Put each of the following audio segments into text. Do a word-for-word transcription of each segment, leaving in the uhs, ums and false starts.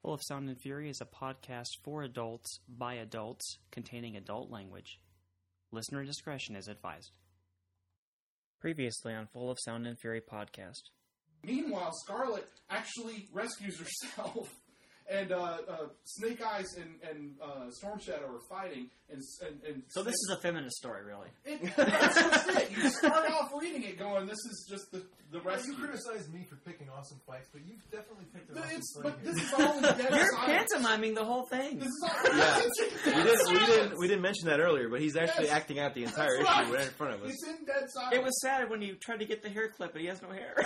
Full of Sound and Fury is a podcast for adults by adults containing adult language. Listener discretion is advised. Previously on Full of Sound and Fury podcast. Meanwhile, Scarlet actually rescues herself, and uh, uh, Snake Eyes and, and uh, Storm Shadow are fighting. And, and, and So this is a feminist story, really. It, that's just it. You start off reading it going, this is just the, the Well, rescue. you criticize me for picking awesome fights, but you've definitely picked an But, awesome it's, fight but here. this is all dead You're silence. pantomiming the whole thing. This is all Yeah. it's in We dead didn't, we didn't, silence. we didn't mention that earlier, but he's actually Yes. acting out the entire That's issue right. right in front of us. It's in dead silence. It was sad when you tried to get the hair clip, but he has no hair.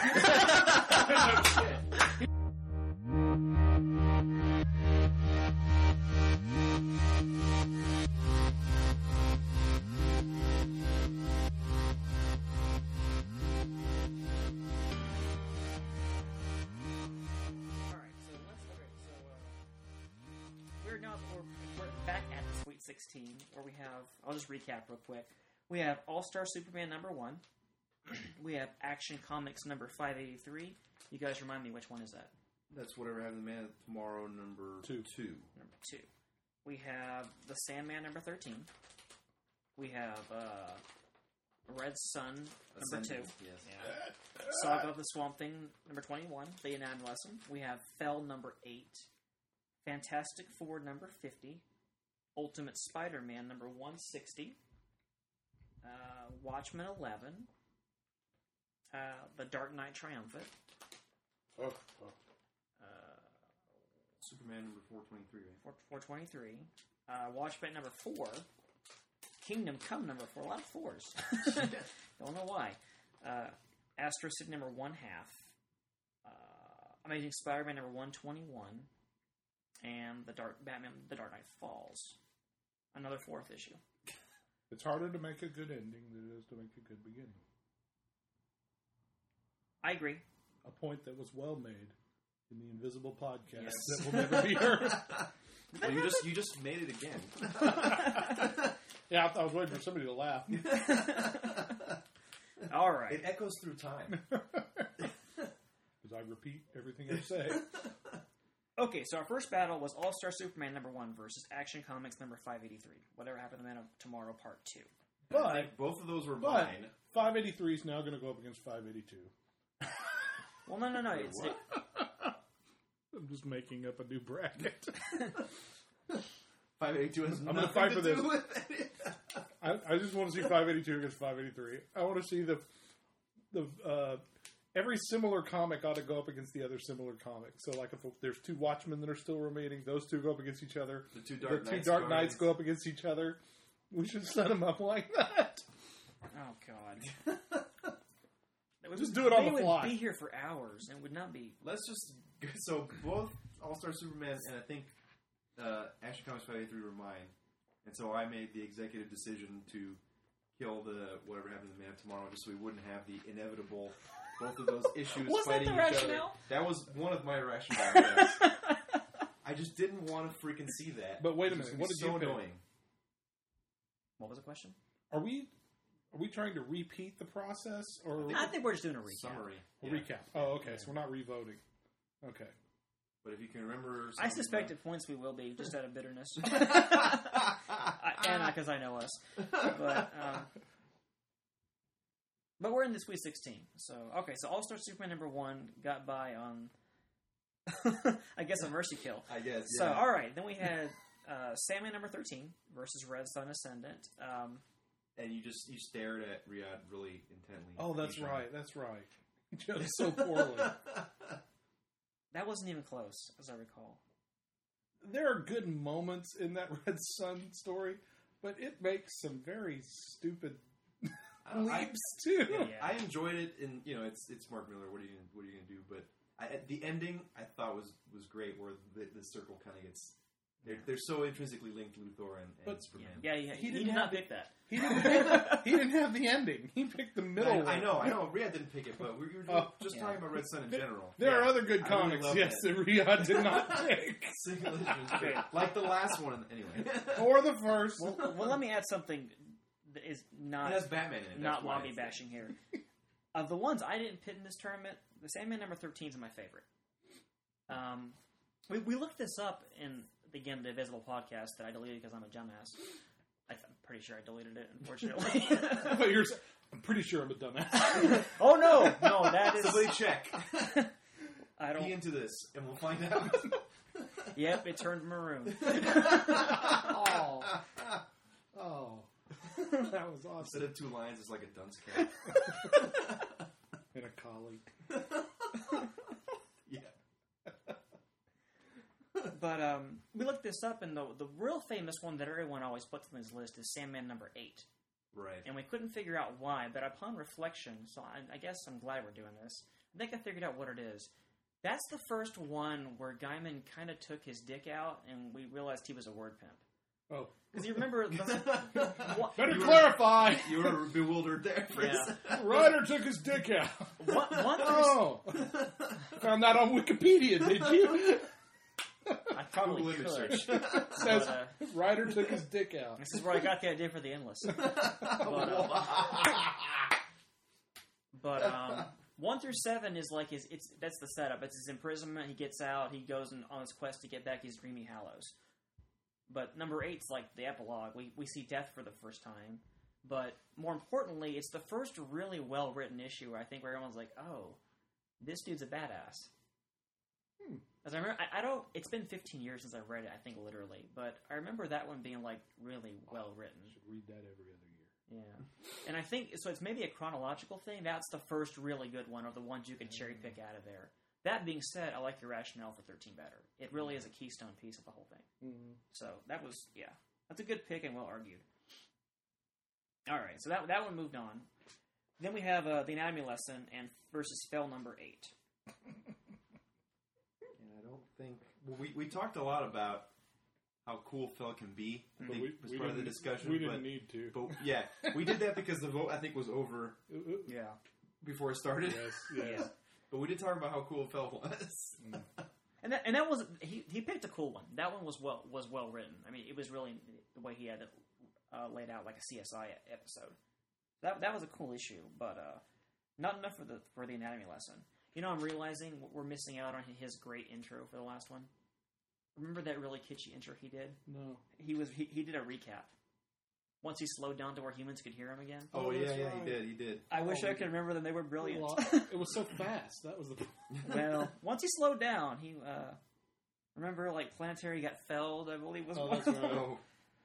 Alright, so let's, okay, so, uh, we're now, we're, we're back at the Sweet sixteen, where we have, I'll just recap real quick. We have All-Star Superman number one. We have Action Comics number five eighty-three. You guys remind me, which one is that? That's whatever happens to Man Tomorrow number Two. two. Number two. We have The Sandman number thirteen. We have, uh, Red Sun number two. Ascendant, Yes. Yeah. Saga of the Swamp Thing, number twenty-one, The United Lesson. We have Fell, number eight. Fantastic Four, number fifty. Ultimate Spider-Man, number one sixty. Uh, Watchmen, eleven. Uh, The Dark Knight Triumphant. Oh, oh. Uh, Superman number four twenty-three, right? four twenty-three. Uh, Watchmen, number four. Kingdom Come, number four. A lot of fours. Don't know why. Uh, Astro City, number one half. Uh, Amazing Spider-Man, number one twenty-one. And the Dark Batman, The Dark Knight Falls. Another fourth issue. It's harder to make a good ending than it is to make a good beginning. I agree. A point that was well made in the Invisible podcast Yes. that will never be heard. Well, you just you just made it again. Yeah, I, thought I was waiting for somebody to laugh. All right. It echoes through time. Because I repeat everything I say. Okay, so our first battle was All-Star Superman number one versus Action Comics number five eighty-three. Whatever Happened to Man of Tomorrow part two. I But, think both of those were but mine. five eighty-three is now going to go up against five eighty-two. Well, no, no, no. It's, it, I'm just making up a new bracket. five eighty-two has I'm nothing gonna fight to for do this. with it. I, I just want to see five eighty-two against five eighty-three. I want to see the the uh, every similar comic ought to go up against the other similar comic. So, like, if there's two Watchmen that are still remaining, those two go up against each other. The two Dark the two Knights Dark Guardians. Knights go up against each other. We should set them up like that. oh, God. That would- Just do it on they the would fly. be here for hours and would not be... Let's just so both All Star Superman and I think uh, Action Comics five eighty-three were mine, and so I made the executive decision to kill the whatever happened to the Man of Tomorrow, just so we wouldn't have the inevitable both of those issues Was that fighting the each rationale? other. That was one of my rationales. Yes. I just didn't want to freaking see that. But wait a It was minute, gonna what be did so you pick? annoying? What was the question? Are we are we trying to repeat the process or I think we're just doing a recap. Summary. a Yeah. recap? Oh, okay. So we're not revoting. Okay. But if you can remember, I something suspect about- at points we will be, just out of bitterness. I, and because I know us. But, um, but we're in the Sweet sixteen. So, okay, so All-Star Superman number one got by on, I guess, a mercy kill. I guess. So, yeah. all right, then we had uh, Sandman number thirteen versus Red Sun Ascendant. Um, And you just you stared at Riyadh really intently. Oh, that's patiently. right. That's right. He chose so poorly. that wasn't even close, as I recall. There are good moments in that Red Sun story, but it makes some very stupid I, don't- I, leaps too. Yeah, yeah. I enjoyed it, and you know, it's it's Mark Miller. What are you gonna, what are you gonna do? But I, at the ending, I thought was was great, where the, the circle kind of gets. They're, they're so intrinsically linked, Luthor and, and But- Superman. Yeah, yeah, He he, didn't did have not the- pick that. He didn't. Pick, he didn't have the ending. He picked the middle. I, one. I know, I know. Riyadh didn't pick it, but we were Oh. just Yeah. talking about Red Sun in general. There are Yeah. other good I really comics, love yes, that. that Riyadh did not pick, Single issue is great. Like the last one, anyway. or the first. Well, well, let me add something that is not It has Batman in it. not that's why lobby it's- bashing here. Of the ones I didn't pit in this tournament, the Sandman number thirteen is my favorite. Um, We, we looked this up in, again, the Invisible podcast that I deleted because I'm a dumbass. I th- I'm pretty sure I deleted it, unfortunately. I thought you were, I'm pretty sure I'm a dumbass. Oh, no! No, that is... Somebody check. I don't... Key into this, and we'll find out. Yep, it turned maroon. oh. Oh. That was awesome. Instead of two lines, it's like a dunce cap. And a collie. Yeah. But um, we looked this up, and the the real famous one that everyone always puts on this list is Sandman number eight. Right. And we couldn't figure out why, but upon reflection, so I, I guess I'm glad we're doing this, I think I figured out what it is. That's the first one where Gaiman kind of took his dick out, and we realized he was a word pimp. Oh. Because you remember... The, what, Better You were- clarify! You were bewildered there for a Yeah. second. Ryder took his dick out. one, one through, Oh. Found that on Wikipedia, did you? I probably Google image could. search. Says But, uh, Ryder took his dick out. this is where I got the idea for the endless. But, uh, but um, one through seven is like his. It's that's the setup. It's his imprisonment. He gets out. He goes in, on his quest to get back his Dreamy Hallows. But number eight's like the epilogue. We we see death for the first time. But more importantly, it's the first really well written issue. Where I think where everyone's like, oh, this dude's a badass. Hmm. As I remember, I, I don't. It's been fifteen years since I've read it. I think literally, but I remember that one being like really well written. Should read that every other year. Yeah, and I think so. It's maybe a chronological thing. That's the first really good one, or the ones you can cherry pick out of there. That being said, I like your rationale for thirteen better. It really is a keystone piece of the whole thing. Mm-hmm. So that was yeah, that's a good pick and well argued. All right, so that that one moved on. Then we have uh, the anatomy lesson and versus Fell number eight. And I don't think... Well, we, we talked a lot about how cool Fell can be. I But think we, was we part of the didn't- discussion. We didn't but, need to. but yeah, we did that because the vote, I think, was over Ooh, ooh. Yeah, before it started. Yes, yes. yeah. But we did talk about how cool Fell was. Mm. And that and that was he he picked a cool one. That one was well was well written. I mean, it was really the way he had it uh, laid out like a C S I episode. That that was a cool issue, but uh, not enough for the for the anatomy lesson. You know, I'm realizing we're missing out on his great intro for the last one. Remember that really kitschy intro he did? No. He was he, he did a recap. Once he slowed down to where humans could hear him again. Oh, Oh, yeah, that's yeah, right. he did, he did. I wish Oh, I we could remember them. They were brilliant. Well, it was so fast. That was the Well, once he slowed down, he uh, remember like Planetary got felled. I believe was Oh, one. that's right. Oh,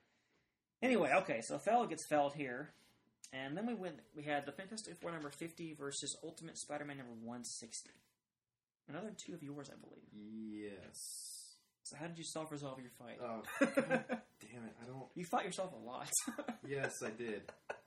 Anyway, okay, so Fell gets felled here, and then we went. We had the Fantastic Four number fifty versus Ultimate Spider-Man number one sixty. Another two of yours, I believe. yes. So how did you self-resolve your fight? Oh, God damn it, I don't... You fought yourself a lot. Yes, I did.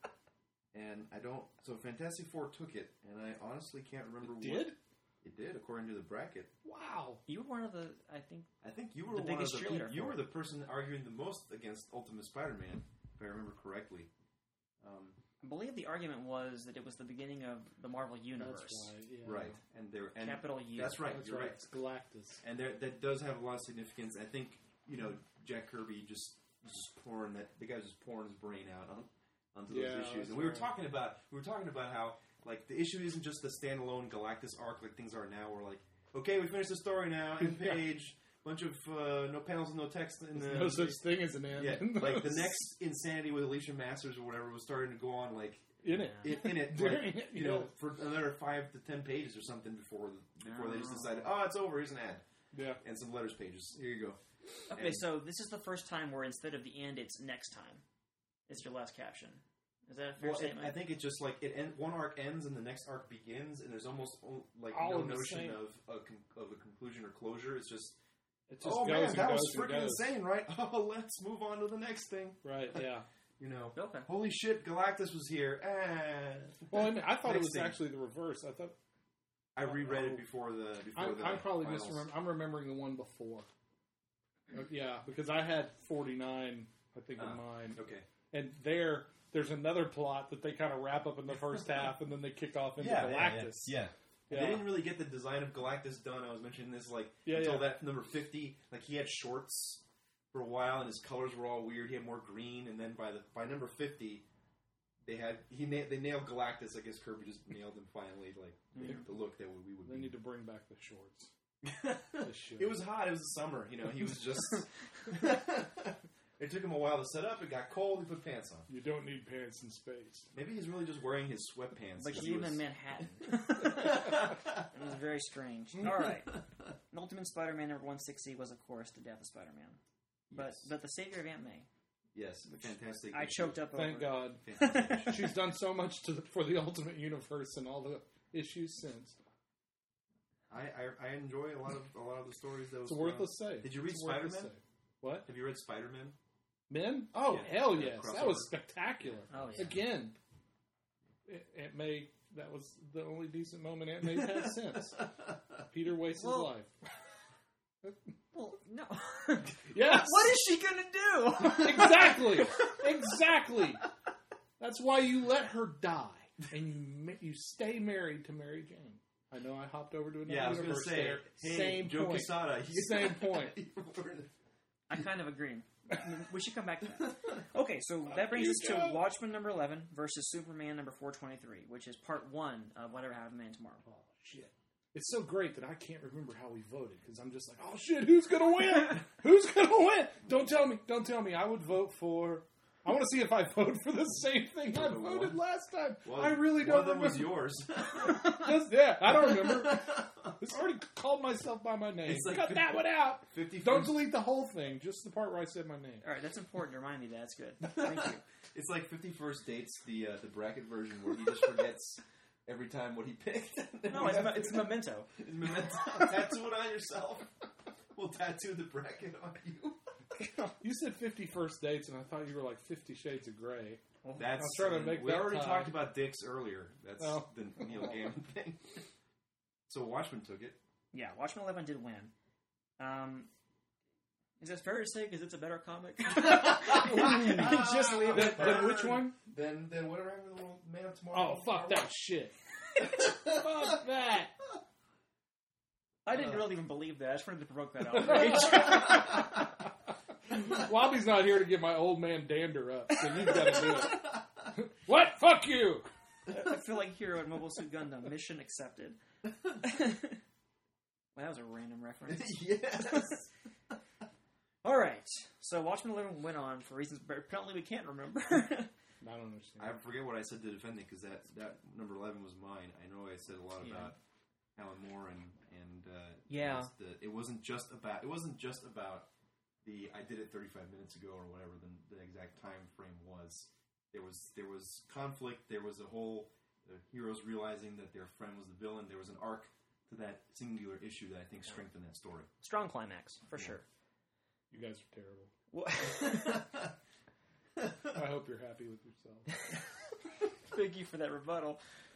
And I don't... So Fantastic Four took it, and I honestly can't remember what... did? It did, according to the bracket. Wow. You were one of the, I think. I think you were The one biggest of the... cheerleader You for were it. the person arguing the most against Ultimate Spider-Man, if I remember correctly. Um, I believe the argument was that it was the beginning of the Marvel Universe. That's why. Yeah. right. And there... And Capital U. That's right, That's you're right. right. It's Galactus. And there, that does have a lot of significance. I think, you know, Jack Kirby just just pouring that... The guy was just pouring his brain out on, onto those Yeah, issues. that's And we were right. talking about... We were talking about how, like, the issue isn't just the standalone Galactus arc like things are now. We're like, okay, we finished the story now. End Yeah. page. Bunch of uh, no panels and no text. In the, There's no such thing as an end. Yeah, like the next Insanity with Alicia Masters or whatever was starting to go on, like, in it. in, in it, During like, it, you know, yes. for another five to ten pages or something before the, before they just Oh. decided, oh, it's over, here's an ad. Yeah. And some letters pages. Here you go. Okay, And- so this is the first time where instead of the end, it's next time. It's your last caption. Is that a fair Well, it, statement? I think it's just like it end, one arc ends and the next arc begins, and there's almost o- like All no in the notion same- of a con- of a conclusion or closure. It's just, It just oh goes man, and that goes was and freaking goes. insane, right? Oh, let's move on to the next thing. Right, yeah. You know, Okay. holy shit, Galactus was here. Ah. Well, I, mean, I thought it Next was thing. actually the reverse. I thought I reread it before the before I'm, the. I'm probably just finals. remem- I'm remembering the one before. Uh, yeah, because I had forty-nine, I think, in Ah, mine, Okay. and there there's another plot that they kind of wrap up in the first half, and then they kick off into Yeah, yeah, Galactus. yeah. They didn't really get the design of Galactus done. I was mentioning this like Yeah, until yeah. that number fifty. Like he had shorts for a while, and his colors were all weird. He had more green, and then by the by number fifty, they had he na- they nailed Galactus. I guess Kirby just nailed him finally, like Yeah. the look that we would. They be. need to bring back the shorts. This should. It was hot. It was the summer. You know, he was just. It took him a while to set up. It got cold. He put pants on. You don't need pants in space. Maybe he's really just wearing his sweatpants. Like 'cause he he even was- in Manhattan. It was very strange. All right. Ultimate Spider-Man number one sixty was, of course, The Death of Spider-Man. But Yes. but the Savior of Aunt May. Yes, fantastic. I choked up over Thank it. God. Fantastic issue. She's done so much to the, for the Ultimate Universe and all the issues since. I, I I enjoy a lot of a lot of the stories that was. It's a worthless save. Did you read It's a worthless Spider-Man? save. What? Have you read Spider-Man? Men? Oh, Yeah. hell Yeah, yes. That was crossover. spectacular. Oh, yeah. Again, Aunt Aunt May, that was the only decent moment Aunt May's had since. Peter wastes Well- his life. Well, no. Yes! What is she going to do? Exactly! Exactly! That's why you let her die, and you ma- you stay married to Mary Jane. I know I hopped over to another Yeah, I was going to universe say. there. Hey, Same Joe point. Quesada. Same point. I kind of agree. We should come back to that. Okay, so that brings you, us to Joe. Watchmen number eleven versus Superman number four twenty-three, which is part one of Whatever Happened to Man Tomorrow. Oh, shit. It's so great that I can't remember how we voted, because I'm just like, oh, shit, who's going to win? Who's going to win? Don't tell me. Don't tell me. I would vote for... I want to see if I vote for the same thing I For the voted one- last time. Well, I really one don't of them remember. was yours. Just- yeah, I don't remember. It's already called myself by my name. It's like Cut fifty- that one out. Fifty. Don't delete the whole thing. Just the part where I said my name. All right, that's important to remind me. That's good. Thank you. It's like Fifty First Dates, the uh, the bracket version, where he just forgets every time what he picked. No, it's, me- it's Memento. Memento. Tattoo it on yourself. We'll tattoo the bracket on you. You said fifty first dates, and I thought you were like Fifty Shades of Grey. That's I was trying to make we that already tie. talked about dicks earlier. That's Oh. the Neil Gaiman thing. So Watchmen took it. Yeah, Watchmen eleven did win. Um, is that fair to say because it's a better comic? Just leave Then, it then there. which one? Then then whatever happened to the little Man of Tomorrow? Oh, fuck that shit. Fuck that. I didn't really even believe that. I just wanted to provoke that outrage. Lobby's not here to get my old man dander up, so you've got to do it. What? Fuck you! I feel like Hero at Mobile Suit Gundam. Mission accepted. Well, that was a random reference. Yes. All right. So Watchmen eleven went on for reasons apparently we can't remember. I don't understand. I forget what I said to defend it because that that number eleven was mine. I know I said a lot Yeah. about Alan Moore and and uh, Yeah. it, was the, it wasn't just about it wasn't just about the I did it thirty-five minutes ago or whatever the, the exact time frame was. There was there was conflict. There was a whole the heroes realizing that their friend was the villain. There was an arc to that singular issue that I think strengthened that story. Strong climax, for Yeah. sure. You guys are terrible. Well, I hope you're happy with yourself. thank you for that rebuttal.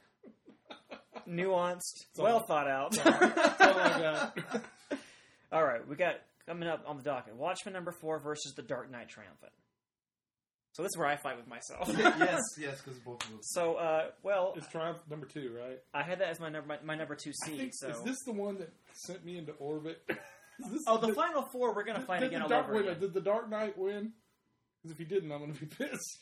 Nuanced, all- well thought out. That's all I got. All right, we got coming up on the docket. Watchmen number four versus The Dark Knight Triumphant. So this is where I fight with myself. yes, yes, because both of those. So, uh, well, It's Triumph number two, right? I had that as my number, my, my number two I seed. think- So, Is this the one that sent me into orbit? Is this oh, the final four we're gonna fight did again the all Dark, over wait a again. minute, did the Dark Knight win? Because if he didn't, I'm going to be pissed.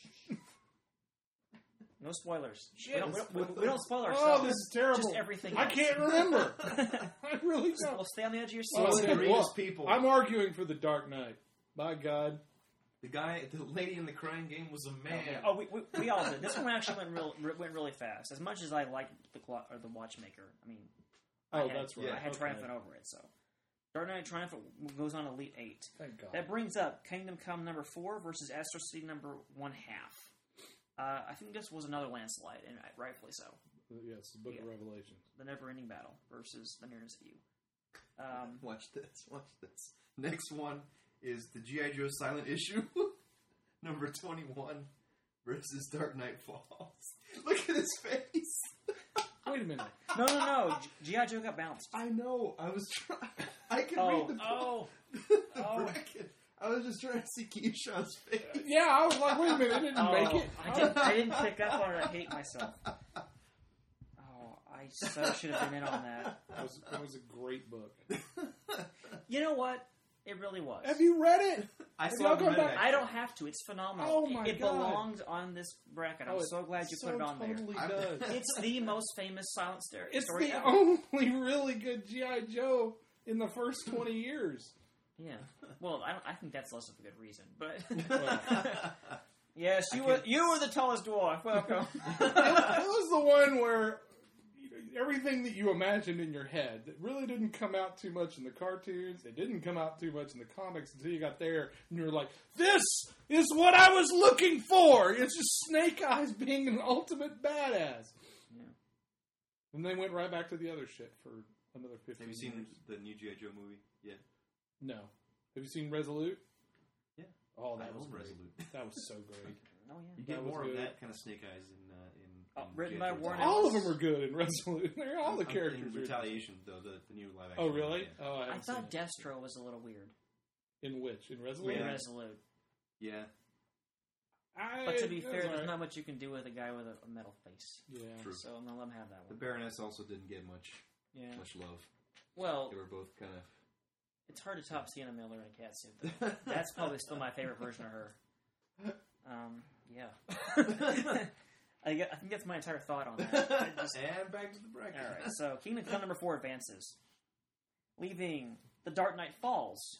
No spoilers. Shit. We don't, we, don't, we, we don't spoil Oh, ourselves. this is terrible. Just everything. I else. can't remember. I really don't. Well, stay on the edge of your seat. Oh, One of the okay, greatest well, people. I'm arguing for the Dark Knight. My God. The guy, the lady in the crying game was a man. Oh, we, we, we all did. This one actually went real went really fast. As much as I like the clock or the Watchmaker, I mean, I Oh, had, that's right. I had Okay. Triumphant over it. So, Dark Knight Triumphant goes on Elite Eight. Thank God. That brings up Kingdom Come number four versus Astro City number one half. Uh, I think this was another landslide, and rightfully so. Yes, the Book of Yeah. Revelations. The never-ending battle versus the nearness of you. Um, Watch this, watch this. Next one is the G I. Joe silent issue, number twenty-one, versus Dark Knight Falls. Look at his face. Wait a minute. no, no, no. G I. Joe got bounced. I know. I was trying. I can Oh, read the, oh, the oh. bracket. I was just trying to see Keyshawn's face. Yeah, I was like, wait a minute, it didn't Oh, make it. I didn't, I didn't pick up on it. I hate myself. Oh, I so should have been in on that. It was, it was a great book. You know what? It really was. Have you read it? I Have saw y'all the gone meta. back- I don't have to. It's phenomenal. Oh, my it God. belongs on this bracket. I'm Oh, so glad you so put it on totally I'm- does. there. It's the most famous silent ster- It's story the ever. only really good G I. Joe in the first twenty years. Yeah. Well, I, don't, I think that's less of a good reason, but Well, yes, you were you were the tallest dwarf. Welcome. it, it was the one where everything that you imagined in your head that really didn't come out too much in the cartoons. It didn't come out too much in the comics until you got there, and you were like, "This is what I was looking for." It's just Snake Eyes being an ultimate badass. Yeah. And they went right back to the other shit for another fifteen. Have you seen years. the new G I. Joe movie? Yeah. No. Have you seen Resolute? Yeah. Oh, that I was love great. Resolute. That was so great. Oh yeah. You That get was more good. of that kind of Snake Eyes in uh, in, Oh, in written G I. by Joe's Warren All All Ellis. of them are good in Resolute. They're all the I'm characters. in are- Retaliation, though, the, the new live action. Oh, really? Yeah. Oh, I, I haven't thought seen it. Destro was a little weird. In which? In Resolute? In Yeah. Resolute. Yeah. I, But to be that's fair, all there's right. not much you can do with a guy with a, a metal face. Yeah. True. So I'm gonna let him have that The one. Baroness also didn't get much Yeah. much love. Well, They were both kind of. it's hard to top Sienna Miller in a cat suit, though. That's probably still my favorite version of her. Um, yeah. I, get- I think that's my entire thought on that. I just- And back to the bracket. all right, so Kingdom Come number four advances, leaving The Dark Knight Falls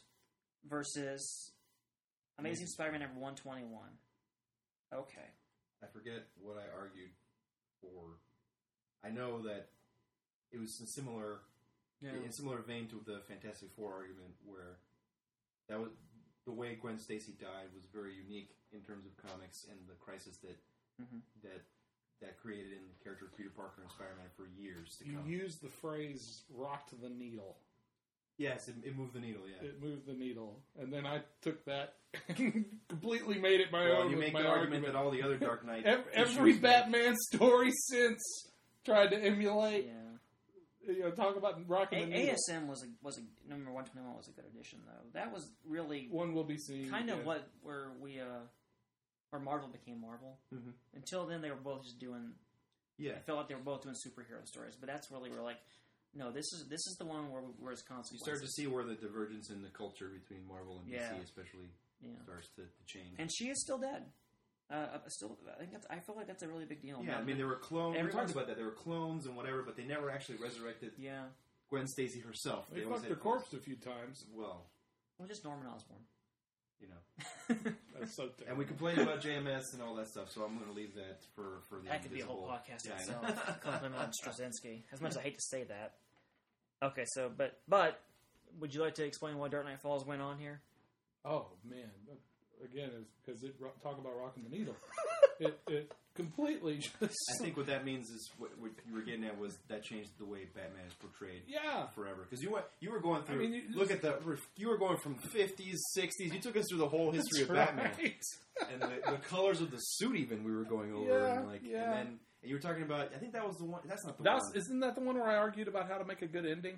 versus Amazing Spider-Man number one twenty-one. Okay. I forget what I argued for. I know that it was a similar, in similar vein to the Fantastic Four argument, where that was the way Gwen Stacy died was very unique in terms of comics and the crisis that Mhm. that that created in the character of Peter Parker and Spider-Man for years to You come. used the phrase "rocked the needle." yes, it, it moved the needle. Yeah. It moved the needle, and then I took that and completely made it my well, own. you with make my the argument, that all the other Dark Knight Ev- every issues- Batman story since tried to emulate. Yeah. You know, talk about rocking the A- needle. ASM was a was a number one twenty-one was a good addition though. That was really One will be seen. kind of yeah. what where we uh where Marvel became Marvel. Mhm. Until then, they were both just doing. Yeah. I felt like they were both doing superhero stories, but that's really where like, no, this is this is the one where where it's You consequences. start to see where the divergence in the culture between Marvel and Yeah. D C, especially, yeah, starts to, to change. and she is still dead. Uh, still, I think that's, I feel like that's a really big deal. Yeah, I mean, there were clones. We Everyone's- talked about that. There were clones and whatever, but they never actually resurrected yeah, Gwen Stacy herself. They always fucked their had- corpse a few times. Well, well, just Norman Osborn. you know. That's so terrible. And we complained about J M S and all that stuff, so I'm going to leave that for, for the That could be a whole invisible- podcast Yeah, I itself. know. Compliment on Straczynski. As much as I hate to say that. Okay, so but but would you like to explain why Dark Knight Falls went on here? Oh man! Again, because it ro- talk about rocking the needle. it, it completely just. I think what that means is what, what you were getting at was that changed the way Batman is portrayed Yeah. forever. Because you were you were going through. I mean, you- look at the you were going from fifties, sixties. You took us through the whole history That's of Batman. right. And the, the colors of the suit, even we were going over, Yeah, and like, yeah. and then and you were talking about. I think that was the one. That's not the That's one. isn't that the one where I argued about how to make a good ending?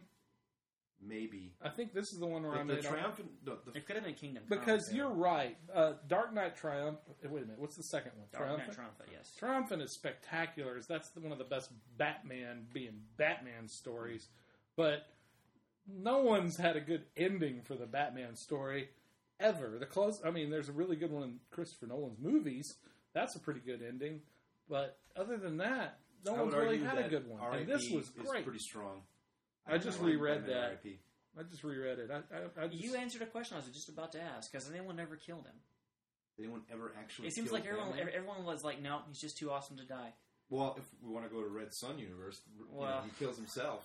Maybe I think this is the one where I the, the made triumphant. No, the, It could have been Kingdom Come. because too. you're right. Uh, Dark Knight Triumph. Wait a minute. What's the second one? Dark Knight Triumphant. Triumphant, yes. Triumphant is spectacular. That's the, one of the best Batman being Batman stories. But no one's had a good ending for the Batman story ever. The close. I mean, there's a really good one in Christopher Nolan's movies. That's a pretty good ending. But other than that, no I one's would really argue had a that good one. R I P And this was is great. pretty strong. I just like reread Batman that. R I P. I just reread it. I, I, I just, You answered a question I was just about to ask. Has anyone ever killed him? Did anyone ever actually? It seems kill like everyone Batman? everyone was like, no, he's just too awesome to die. Well, if we want to go to Red Sun universe, you know, Well. he kills himself.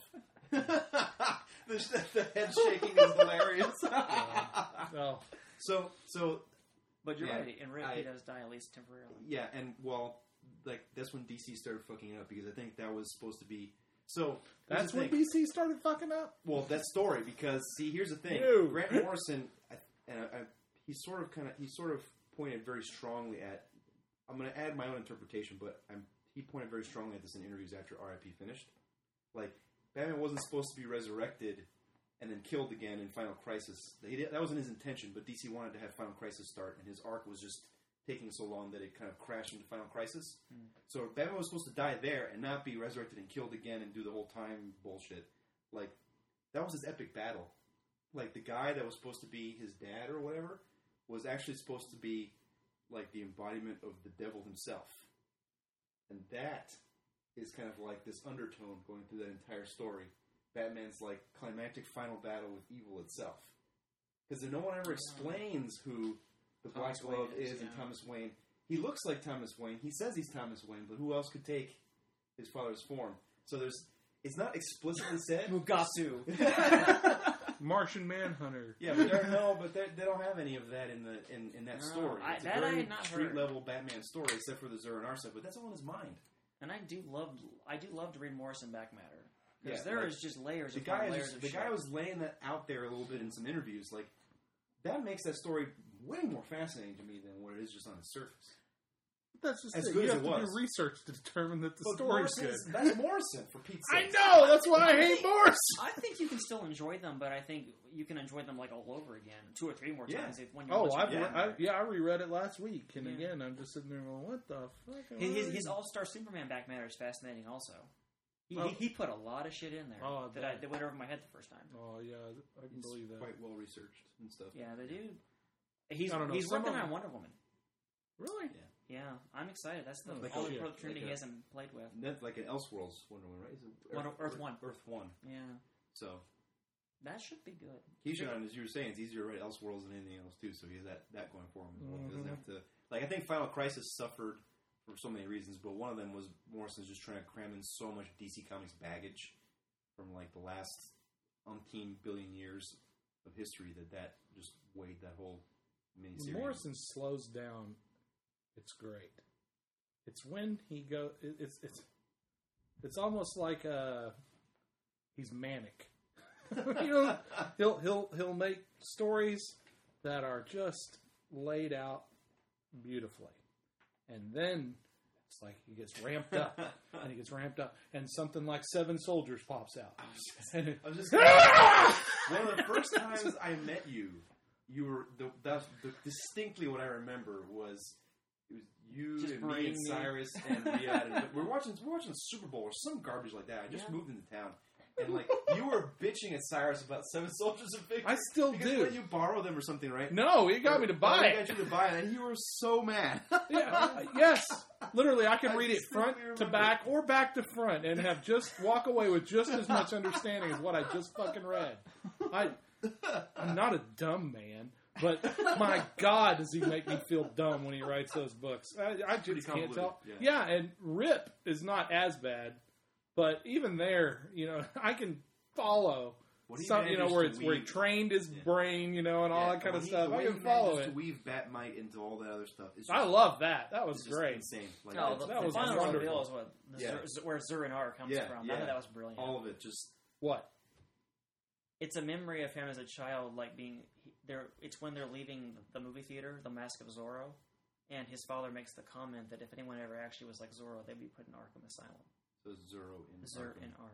the, the head shaking is hilarious. oh, so, so But you're Yeah, right. In Red, I- he does die at least temporarily. yeah, and well, like that's when D C started fucking up because I think that was supposed to be. So here's that's the when thing. D C started fucking up. Well, that story because see, here's the thing. Ew. Grant Morrison, I, and I, I, he sort of kind of he sort of pointed very strongly at. I'm going to add my own interpretation, but I'm, he pointed very strongly at this in interviews after R I P finished. Like Batman wasn't supposed to be resurrected and then killed again in Final Crisis. He did, that wasn't his intention, but D C wanted to have Final Crisis start, and his arc was just taking so long that it kind of crashed into Final Crisis. Hmm. So Batman was supposed to die there and not be resurrected and killed again and do the whole time bullshit. Like, that was his epic battle. Like, the guy that was supposed to be his dad or whatever was actually supposed to be, like, the embodiment of the devil himself. And that is kind of like this undertone going through that entire story. Batman's like climactic final battle with evil itself, because no one ever explains who the Thomas Black Glove Wayne is, is and yeah. Thomas Wayne. He looks like Thomas Wayne. He says he's Thomas Wayne, but who else could take his father's form? So there's it's not explicitly said. Mugasu. Martian Manhunter. Yeah, but they're, no, but they they don't have any of that in the in, in that No, story. I- It's that a I very had not street heard. level Batman story, except for the Zur-En-Arr stuff. But that's all in his mind. And I do love, I do love to read Morrison back matter because Yeah, there like, is just layers The of guy, is layers just, of the shit. guy was laying that out there a little bit in some interviews. Like that makes that story way more fascinating to me than what it is just on the surface. That's just As it. good You as have it to was. do research to determine that the But story's good. Morrison's- That's Morrison for Pete's I sake. know. That's why I hate Morrison. I think you can still enjoy them, but I think you can enjoy them like all over again, two or three more Yeah. times. If, when you Oh, listen I've to re- them. I, yeah, I reread it last week, and Yeah. again, I'm just sitting there going, "What the fuck?" am I His, his, his reading?" All Star Superman back matter is fascinating. Also, he, Oh. he, he put a lot of shit in there Oh, I that I, bet. that went over my head the first time. Oh yeah, I can He's believe that. quite well researched and stuff. Yeah, the dude. He's I don't know, he's some working of on them- Wonder Woman. Really? Yeah, I'm excited. That's the Oh, like only a- Earth Trinity like a- he hasn't played with. That's like an Elseworlds Wonder Woman, right? Is it Wonder- Earth One. Earth One. Yeah, So that should be good. Keyshawn, as you were saying, it's easier to write Elseworlds than anything else too. So he has that, that going for him as well. He doesn't Mhm. have to like. I think Final Crisis suffered for so many reasons, but one of them was Morrison's just trying to cram in so much D C Comics baggage from like the last umpteen billion years of history that that just weighed that whole When miniseries. Morrison slows down, it's great. It's when he go. It, it's it's it's almost like uh, he's manic. you know, he'll he'll he'll make stories that are just laid out beautifully, and then it's like he gets ramped up, and he gets ramped up, and something like Seven Soldiers pops out. And it- I was just one of the first times I met you. You were the, that's the distinctly what I remember was it was you Just and me berating and me. Cyrus and Riyadh. And we're watching we're watching Super Bowl or some garbage like that. I just Yeah. moved into town. And like you were bitching at Cyrus about Seven Soldiers of Victory. I still because he do. let you borrow them or something, right? No, he got me to buy No, it. He got you to buy it, and you were so mad. Yeah, yes. Literally, I can I read it front distinctly to remember. back or back to front and have just walk away with just as much understanding as what I just fucking read. I, I'm not a dumb man, but my God, does he make me feel dumb when he writes those books? I, I Pretty just can't tell. convoluted, Yeah. and Rip is not as bad, but even there, you know, I can follow. What he Some, you know, manages where to it's where he weave- trained his Yeah. brain, you know, and all Yeah, that kind of when he- stuff. the I way can he follow manages it. to weave Batmite into all that other stuff. Is just, I love that. That was it's just great. insane. Like, No, it's- the, that the was final wonderful. reveal is what the Yeah. Zur, where Zur-En-Arr comes Yeah, from. yeah. I thought that was brilliant. all of it just What? It's a memory of him as a child, like being he, there. It's when they're leaving the movie theater, The Mask of Zorro, and his father makes the comment that if anyone ever actually was like Zorro, they'd be put in Arkham Asylum. so Zorro in Arkham. Zur-En-Arr.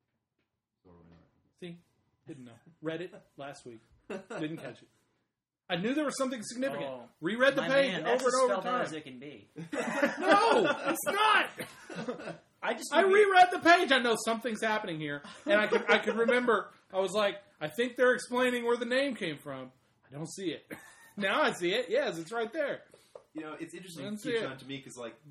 Zorro in Arkham. See? Didn't know. Read it last week. Didn't catch it. I knew there was something significant. Oh, Reread the My page man, over that's and as over spelled out as time. it can be. No, it's not. I just I reread the page. I know something's happening here, and I could I could remember. I was like, I think they're explaining where the name came from. I don't see it. Now I see it. Yes, it's right there. You know, it's interesting, Let's see Keyshawn, it. to me because like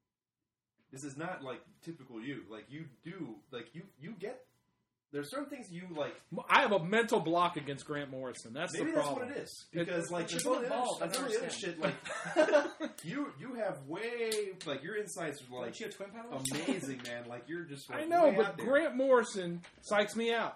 this is not like typical you. Like you do, like you you get. There's certain things you like. I have a mental block against Grant Morrison. That's Maybe the that's problem. what it is because like But there's you're all the other, involved, I there's all the other understand. shit. Like you you have way like your insights are like Aren't you a twin power? amazing, man. Like you're just. Like, I know, way but out there. Grant Morrison psychs me out.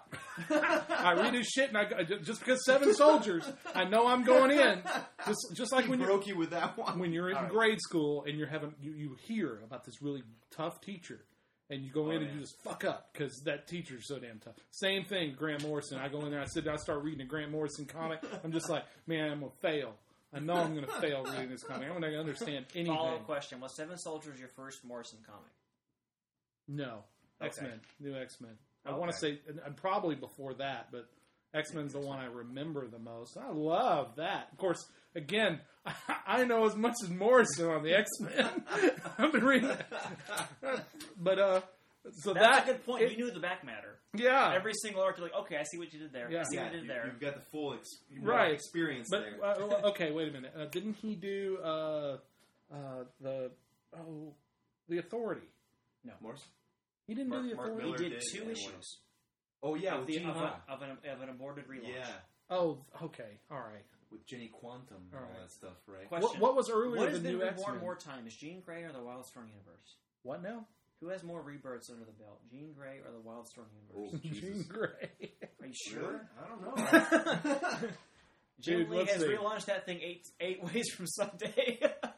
I read his shit, and I go- just because Seven Soldiers, I know I'm going in. Just just like he when you broke you with that one. when you're in All right. grade school and you're having you, you hear about this really tough teacher, and you go in Oh, and yeah. you just fuck up because that teacher's so damn tough. Same thing, Grant Morrison. I go in there, I sit down, I start reading a Grant Morrison comic. I'm just like, man, I'm gonna fail. I know I'm gonna fail reading this comic. I'm gonna understand anything. Follow up question: Was Seven Soldiers your first Morrison comic? No, Okay. X Men, new X Men. I Okay. want to say and- and probably before that, but X Men's the one I remember the most. I love that. Of course, again, I know as much as Morrison on the X Men. I've been reading, but uh, so That's that a good point. it- you knew the back matter. yeah, Every single arc, you're like, okay, I see what you did there. Yeah. I see Yeah, what you did you, there. you've got the full ex- Right. experience but there. uh, okay, wait a minute. Uh, didn't he do uh, uh, the oh the Authority? Morse? He didn't Mark- do the Mark Authority. He Miller did did, two and one issues. Oh yeah, of, with the, Gene of, Ha. a, of, an, of an aborted relaunch. Yeah, Oh, okay, all right. with Jenny Quantum and All all right. that stuff, right? Question. What, what was earlier What has the been new reborn X-Men? more time? Is Jean Grey or the Wildstorm universe? What now? Who has more rebirths under the belt? Jean Grey or the Wildstorm universe? Oh, Jean Jesus. Grey. Are you Really? sure? I don't know. Jim Dude, Lee let's has see. relaunched that thing eight eight ways from Sunday.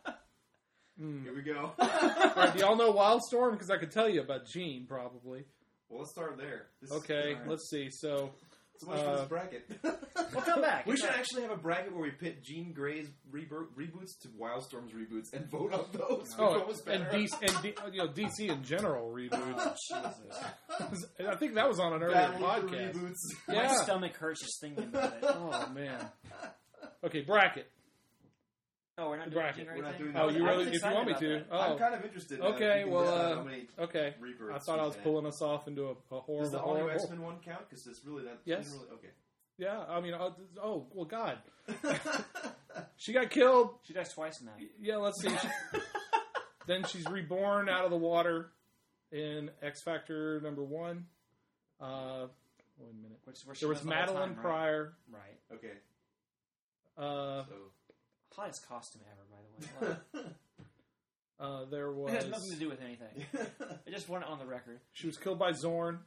Mm. Here we go. All right, do y'all know Wildstorm? Because I could tell you about Jean, probably. Well, let's start there. This is- Okay, Alright. let's see. So, so much for Uh, this bracket. We'll come back. We It's should all right. actually have a bracket where we pit Jean Grey's rebo- reboots to Wildstorm's reboots and vote on those. Which oh, one was and, better? D- and D- you know, D C in general reboots. Oh, Jesus. I think that was on an earlier Battle of the podcast. reboots. My Yeah. stomach hurts just thinking about it. Oh man. Okay, bracket. Oh, we're not doing Bracket. Jean Grey We're not thing? doing Oh, that. you I really? was If you excited want me about to. that. Oh, I'm kind of interested. In okay. that. Well, How uh, many okay. rebirths I thought I we've was had. pulling us off into a, a horrible, Does the all new horrible. X Men one count? Because it's really that. Yes. Really, okay. Yeah, I mean, uh, oh well, God, she got killed. She dies twice in that. Yeah, let's see. She- then she's reborn out of the water in X Factor number one. Uh, one minute. Which is where she There was does the whole Madeline time, right? Pryor. Right. Okay. Uh, So. Hottest costume ever, by the way. uh, there It was. has nothing to do with anything. I just want it on the record. She was killed by Zorn.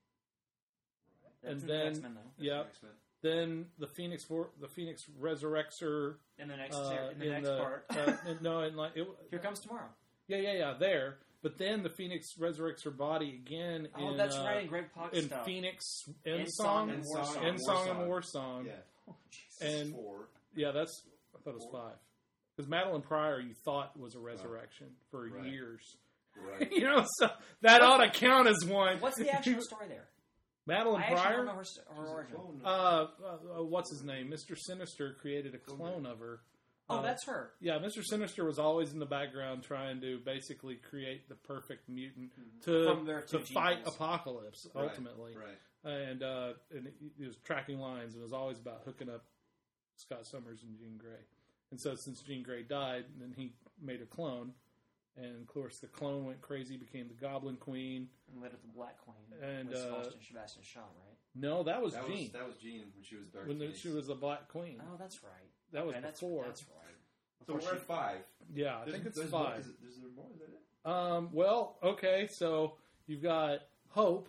That's And in the then- X-Men, though. Yeah. X-Men. Then the Phoenix, for, the Phoenix resurrects her. In the next, Uh, in the in next the, part. uh, in- no, in like it, Here Comes Tomorrow. yeah, yeah, yeah, there. But then the Phoenix resurrects her body again. Oh, in, that's uh, right, in Greg Pak in stuff. Phoenix In End Song Song, and War Song. End Song and War Song. Yeah. Oh, Jesus. And Four. yeah, that's I thought it was Four. five. Because Madeline Pryor, you thought was a resurrection for Right. years. Right. You know, so that ought to count as one. What's the actual story there? Madeline I actually Pryor? don't know her, st- her origin. Uh, uh, uh, what's his name? Mister Sinister created a clone of her. Oh, Uh, that's her. Yeah, Mister Sinister was always in the background trying to basically create the perfect mutant to From their to two fight genes. Apocalypse Right, ultimately. Right. And uh, and he- he was tracking lines. It was always about hooking up Scott Summers and Jean Grey. And so since Jean Grey died, then he made a clone. And of course, the clone went crazy, became the Goblin Queen. And led with the Black Queen. And, with uh, Sebastian, Sebastian Shaw, right? No, that was That Jean. was that was Jean when she was Dark when the, Phoenix. she was the Black Queen. Oh, that's right. That was Okay, that's, before. That's right. So we're at five. Yeah, I There's- think it's there's more- five. Is, it, is there more? Is that it? Um, well, okay, so you've got Hope,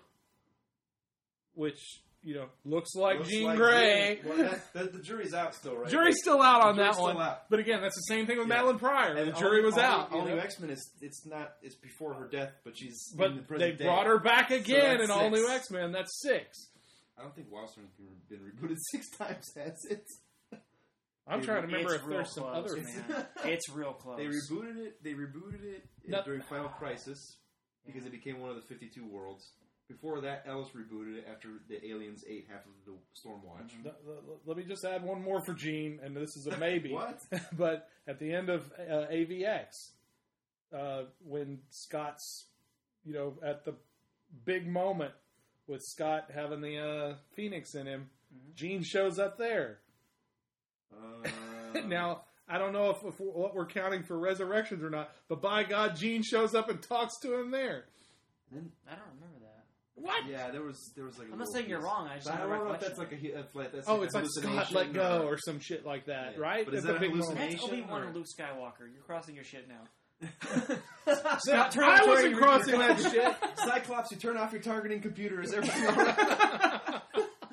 which, you know, looks like Looks Jean like Grey. Jean- Well, that, that, the jury's out still, right? Jury's still out on The that jury's one. still out. But again, that's the same thing with Yeah. Madeline Pryor. And the jury all- was all, out. All you new know? X Men is it's not it's before her death, but she's in the But they present day. brought her back again that's in All New six. X-Men. That's six. I don't think Wildstorm's been, been rebooted six times, has it? I'm It- trying to remember it's if real there's some close, other... man. It's real close. They rebooted it. They rebooted it No. during Final Crisis because Yeah. it became one of the fifty-two worlds. Before that, Ellis rebooted it after the aliens ate half of the Stormwatch. L- l- Let me just add one more for Gene, and this is a maybe. What? But at the end of uh, A V X, uh, when Scott's, you know, at the big moment with Scott having the uh, Phoenix in him, Mhm. Gene shows up there. Uh, Now, I don't know if, if what we're counting for resurrections or not, but by God, Gene shows up and talks to him there. then, I don't remember that. What? yeah, there was there was like. a I'm not little saying you're piece. wrong. I just But I have a don't know if recollection. that's like a hu- that's like that's Oh, like it's a like Scott hallucination let go or- or some shit like that, Yeah. right? But is That's that a big a moment. That's hallucination? Obi-Wan or- and Luke Skywalker. You're crossing your shit now. Scott, turn I off wasn't your- crossing that shit. Cyclops, you turn off your targeting computer. Is everything all right?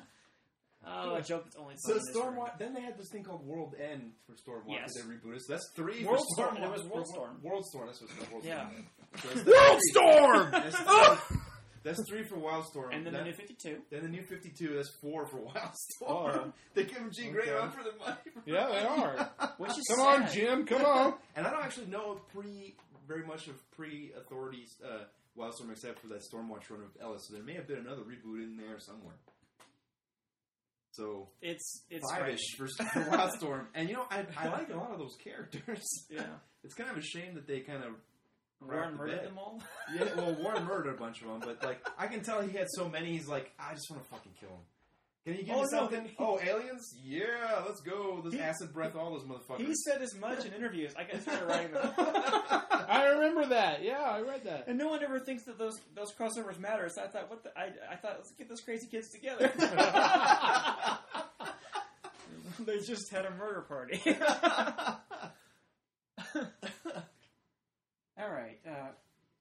Oh, a joke that's only So funny in this room. Stormwatch. Then they had this thing called World End for Stormwatch Yes. that they rebooted. So that's three. World for Storm, Stormwatch. there was World for- Storm. World Storm. That's what it's called. World Yeah. Storm. So that's World three. Storm! That's Oh! three. That's three for Wildstorm. And then the That- new fifty-two. Then the new fifty-two. That's four for Wildstorm. Oh. They give him Jean Grey Okay. on for the money. Yeah, they are. Which is Come on, sad. Jim. Come on. And I don't actually know pre very much of pre-authorities uh, Wildstorm except for that Stormwatch run of Ellis. So there may have been another reboot in there somewhere. So It's it's five-ish for, for Wildstorm. And you know, I, I like a lot of those characters. Yeah. It's kind of a shame that they kind of Warren crapped the murdered bed. them all. Yeah, well, Warren murdered a bunch of them, but like I can tell he had so many. He's like, I just want to fucking kill him. Can you give Oh, me no, something? he- oh, aliens? Yeah, let's go. Let's He- acid breath all those motherfuckers. He said as much in interviews. I guess started writing them. I remember that. Yeah, I read that. And no one ever thinks that those those crossovers matter. So I thought, what the? I, I thought, let's get those crazy kids together. They just had a murder party. All right. Uh,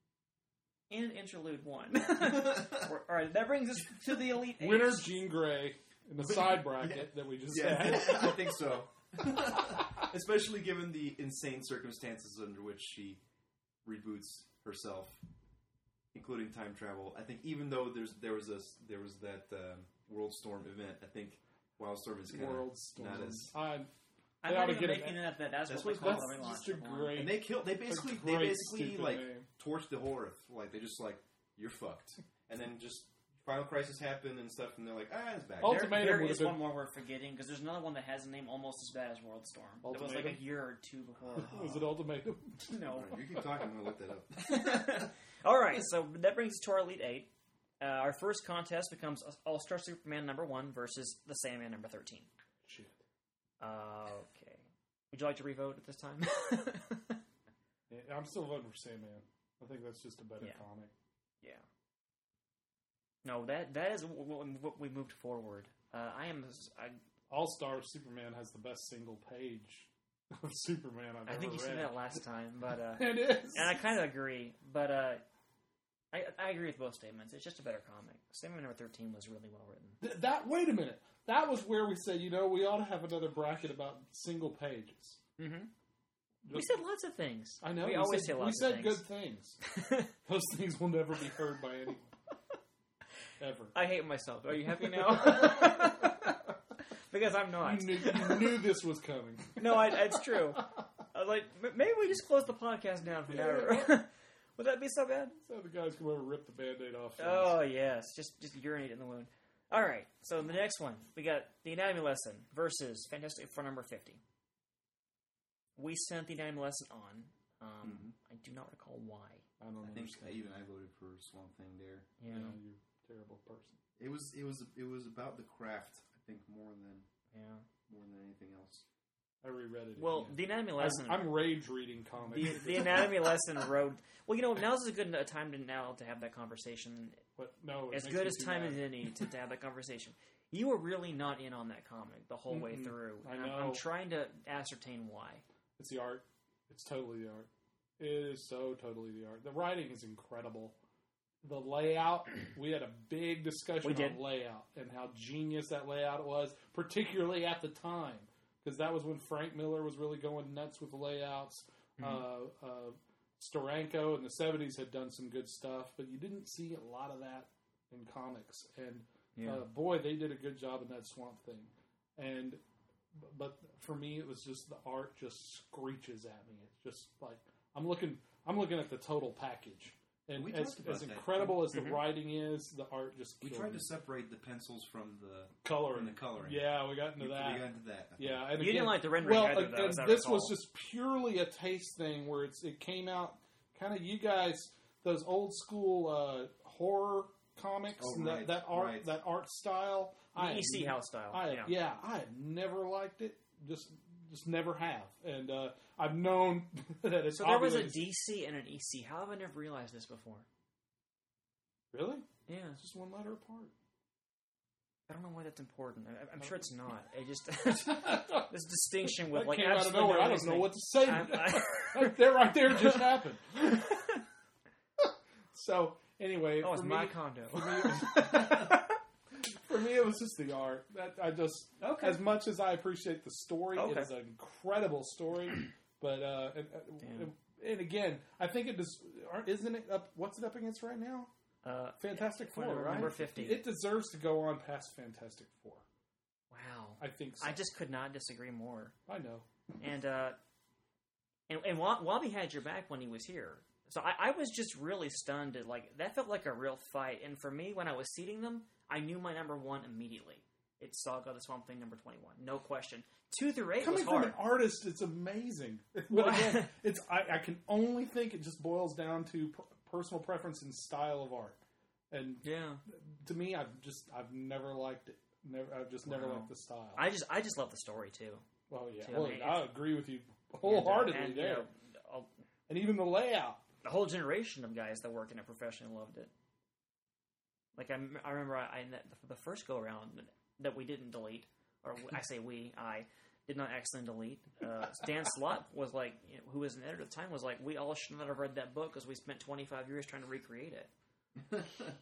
in interlude one. All right, that brings us to the Elite Eight. Winner Jean Grey in the side bracket that we just Yeah, had. I think so. Especially given the insane circumstances under which she reboots herself, including time travel. I think even though there's there was a there was that um, World Storm event, I think Wildstorm is kind World of Storm. not as. I, I'm They ought not to even get it. making it up that that's, That's what what- they call that's it. just a great. And they killed. They basically a they great, basically stupid like name. torched the whole Earth. Like they just like you're fucked, and then just Final Crisis happened and stuff, and they're like, ah, it's back. Oh, There, Ultimatum there would've is been- one more we're forgetting because there's another one that has a name almost as bad as Worldstorm. That was like a Ultimatum? year or two before. Was it Ultimatum? No. You keep talking. I'm gonna look that up. All right, so that brings us to our Elite Eight. Uh, our first contest becomes All Star Superman number one versus the Sandman number thirteen. Shit. Uh, okay. Would you like to revote at this time? Yeah, I'm still voting for Sandman. I think that's just a better Yeah. comic. Yeah. No, that that is what we- what we moved forward. Uh, I am. I, All Star Superman has the best single page of Superman I've I ever think you read. said that last time, but uh, It is. and I kind of agree. But uh, I I agree with both statements. It's just a better comic. Sandman number thirteen was really well written. Th- that wait a minute. That was where we said, you know, we ought to have another bracket about single pages. Mm-hmm. We said lots of things. I know. We, always said, say lots we said of good things. things. Those things will never be heard by anyone. Ever. I hate myself. Are you happy now? Because I'm not. You knew, you knew this was coming. No, I, it's true. I was like, m- maybe we just close the podcast down from now. Would that be so bad? So the guys come over and rip the Band-Aid off. things. Oh yes, just just urinate in the wound. All right. So the next one, we got the anatomy lesson versus Fantastic Four number fifty. We sent the anatomy lesson on. Um, Mhm. I do not recall why. I don't I think understand. even I voted for Swamp Thing there. Yeah. Yeah, you're a terrible person. It was it was it was about the craft. I think more than Yeah. more than anything else. I reread it. Well, again. the anatomy I'm, lesson. I'm rage reading comics. the, the anatomy lesson road. Well, you know, now's a good time to now to have that conversation. But no, it As makes good me as too time mad. as any to, to have that conversation. You were really not in on that comic the whole way Mm-mm. through. I And I'm, know. I'm trying to ascertain why. It's the art. It's totally the art. It is so totally the art. The writing is incredible. The layout, we had a big discussion We did. on layout and how genius that layout was, particularly at the time. Because that was when Frank Miller was really going nuts with the layouts. Mm-hmm. Uh, uh, Steranko in the seventies had done some good stuff, but you didn't see a lot of that in comics. And Yeah. uh, boy, they did a good job in that Swamp Thing. And but for me, it was just the art just screeches at me. It's just like I'm looking, I'm looking at the total package. And We as, talked about as that. incredible as the Mhm. writing is, the art just We killed tried me. to separate the pencils from the coloring. from the coloring. Yeah, we got into we, that. we got into that. I think. Yeah, and You again, didn't like the rendering well, either, and- though, and as I this recall. was just purely a taste thing, where it's it came out kind of you guys those old school uh, horror comics Oh, and right, that, that art right. that art style. The I E C had- house style. I yeah. yeah, I had never liked it. Just just never have, and uh, I've known that it's So there was a obvious- D C and an E C. How have I never realized this before? really Yeah. it's just one letter apart. I don't know why that's important. I, I'm sure it's not. It just this distinction with That like came out of absolutely nowhere. no I don't know reasoning. what to say. I'm- I- Right there, right there, it just happened. So anyway, Oh, it's for my me, condo. for me, it was, for me, it was just the art. That I just, Okay. as much as I appreciate the story, Okay. it is an incredible story. But uh, and, and, and again, I think it is. aren't- Isn't it up? What's it up against right now? Uh, Fantastic Four, number- right? number fifty. It deserves to go on past Fantastic Four. wow. I think. So. I just could not disagree more. I know. And uh, and and Wa- Wabi had your back when he was here. So I, I was just really stunned at like that felt like a real fight. And for me, when I was seating them, I knew my number one immediately. It's Saga the Swamp Thing number twenty one, no question. Two through eight Coming was from hard. an artist, it's amazing. But Well- again, it's I, I can only think it just boils down to per- personal preference and style of art. And Yeah. to me, I've just I've never liked it. Never, I've just never Wow. liked the style. I just I just love the story too. well, yeah, too, I well, mean, I it's- agree with you wholeheartedly and, uh, there, and, you know, and even the layout. the whole generation of guys that work in it professionally loved it. Like I, I remember I, I the first go around that we didn't delete, or I say we, I did not accidentally delete. Uh, Dan Slott was like, you know, who was an editor at the time, was like, we all should not have read that book because we spent twenty-five years trying to recreate it.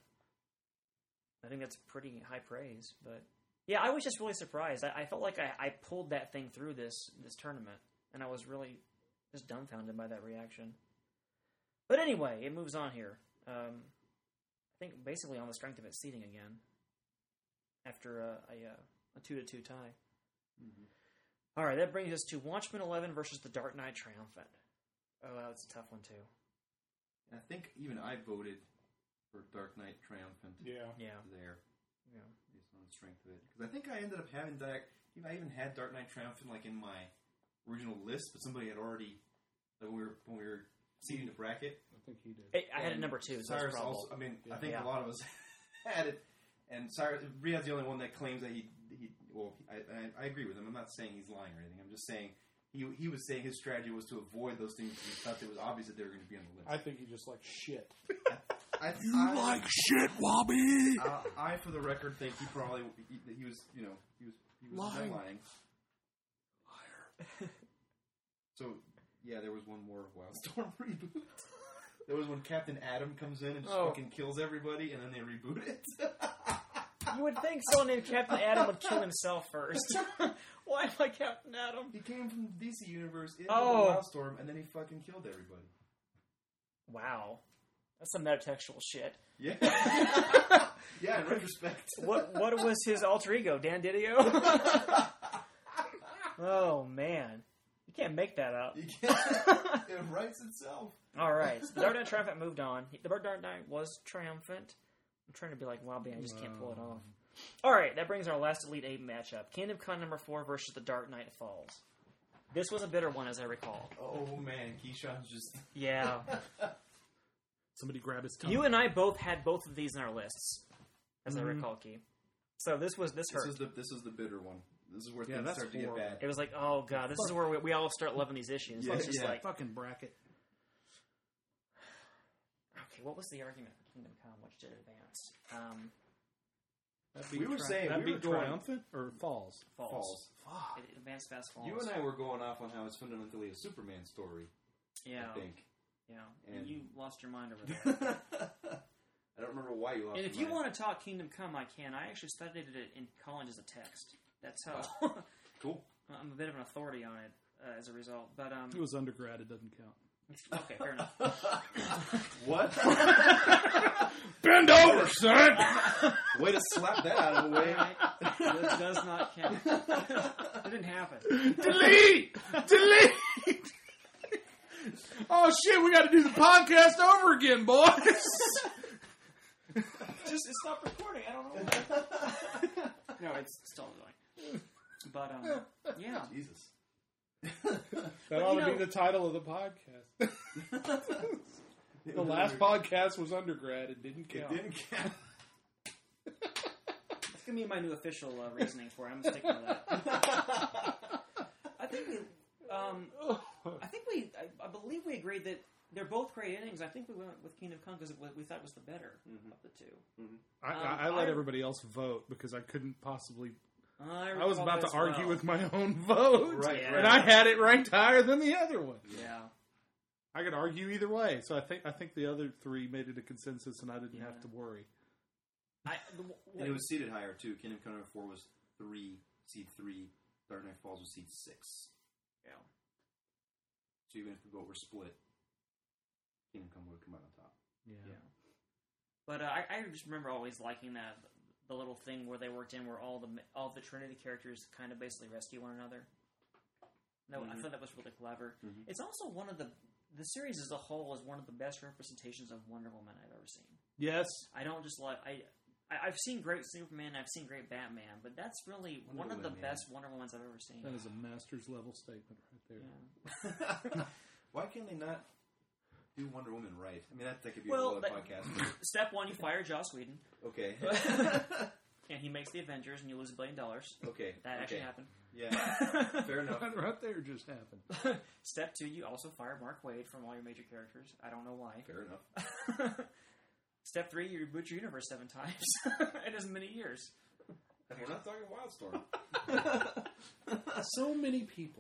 I think that's pretty high praise, but yeah, I was just really surprised. I, I felt like I, I pulled that thing through this this tournament, and I was really just dumbfounded by that reaction. But anyway, it moves on here. Um, I think basically on the strength of its seeding again, after a, a, a two to two tie. Mhm. All right, that brings us to Watchmen eleven versus the Dark Knight Triumphant. Oh, that's a tough one too. I think even I voted for Dark Knight Triumphant Yeah, Yeah, there, yeah. based on the strength of it. Because I think I ended up having Dark. I even had Dark Knight Triumphant like in my original list, but somebody had already like when we were when we were seeding the bracket. I think he did. I, I had a And number two, so Cyrus that's probable. also. I mean, I Yeah. think Yeah. a lot of us had it, and Cyrus Riyad's the only one that claims that he he. Well, I, I, I agree with him. I'm not saying he's lying or anything. I'm just saying he he was saying his strategy was to avoid those things because he thought it was obvious that they were going to be on the list. I think he just likes shit. I, I, shit, Wobby. Uh, I, for the record, think he probably he, he was, you know, he was he was Lying. lying. Liar. So yeah, there was one more Wildstorm reboot. There was when Captain Atom comes in and just Oh. fucking kills everybody, and then they reboot it. You would think someone named Captain Atom would kill himself first. Why am I Captain Atom? He came from the D C universe into Oh. the Wildstorm, and then he fucking killed everybody. Wow. That's some metatextual shit. Yeah. Yeah, in retrospect. What what was his alter ego? Dan Didio? Oh, man. You can't make that up. You can't, it writes itself. All right. So the Dark Knight Triumphant moved on. The Dark Knight was triumphant. I'm trying to be like, wow, man, I just can't pull it off. All right. That brings our last Elite Eight matchup. Kingdom Come number four versus the Dark Knight Falls. This was a bitter one, as I recall. Oh man, Keyshawn's just Yeah. Somebody grab his tongue. You and I both had both of these in our lists, as I Mhm. recall, Key. So this was this this hurt. is the this is the bitter one. This is where Yeah, things that's start to get horrible. bad. It was like, oh god, this is where we, we all start loving these issues. Yeah, It's just yeah. like, fucking bracket. okay, what was the argument for Kingdom Come, which did advance? Um, That We were saying- that we beat were going- triumphant or falls. Falls. Falls. Fuck. It advanced fast falls. You and I were going off on how it's fundamentally a Superman story. yeah, I think. yeah. And- And you lost your mind over there. I don't remember why you lost. And if your you mind. want to talk Kingdom Come, I can. I actually studied it in college as a text. That's how cool. I'm a bit of an authority on it uh, as a result. But um, It was undergrad. It doesn't count. okay, fair enough. What? Bend over, son. Way to slap that out of the way. This does not count. It didn't happen. Delete. Delete. Oh shit! We got to do the podcast over again, boys. Just it's not recording. I don't know. No, it's still going. But um, yeah. Jesus. That ought to be the title of the podcast. The last podcast was undergrad. It didn't It count. didn't count. It's gonna be my new official uh, reasoning for it. I'm sticking with that. I think we, um, I think we, I, I believe we agreed that they're both great innings. I think we went with Kingdom Come because we thought it was the better Mhm. of the two. I, Um, I, I let I- everybody else vote because I couldn't possibly. I, I was recall about that to as argue well. with my own vote, Right, Yeah. right. and I had it ranked higher than the other one. Yeah, I could argue either way, so I think I think the other three made it a consensus, and I didn't have Yeah. to worry. I, the, And it was seated higher too. Kingdom Come Number Four was three, seed three. Dark Knight Falls was seed six. yeah. So even if the vote were split, Kingdom Come would come out on top. Yeah. Yeah. But uh, I, I just remember always liking that the little thing where they worked in where all the all the Trinity characters kind of basically rescue one another. No, I Mhm. thought that was really clever. Mhm. It's also one of the the series as a whole is one of the best representations of Wonder Woman I've ever seen. Yes, I don't just like I. I- I've seen great Superman, I've seen great Batman, but that's really Wonder one of the Woman, yeah. best Wonder Womans I've ever seen. that is a master's level statement right there. Yeah. Why can't they not do Wonder Woman right? I mean, that, that could be Well, a whole other but- podcast. Step one, you fire Joss Whedon. Okay. and he makes the Avengers, and you lose a billion dollars. Okay. That actually okay. happened. Yeah. Fair enough. That right there just happened. Step two, you also fire Mark Waid from all your major characters. I don't know why. Fair enough. Step three, you reboot your universe seven times in as many years. And we're not talking Wildstorm. So many people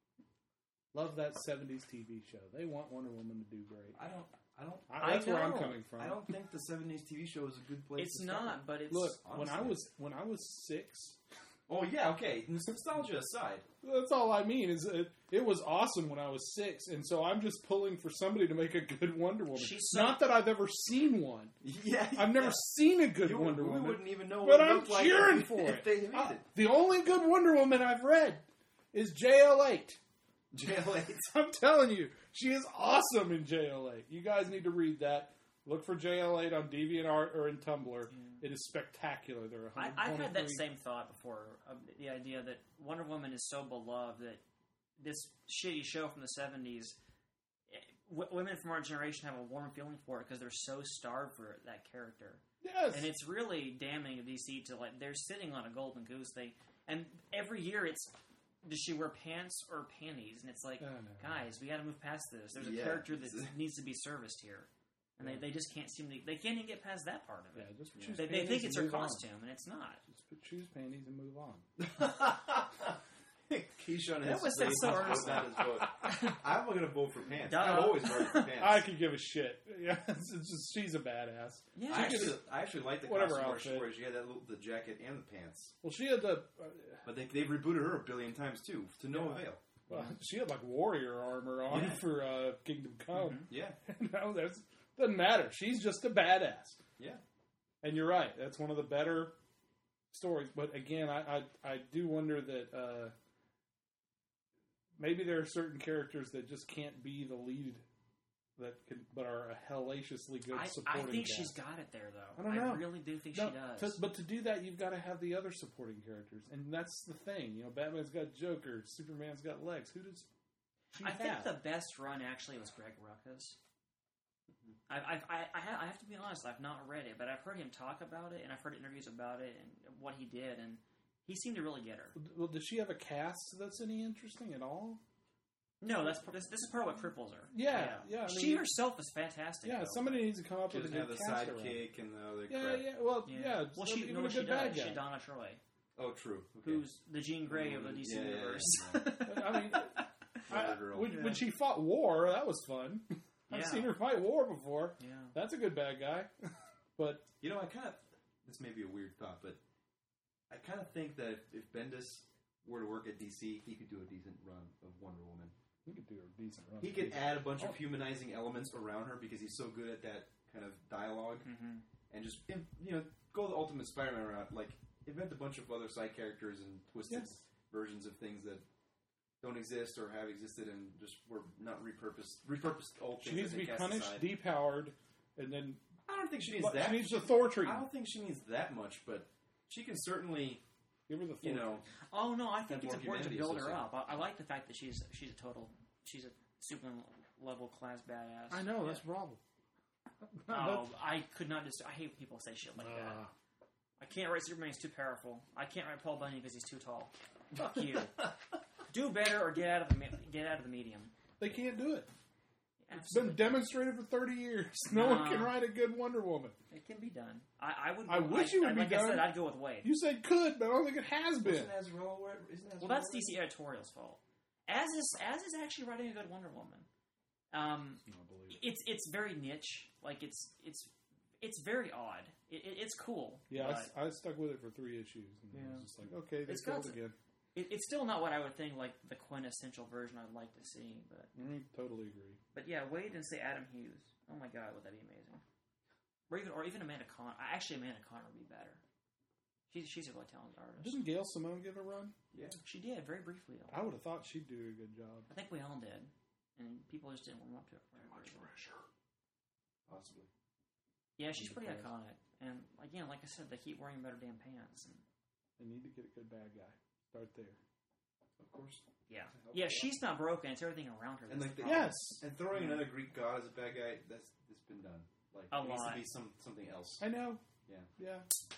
love that seventies T V show. They want Wonder Woman to do great. I don't. I don't. I, that's I where I'm know. coming from. I don't think the seventies T V show is a good place. It's to start. not, but it's Look, when I honestly. was when I was six, Oh yeah. Okay. Nostalgia aside. that's all I mean. Is it, it was awesome when I was six, and so I'm just pulling for somebody to make a good Wonder Woman. She's so- Not that I've ever seen one. Yeah. I've never yeah. seen a good You, Wonder we Woman. wouldn't even know But what it I'm looked like cheering if, for if it. they made Uh, it. the only good Wonder Woman I've read is J L eight. J L A. I'm telling you, she is awesome in J L eight. You guys need to read that. Look for J L eight on DeviantArt or in Tumblr. It is spectacular. There are I, one I've hundred had that twenty-three same thought before. Um, the idea that Wonder Woman is so beloved that this shitty show from the seventies, eh, w- women from our generation have a warm feeling for it because they're so starved for that character. Yes. And it's really damning of D C to, like, they're sitting on a golden goose thing. And every year it's, does she wear pants or panties? And it's like, I know. guys, we got to move past this. There's a Yeah. character that needs to be serviced here. And they, they just can't seem to, they can't even get past that part of Yeah, it. just Yeah. choose They, they panties think it's and her move on. costume, and it's not. Just put, choose panties and move on. Keyshawn That has was said raised so his earnestly. vote, not his vote. I'm going to vote for pants. Duh. I've always voted for pants. I could give a shit. Yeah, it's it's just she's a badass. Yeah. I actually, I actually like the Whatever costume where she, outfit. where she had that little, the jacket and the pants. Well, she had the. Uh, But they, they've rebooted her a billion times too, to no Yeah. avail. well, she had like warrior armor on Yeah. for uh, Kingdom Come. Yeah, no, that's doesn't matter. She's just a badass. yeah. And you're right. That's one of the better stories. But again, I I, I do wonder that uh, maybe there are certain characters that just can't be the lead, that can, but are a hellaciously good I, I supporting. think cast. she's got it there, though. I don't know. really do think No, she does. to- but to do that, you've got to have the other supporting characters, and that's the thing. You know, Batman's got Joker, Superman's got Lex. Who does she I have? think the best run actually was Greg Rucka's. I, I, I, I have I have to be honest. I've not read it, but I've heard him talk about it, and I've heard interviews about it and what he did, and he seemed to really get her. Well, does she have a cast that's any interesting at all? No, that's this, this is part of what cripples her. Yeah, yeah, I she mean- herself is fantastic. Yeah, though. somebody needs to come up She with a doesn't good have the cast around. sidekick and the other Yeah, crap. yeah. Well, Yeah. yeah. well, so she even no, a she good bad does. guy. She Donna Troy, Oh, true. Okay. who's the Jean Grey of the D C Yeah, yeah, yeah, universe. yeah. I mean, I, Other girl. when, Yeah. when she fought War, that was fun. I've Yeah. seen her fight War before. Yeah. That's a good bad guy. But You know, I kind of, this may be a weird thought, but I kind of think that if, if Bendis were to work at D C, he could do a decent run of Wonder Woman. he could do a decent run. He could add a bunch Oh. of humanizing elements around her because he's so good at that kind of dialogue, Mm-hmm. and just, you know, go the ultimate Spider-Man route. Like, invent a bunch of other side characters and twisted Yes. versions of things that don't exist or have existed and just were not repurposed. Repurposed old She things needs that to be they cast punished, aside. depowered, and then I don't think she needs but that. she needs the Thor I treatment. don't think she needs that much, but she can certainly, Give her the Thor. you know, Oh no, I think Have it's more important to humanity build her associated. up. I, I like the fact that she's she's a total she's a super level class badass. I know that's the problem. Oh, I could not just. I hate when people say shit like that. Ah. I can't write Superman; he's too powerful. I can't write Paul Bunyan because he's too tall. Fuck you. Do better or get out of the me- get out of the medium. They can't do it. It's been Absolutely, demonstrated for thirty years. No one can Nah. write a good Wonder Woman. it can be done. I, I would. I wish it would be like done. I said, I'd go with Wade. You said could, but I don't think it has been. isn't Azrael, isn't Azrael Well, that's D C editorial's fault. As is as is actually writing a good Wonder Woman. Um, I don't believe it. it's it's very niche. Like it's it's it's very odd. It, it, it's cool. Yeah, but I, I stuck with it for three issues. And Yeah. I was just like, okay, they It's got failed to- again. it, it's still not what I would think like the quintessential version I'd like to see. But Mm, totally agree. but yeah, Wade and say Adam Hughes. Oh my God, would that be amazing? Or even or even Amanda Connor. Actually, Amanda Connor would be better. She's she's a really talented artist. Didn't Gail Simone give a run? Yeah. She did very briefly though. I would have thought she'd do a good job. I think we all did, and people just didn't warm up to it. For Much pressure. Possibly. Yeah, she's Need to pretty press. iconic. And again, like I said, they keep wearing better damn pants. And They need to get a good bad guy. Start there. Of course. yeah, To help yeah, out. she's not broken. It's everything around her. And that's like the, the problem. Yes. And throwing another Greek god as a bad guy, that's that's been done. Like A it needs lot. to be some something else. I know. Yeah. Yeah.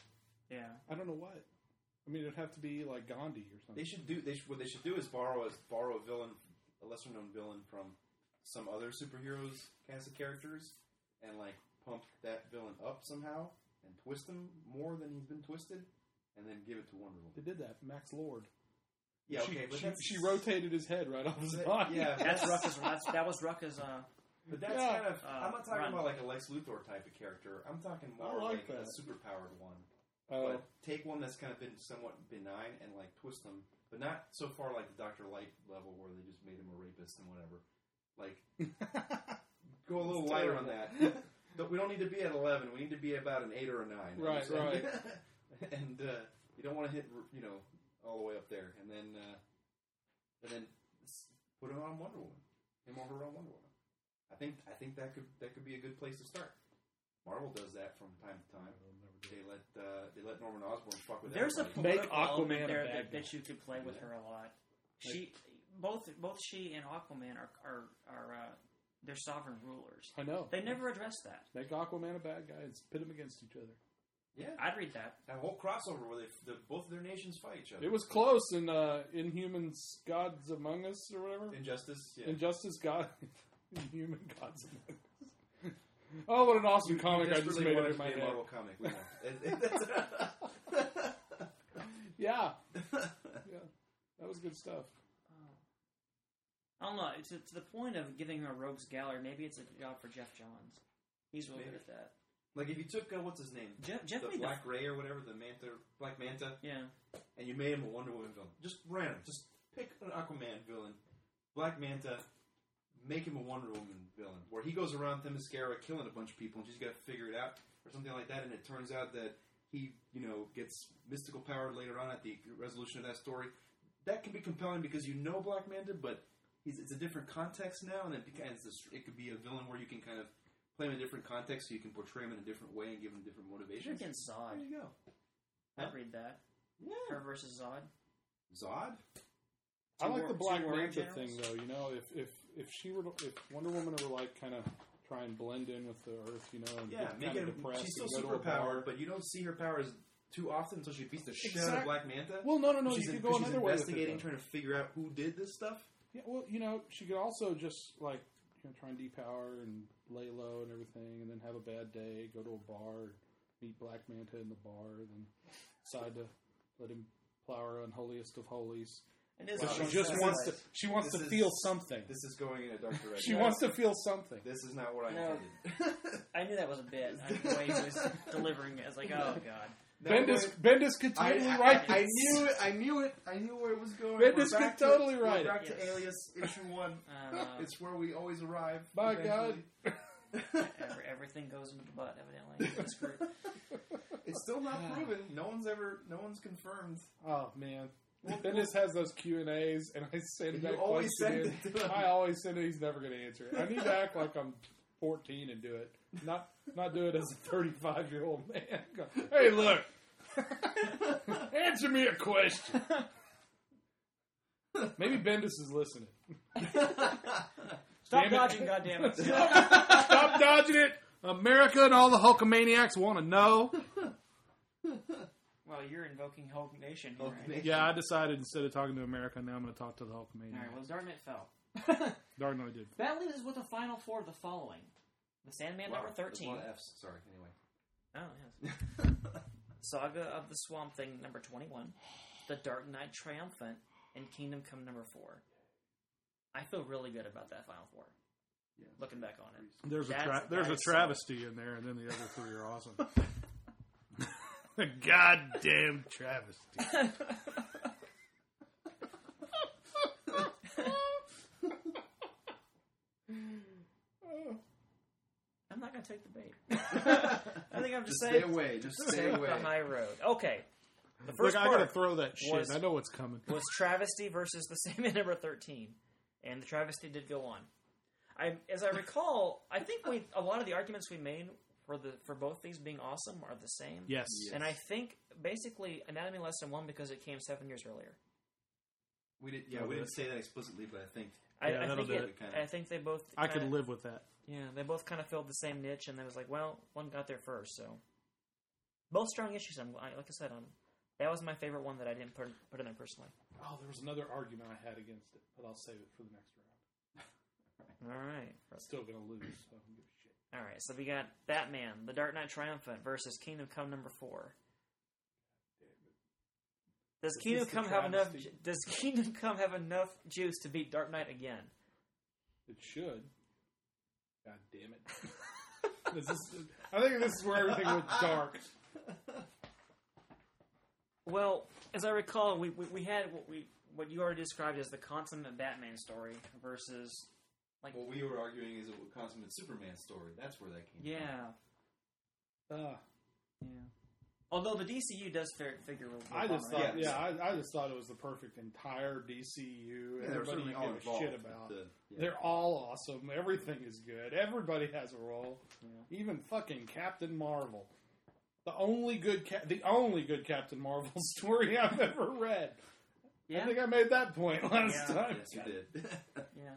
Yeah. I don't know what. I mean, it'd have to be like Gandhi or something. They should do. They should, what they should do is borrow a borrow a villain, a lesser known villain from some other superheroes cast of characters, and like pump that villain up somehow and twist him more than he's been twisted, and then give it to Wonder Woman. They did that. Max Lord. Yeah, she, okay, but she, that's, she rotated his head right off his that- body. yeah, That's Rucka's. That's, that was Rucka's. Uh, but that's Yeah. kind of. Uh, I'm not talking run. about like a Lex Luthor type of character. I'm talking more I like like, a that. superpowered one. Oh, But take one that's kind of been somewhat benign and like twist them, but not so far like the Doctor Light level where they just made him a rapist and whatever. Like, go a little It's lighter terrible. on that. But we don't need to be at eleven. We need to be about an eight or a nine. Right, Understand? right. and uh, you don't want to hit, you know, all the way up there, and then uh, and then s- put him on Wonder Woman. Him or her on Wonder Woman. I think I think that could that could be a good place to start. Marvel does that from time to time. They let uh, they let Norman Osborn fuck with there's a everybody. Make political Aquaman element a there bad that, guy. that you could play with her a lot. She, both both she and Aquaman are are are uh, they're sovereign rulers. I know. They never address that. Make Aquaman a bad guy and pit him against each other. Yeah, I'd read that. that whole crossover where they, the, both of their nations fight each other. It was close in uh, Inhumans Gods Among Us or whatever. Injustice. Yeah. Injustice God. Inhuman Gods Among Us. Oh, what an awesome We- comic we I just desperately made it wanted in my to be a head. Marvel comic. We won't. Yeah. Yeah. That was good stuff. I don't know. To, to the point of giving her a rogues gallery, maybe it's a job for Jeff Johns. He's really Maybe. good at that. Like if you took uh, what's his name, Jeff, Jeff the made Black Ray or whatever, the Manta, Black Manta, the yeah. and you made him a Wonder Woman villain. Just random. Just pick an Aquaman villain, Black Manta, make him a Wonder Woman villain, where he goes around Themyscira killing a bunch of people, and she's got to figure it out, or something like that. And it turns out that he, you know, gets mystical power later on at the resolution of that story. That can be compelling because you know Black Manta, but he's, it's a different context now, and it becomes this, it could be a villain where you can kind of play him in a different context, so you can portray him in a different way and give him different motivations. Freaking Zod. There you go. I'd read that. Yeah. Her versus Zod. Zod? I Two like war- the Black two warrior Manta generals? thing, though. You know, if if if she were, to, if Wonder Woman were like kind of try and blend in with the Earth, you know, and Yeah, get make kind it. of depressed, She's still and go super to a bar. powered, but you don't see her powers too often until she beats the shit out Exact- of Black Manta. Well, no, no, no. she's You in- could go she's another way with it, investigating, though. trying to figure out who did this stuff. Yeah, well, you know, she could also just like you know try and depower and lay low and everything, and then have a bad day, go to a bar, meet Black Manta in the bar, and then decide to let him plow her unholiest of holies. It is So a she fun just set. wants to. She wants This to is- feel something. This is going in a dark direction. She wants to feel something. This is not what I No. intended. I knew that was a bit. I, the way he was delivering it, I was like, oh god. No, Bendis, but- Bendis could I, totally I, write I, I this. knew it. I knew it. I knew where it was going. Bendis We're back could to- totally we're write it. Back to Yes. Alias issue one. Uh, It's where we always arrive. By God. eventually. every, everything goes into the butt, evidently. That's great. It's still not proven. No one's ever. No one's confirmed. Oh man, Bendis has those Q and A's, and I send You that always question send in. it to him. I always send it. He's never going to answer it. I need to act like I'm fourteen and do it, not not do it as a thirty-five year old man. Go, hey, look, answer me a question. Maybe Bendis is listening. Stop Damn it. dodging, goddammit. Stop dodging it. America and all the Hulkamaniacs want to know. Well, you're invoking Hulk Nation here, Hulk right? Nation. Yeah, I decided instead of talking to America, now I'm going to talk to the Hulkamaniacs. Alright, well, Darknet fell. Darn, no, I did. That leaves us with the final four of the following. The Sandman Wow, number there's thirteen. a lot of F's. Sorry. Anyway. Oh, yes. Saga of the Swamp Thing number twenty-one. The Dark Knight Triumphant. And Kingdom Come number four. I feel really good about that final four. Yeah. Looking back on it. There's a That's- tra- there's a that's travesty in there, and then the other three are awesome. A goddamn travesty. I'm not going to take the bait. I think I'm just, Just saying. stay away. Just stay Take away. the high road. Okay. The Look, first I gotta part throw that shit. was- I know what's coming. was Travesty versus the Sandman number thirteen. And the Travesty did go on. I, as I recall, I think we a lot of the arguments we made for the for both these being awesome are the same. Yes. Yes. And I think basically Anatomy Lesson won because it came seven years earlier. We did. Yeah, That'll we do didn't say that explicitly, but I think I, Yeah, I that'll think do it, it. I think they both. I could kinda- live with that. Yeah, they both kind of filled the same niche, and they was like, well, one got there first, so Both strong issues. I'm, I, like I said, um, that was my favorite one that I didn't put, put in there personally. Oh, there was another argument I had against it, but I'll save it for the next round. All right. I'm still going to lose, so I don't give a shit. All right, so we got Batman, The Dark Knight Triumphant versus Kingdom Come number four. Does This Kingdom is the Come have enough? travesty. Does Kingdom Come have enough juice to beat Dark Knight again? It should. God damn it. This is, I think this is where everything went dark. Well, as I recall, we we, we had what we what you already described as the consummate Batman story versus like What we were arguing is a consummate Superman story. That's where that came yeah Uh, yeah. Although the D C U does fi- figure. with I just Obama, thought, Yeah. yeah, I, I just thought it was the perfect entire D C U. from. Yeah, they were Everybody certainly you all give a involved. shit but about. The, yeah. They're all awesome. Everything is good. Everybody has a role. Yeah. Even fucking Captain Marvel. The only good, ca- the only good Captain Marvel story I've ever read. Yeah, I think I made that point last Yeah. time. Yes, you did. yeah.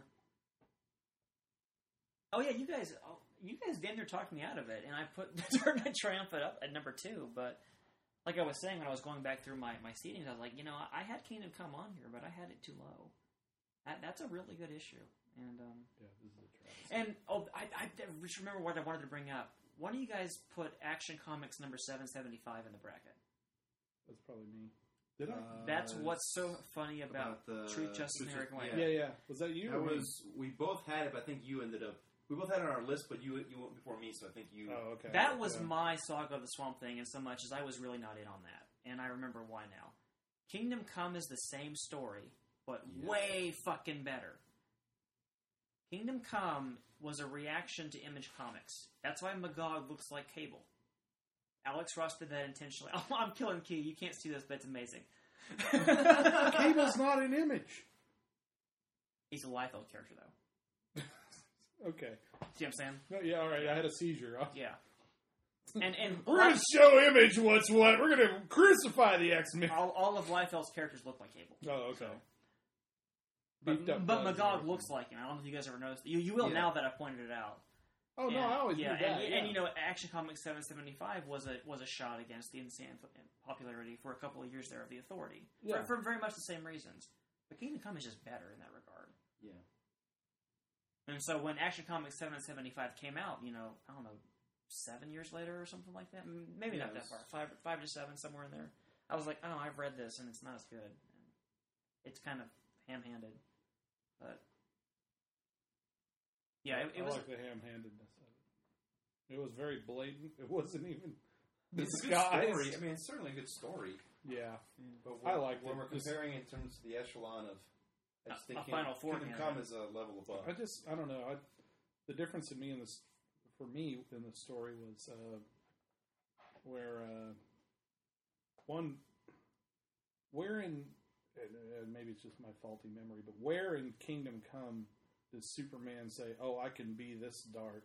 Oh yeah, you guys, oh, you guys damn near talked me out of it, and I put the Dark Knight Triumphant up at number two. But like I was saying when I was going back through my my seedings, I was like, you know, I had Kingdom Come on here, but I had it too low. That, that's a really good issue, and um, Yeah, this is a travesty. and oh, I, I just remember what I wanted to bring up. One of you guys put Action Comics number seven seventy five in the bracket. That's probably me. Did I? Uh, That's what's so funny about, about the Truth, Justice, and Truth- American Way. yeah. yeah, yeah. Was that you? That or me? was we both had it, but I think you ended up. We both had it on our list, but you you went before me, so I think you. Oh, okay. That was Yeah. my Saga of the Swamp Thing, and so much as I was really not in on that, and I remember why now. Kingdom Come is the same story, but Yeah. way fucking better. Kingdom Come was a reaction to Image Comics. That's why Magog looks like Cable. Alex Ross did that intentionally. Oh, I'm killing Key. You can't see this, but it's amazing. Cable's not an Image. He's a Liefeld character, though. Okay. See what I'm saying? No, yeah, all right. I had a seizure. Yeah. And and We're going to show Image what's what. We're going to crucify the X-Men. all, all of Liefeld's characters look like Cable. Oh, okay. But, Beefed up but Buzz Magog and looks like him. I don't know if you guys ever noticed. You you will Yeah. now that I pointed it out. Oh, no, And- I always yeah, knew that. and, yeah. and you know, Action Comics seven seventy-five was a was a shot against the insane popularity for a couple of years there of the Authority Yeah. for, for very much the same reasons. But Kingdom Come is just better in that regard. Yeah. And so when Action Comics seven seventy-five came out, you know, I don't know, seven years later or something like that, M- maybe Yeah, not it that was- far, five five to seven somewhere in there. I was like, oh, I've read this and it's not as good. And it's kind of ham-handed, but yeah, it, it I was. like the ham-handedness of it. It was very blatant. It wasn't even It's a good disguised. story. I mean, it's certainly a good story. Yeah. But I when, liked when it. we're Just- comparing in terms of the echelon of, I just A- think a Kingdom- Final Four Kingdom candidate. Come is a level above. I just, I don't know. I, the difference in me in this, for me in the story was uh, where uh, one, where in, and, and maybe it's just my faulty memory, but where in Kingdom Come does Superman say, "Oh, I can be this dark"?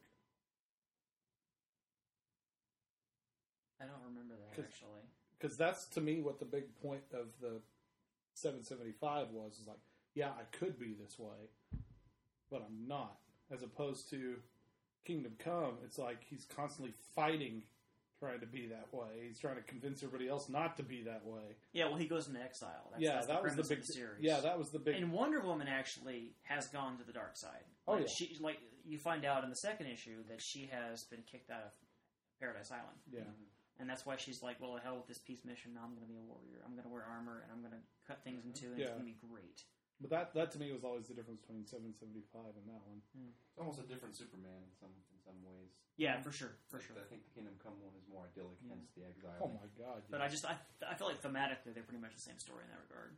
I don't remember that 'Cause- actually. Because that's to me what the big point of the seven seventy-five was. Is like, yeah, I could be this way, but I'm not. As opposed to Kingdom Come, it's like he's constantly fighting, trying to be that way. He's trying to convince everybody else not to be that way. Yeah, well, he goes into exile. That's, yeah, that's that the was the premise big of the series. Yeah, that was the big. And Wonder Woman actually has gone to the dark side. Oh, Like, yeah. she like you find out in the second issue that she has been kicked out of Paradise Island, yeah, and that's why she's like, "Well, the hell with this peace mission. Now I'm going to be a warrior. I'm going to wear armor, and I'm going to cut things in two, and Yeah. it's going to be great." but that that to me was always the difference between seven seventy-five and that one. It's almost a different Superman in some in some ways. Yeah, for sure, for Like, sure. I think the Kingdom Come one is more idyllic, Yeah. hence the exile. Oh my god! But yeah. I just I I feel like thematically they're pretty much the same story in that regard.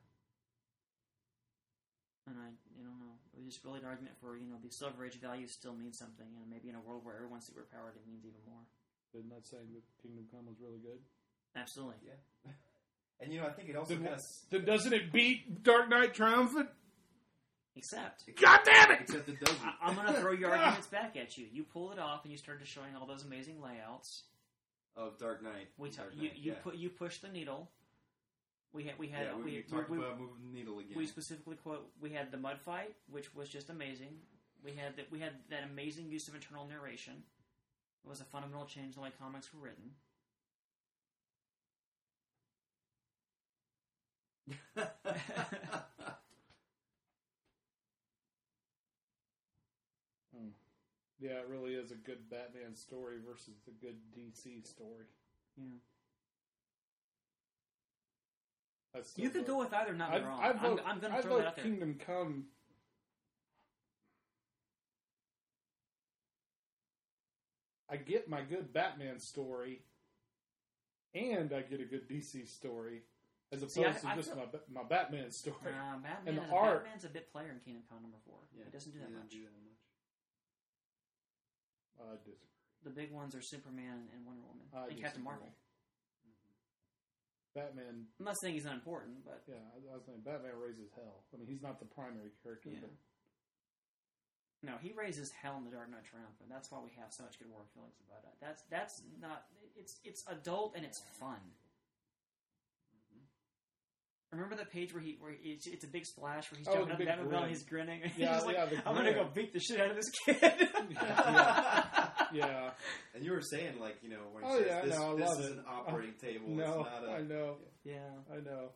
And I you don't know. It was just really an argument for you know the Silver Age values still mean something, and maybe in a world where everyone's super powered, it means even more. Isn't that saying that Kingdom Come was really good? Absolutely. Yeah. And you know, I think it also Then, kind of then doesn't it beat Dark Knight Triumphant? Except God damn it! except it doesn't. I, I'm going to throw your arguments back at you. You pulled it off, and you started showing all those amazing layouts. Of Dark Knight. We t- Dark you Knight, you yeah. put you pushed the needle. We had we had yeah, we, we, we talked we, about moving the needle again. we specifically quote we had the mud fight, which was just amazing. We had that we had that amazing use of internal narration. It was a fundamental change in the way comics were written. Hmm. Yeah, it really is a good Batman story versus a good D C story. Yeah. I still You could vote- go with either, not I, wrong. I vote, I'm, I'm going I to throw vote that out there. Kingdom Come. I get my good Batman story, and I get a good D C story, as opposed See, I- to I just feel- my my Batman story. Uh, Batman, And the is, art- Batman's a bit player in Kingdom Come number four. Yeah, He doesn't do that he much. do that much. I disagree. The big ones are Superman and Wonder Woman. I and Captain disagree. Marvel. Batman, I'm not saying he's unimportant, but yeah, I I was saying Batman raises hell. I mean, he's not the primary character, yeah. but No, he raises hell in the Dark Knight Triumphant. That's why we have so much good work feelings about it. That's that's not. It's it's adult and it's fun. Remember that page where he where he, it's, it's a big splash where he's Oh, jumping the up big Batmobile grin. and he's grinning. Yeah, he's like, yeah, the I'm gonna grin. go beat the shit out of this kid. yeah, yeah. And you were saying, like, you know, when he Oh, says yeah, this, no, I this love is it. an operating table, No, it's not a... I know, yeah. I know.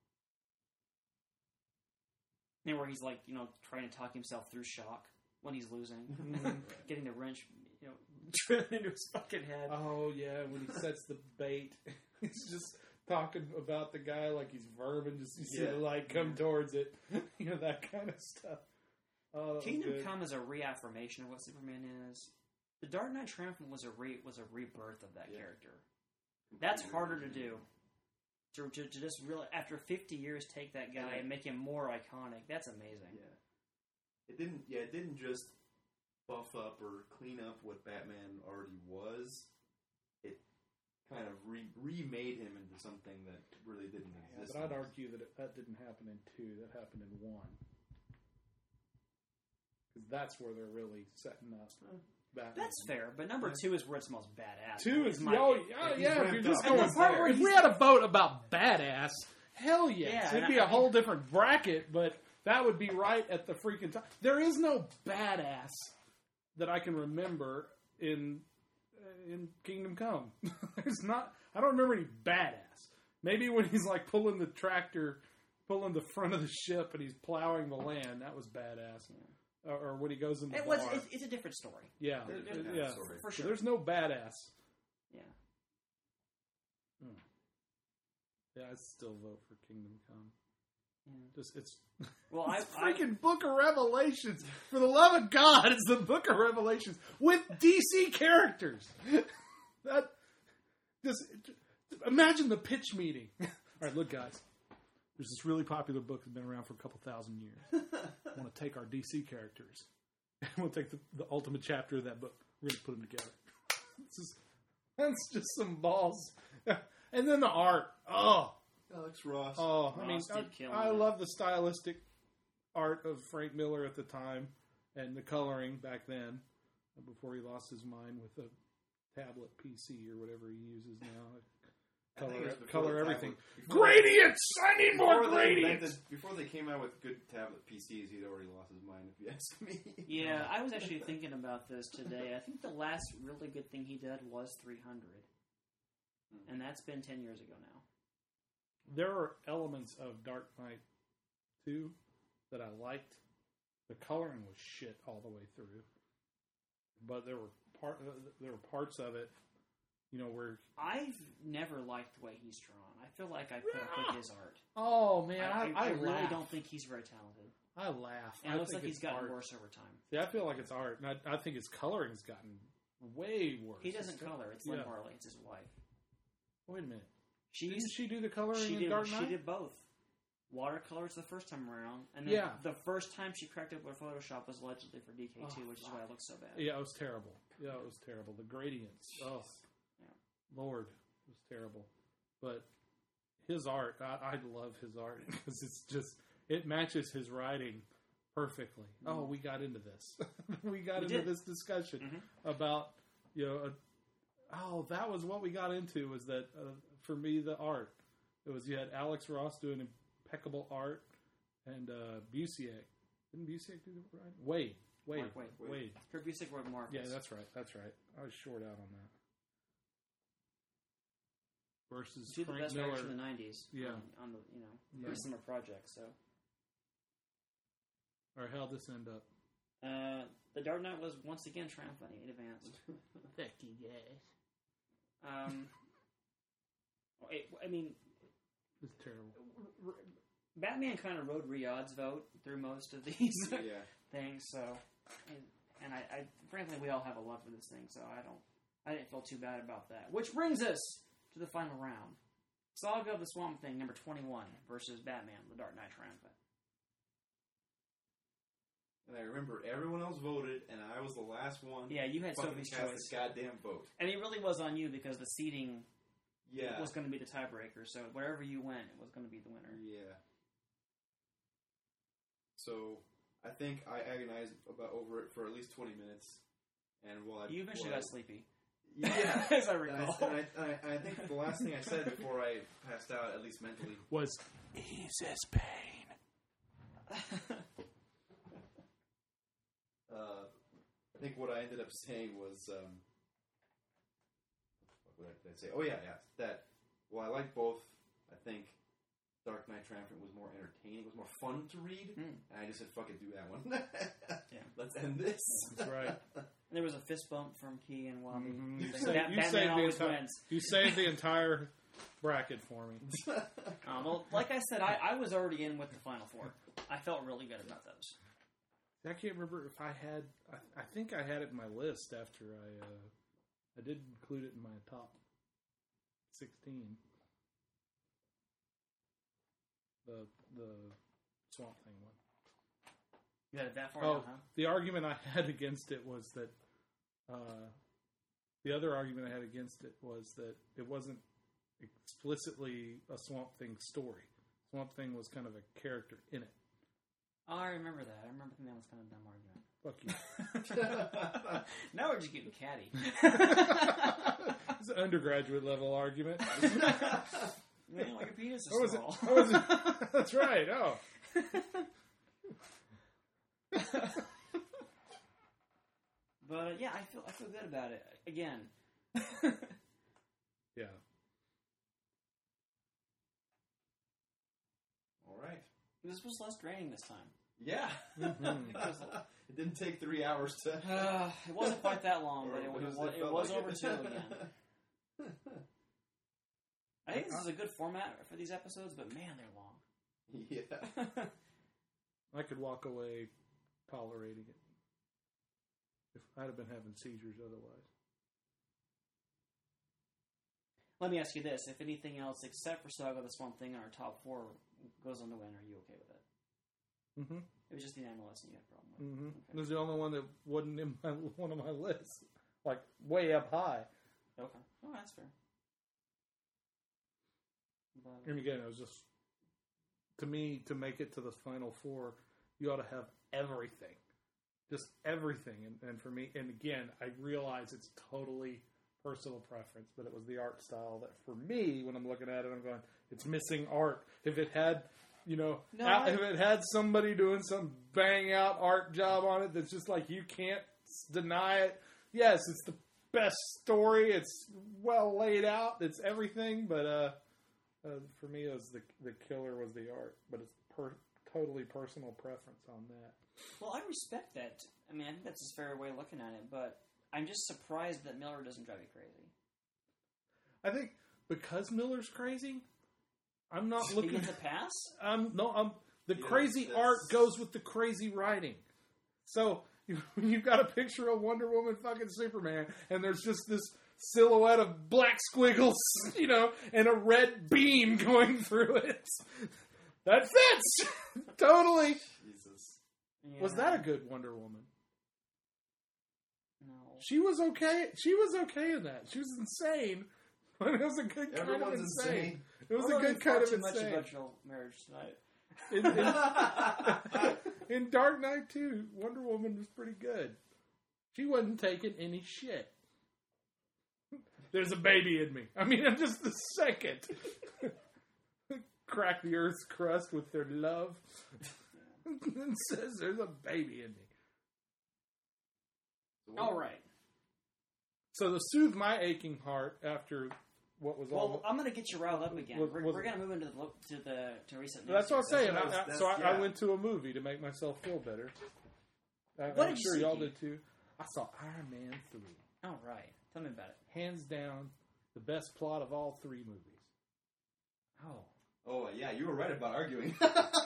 And where he's like, you know, trying to talk himself through shock when he's losing, Mhm. getting the wrench, you know, driven into his fucking head. Oh yeah, when he sets the bait, he's just talking about the guy like he's vermin. Just you see Yeah. the light come towards it, you know, that kind of stuff. Oh, that was Kingdom good. Come is a reaffirmation of what Superman is. The Dark Knight Triumphant was a re- was a rebirth of that Yeah. character. That's harder to do. To, to, to just really, after fifty years, take that guy Yeah. and make him more iconic. That's amazing. Yeah. It didn't. Yeah, it didn't just buff up or clean up what Batman already was. It kind of re- remade him into something that really didn't Yeah, exist. but I'd argue that it, that didn't happen in two. That happened in one. Because that's where they're really setting up Batman. That's fair, but number Yeah. two is where it's most badass. Two is my. oh, Like, yeah, he's yeah. If ramped you're just up. going, And the part where if we he's- had a vote about badass, hell yes, Yeah, it'd and be I- a whole different bracket. But that would be right at the freaking top. There is no badass that I can remember in uh, in Kingdom Come. There's not. I don't remember any badass. Maybe when he's like pulling the tractor, pulling the front of the ship, and he's plowing the land. That was badass. Or, or when he goes in the It bar. was. It's, it's a different story. yeah, There- it- there's- yeah. Sorry. For So sure. there's no badass. Yeah. Yeah, I still vote for Kingdom Come. Yeah. Just it's Well, I, it's I freaking Book of Revelations. For the love of God, it's the Book of Revelations with D C characters. That just imagine the pitch meeting. All right, look, guys. There's this really popular book that's been around for a couple thousand years. I want to take our D C characters. I want to take the, the ultimate chapter of that book. We're going to put them together. It's just, that's just some balls. And then the art. Oh, Alex Ross. oh. I mean, Ross did kill I, I it. love the stylistic art of Frank Miller at the time and the coloring back then, before he lost his mind with the tablet P C or whatever he uses now. I think it Color, was before color the everything. tablet- before- Gradients! I need more before they gradients! invented- Before they came out with good tablet P Cs, he'd already lost his mind, if you ask me. yeah, I was actually thinking about this today. I think the last really good thing he did was three hundred, and that's been ten years ago now. There are elements of Dark Knight two that I liked. The coloring was shit all the way through, but there were part uh, there were parts of it, you know, where I've never liked the way he's drawn. I feel like I put up with his art. oh man, I, I, I, I really laugh. don't think he's very talented. I laugh. And I it looks think like he's it's gotten art. worse over time. See, I feel like it's art, and I, I think his coloring's gotten way worse. He doesn't It's- color. It's Lynn yeah. Barley. It's his wife. Wait a minute. She's Didn't she do the coloring she in did Dark she Knight? did both. Watercolors the first time around, and then Yeah. the first time she cracked up with Photoshop was allegedly for D K two, Oh, which is why it looks so bad. Yeah, it was terrible. Yeah, it was terrible. The gradients. Oh, Yeah. Lord, it was terrible. But his art, I, I love his art because it's just it matches his writing perfectly. Mm-hmm. Oh, we got into this. we got We into did. this discussion Mhm. about you know. A, oh, that was what we got into. Was that uh, for me the art? It was you had Alex Ross doing impeccable art and uh, Busiek. Didn't Busiek do the writing? Wade. Wade. Mark Wade. Wade. Kurt Busiek wrote Marcus. Yeah, that's right. That's right. I was short out on that. versus Two of the Frank best Miller. writers from the nineties. Yeah. On, on the you know Yeah. very similar projects. So Or how'd this end up? uh, the Dark Knight was once again triumphant. It advanced. Fuck you guys. Um, it, I mean, It's terrible. R- Batman kind of rode Riyadh's vote through most of these Yeah. things. So, and, and I, I frankly we all have a love for this thing. So I don't. I didn't feel too bad about that. Which brings us to the final round. Saga of the Swamp Thing, number twenty-one, versus Batman, The Dark Knight Triumphant. And I remember everyone else voted, and I was the last one. Yeah, you had fucking Sophie's cast choice. the goddamn vote. And it really was on you because the seating Yeah. was going to be the tiebreaker. So wherever you went, it was going to be the winner. Yeah. So I think I agonized about over it for at least twenty minutes, and while I You eventually while got sleepy. yeah, As I and I, recall. and I, and I, I think the last thing I said before I passed out, at least mentally, Was eases pain. uh, I think what I ended up saying was, um, what did I say? Oh yeah, yeah, that. Well, I like both. I think Dark Knight Triumphant was more entertaining. It was more fun to read, Mm. and I just said, "Fuck it, do that one." Yeah. Let's end this. That's right. There was a fist bump from Key and Wabi. Mhm. You Saying saved- Bat- you Batman saved the always entire- wins. You saved the entire bracket for me. Um, well, like I said, I, I was already in with the final four. I felt really good about those. I can't remember if I had. I, I think I had it in my list after I. Uh, I did include it in my top sixteen. The the Swamp Thing one. You had it that far Oh, down, huh? the argument I had against it was that. Uh, the other argument I had against it was that it wasn't explicitly a Swamp Thing story. Swamp Thing was kind of a character in it. Oh, I remember that. I remember thinking that was kind of a dumb argument. Fuck you. Now we're just getting catty. It's an undergraduate level argument. Man, like a penis is What was it? small. What was it? That's right. Oh. But uh, yeah, I feel I feel good about it. Again, Yeah. All right. this was less draining this time. Yeah. Mhm. It didn't take three hours to. Uh, it wasn't quite that long, but it, Or it, was was, it it felt was like over it? two again. I think this is a good format for these episodes, but man, they're long. Yeah. I could walk away tolerating it if I'd have been having seizures otherwise. Let me ask you this: if anything else except for Saga of the Swamp Thing in our top four goes on to win, are you okay with it? Mm-hmm. It was just the animal lesson you had a problem with. Mm-hmm. Okay. It was the only one that wasn't in my, one of my lists. Like, way up high. Okay. Oh, that's fair. But, And again, it was just, to me, to make it to the final four, you ought to have everything. Just everything. And, and for me, and again, I realize it's totally personal preference, but it was the art style that, for me, when I'm looking at it, I'm going, it's missing art. If it had, you know, No, out- I- if it had somebody doing some bang out art job on it that's just like, you can't s- deny it. Yes, it's the best story. It's well laid out. It's everything, but, uh, Uh, for me, it was the the killer was the art, but it's per, totally personal preference on that. well, I respect that. I mean, I think that's a fair way of looking at it, but I'm just surprised that Miller doesn't drive you crazy. I think because Miller's crazy, I'm not He looking. gets a pass? Um, no, um, the Yeah, crazy that's- art goes with the crazy writing. So you, you've got a picture of Wonder Woman, fucking Superman, and there's just this silhouette of black squiggles, you know, and a red beam going through it. That fits totally. Jesus. Yeah. Was that a good Wonder Woman? No. She was okay. She was okay in that. She was insane, but it was a good kind Everyone's of insane. insane. It was We're a learning good kind far of too much insane. about your marriage tonight. In, in, in Dark Knight two, Wonder Woman was pretty good. She wasn't taking any shit. There's a baby in me. I mean, I'm just the second. Crack the Earth's crust with their love. And says there's a baby in me. All right. So to soothe my aching heart after what was Well, all. I'm going to get you riled up again. Was- we're was- we're going to move into the lo- to the to recent. That's what I'm news. saying. That's I, what I I- was- so I, that's- I yeah. went to a movie to make myself feel better. I, What I'm did you sure see, y'all Keith? did too. I saw Iron Man three. All right, tell me about it. Hands down, the best plot of all three movies. Oh, Oh yeah, you were right about arguing.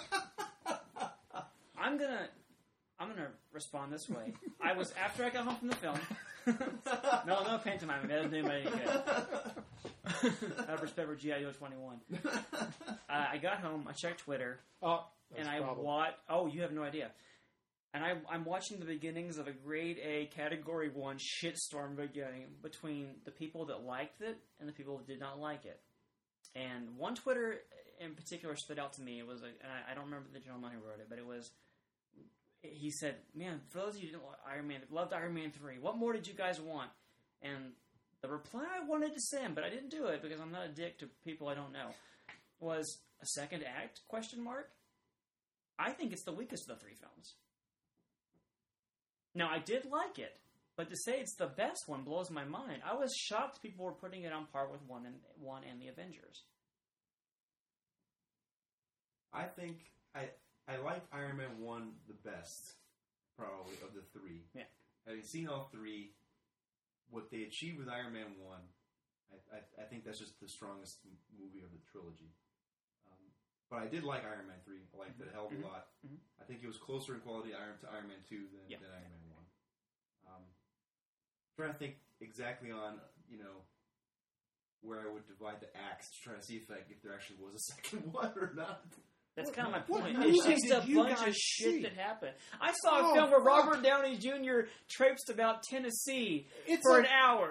I'm gonna I'm gonna respond this way. I was after I got home from the film. no, no pantomime. That doesn't do anybody any good. Out of respect for G I. Joe twenty-one. Uh, I got home. I checked Twitter, Oh, that's and a I problem. watched. Oh, you have no idea. And I, I'm watching the beginnings of a grade A, category one shitstorm beginning between the people that liked it and the people that did not like it. And one Twitter in particular stood out to me. It was, a, and I, I don't remember the gentleman who wrote it, but it was. He said, "Man, for those of you who didn't like Iron Man, loved Iron Man three. What more did you guys want?" And the reply I wanted to send, but I didn't do it because I'm not a dick to people I don't know, was a second act? Question mark. I think it's the weakest of the three films. Now, I did like it, but to say it's the best one blows my mind. I was shocked people were putting it on par with one and one and the Avengers. I think I I like Iron Man one the best, probably of the three. Yeah. Having seen all three, what they achieved with Iron Man one, I I, I think that's just the strongest m- movie of the trilogy. Um, but I did like Iron Man three. I liked it a hell of a Mhm. lot. Mhm. I think it was closer in quality Iron to Iron Man two than, Yeah. than Iron Man one. Um, trying to think exactly on you know where I would divide the acts to try to see if I, if there actually was a second one or not. That's kind of my what point. movie It's just did a you bunch guys of shit see? that happened. I saw a Oh, film where fuck. Robert Downey Junior traipsed about Tennessee It's for a- an hour.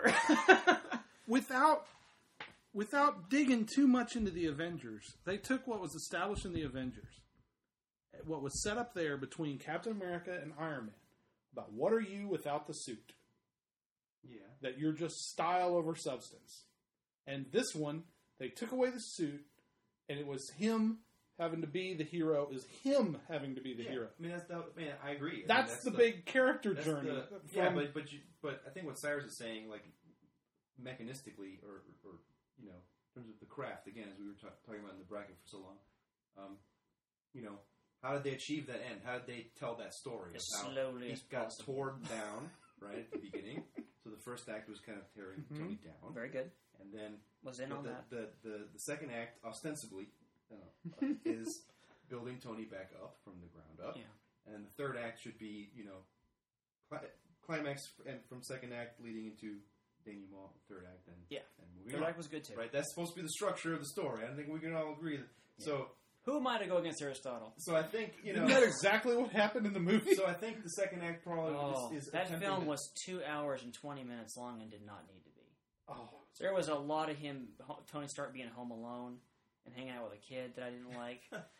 without without digging too much into the Avengers, they took what was established in the Avengers, what was set up there between Captain America and Iron Man, about what are you without the suit, Yeah. that you're just style over substance. And this one, they took away the suit, and it was him having to be the hero, is him having to be the yeah. hero. I mean, that's the, man, I agree. I mean, That's, the, big character that's journey. the- from- yeah, but but you, but I think what Cyrus is saying, like mechanistically, or, or you know, in terms of the craft, again, as we were ta- talking about in the bracket for so long, um, you know, how did they achieve that end? How did they tell that story? As Of how slowly he as got possible. torn down right at the beginning. So the first act was kind of tearing Mhm. Tony down, Very good. and then Was in on the, that. the, the the second act, ostensibly, uh, is building Tony back up from the ground up. Yeah. And the third act should be, you know, cli- climax and from second act leading into denouement, third act, and, Yeah. and moving Third on. act was good too. Right, that's supposed to be the structure of the story. I think we can all agree. That, So, Who am I to go against Aristotle? so I think you know. Isn't that exactly what happened in the movie? So I think the second act probably Oh, is, is that attempting film to- was two hours and twenty minutes long and did not need to be. Oh, There was a lot of him, ho- Tony Stark being home alone and hanging out with a kid that I didn't like.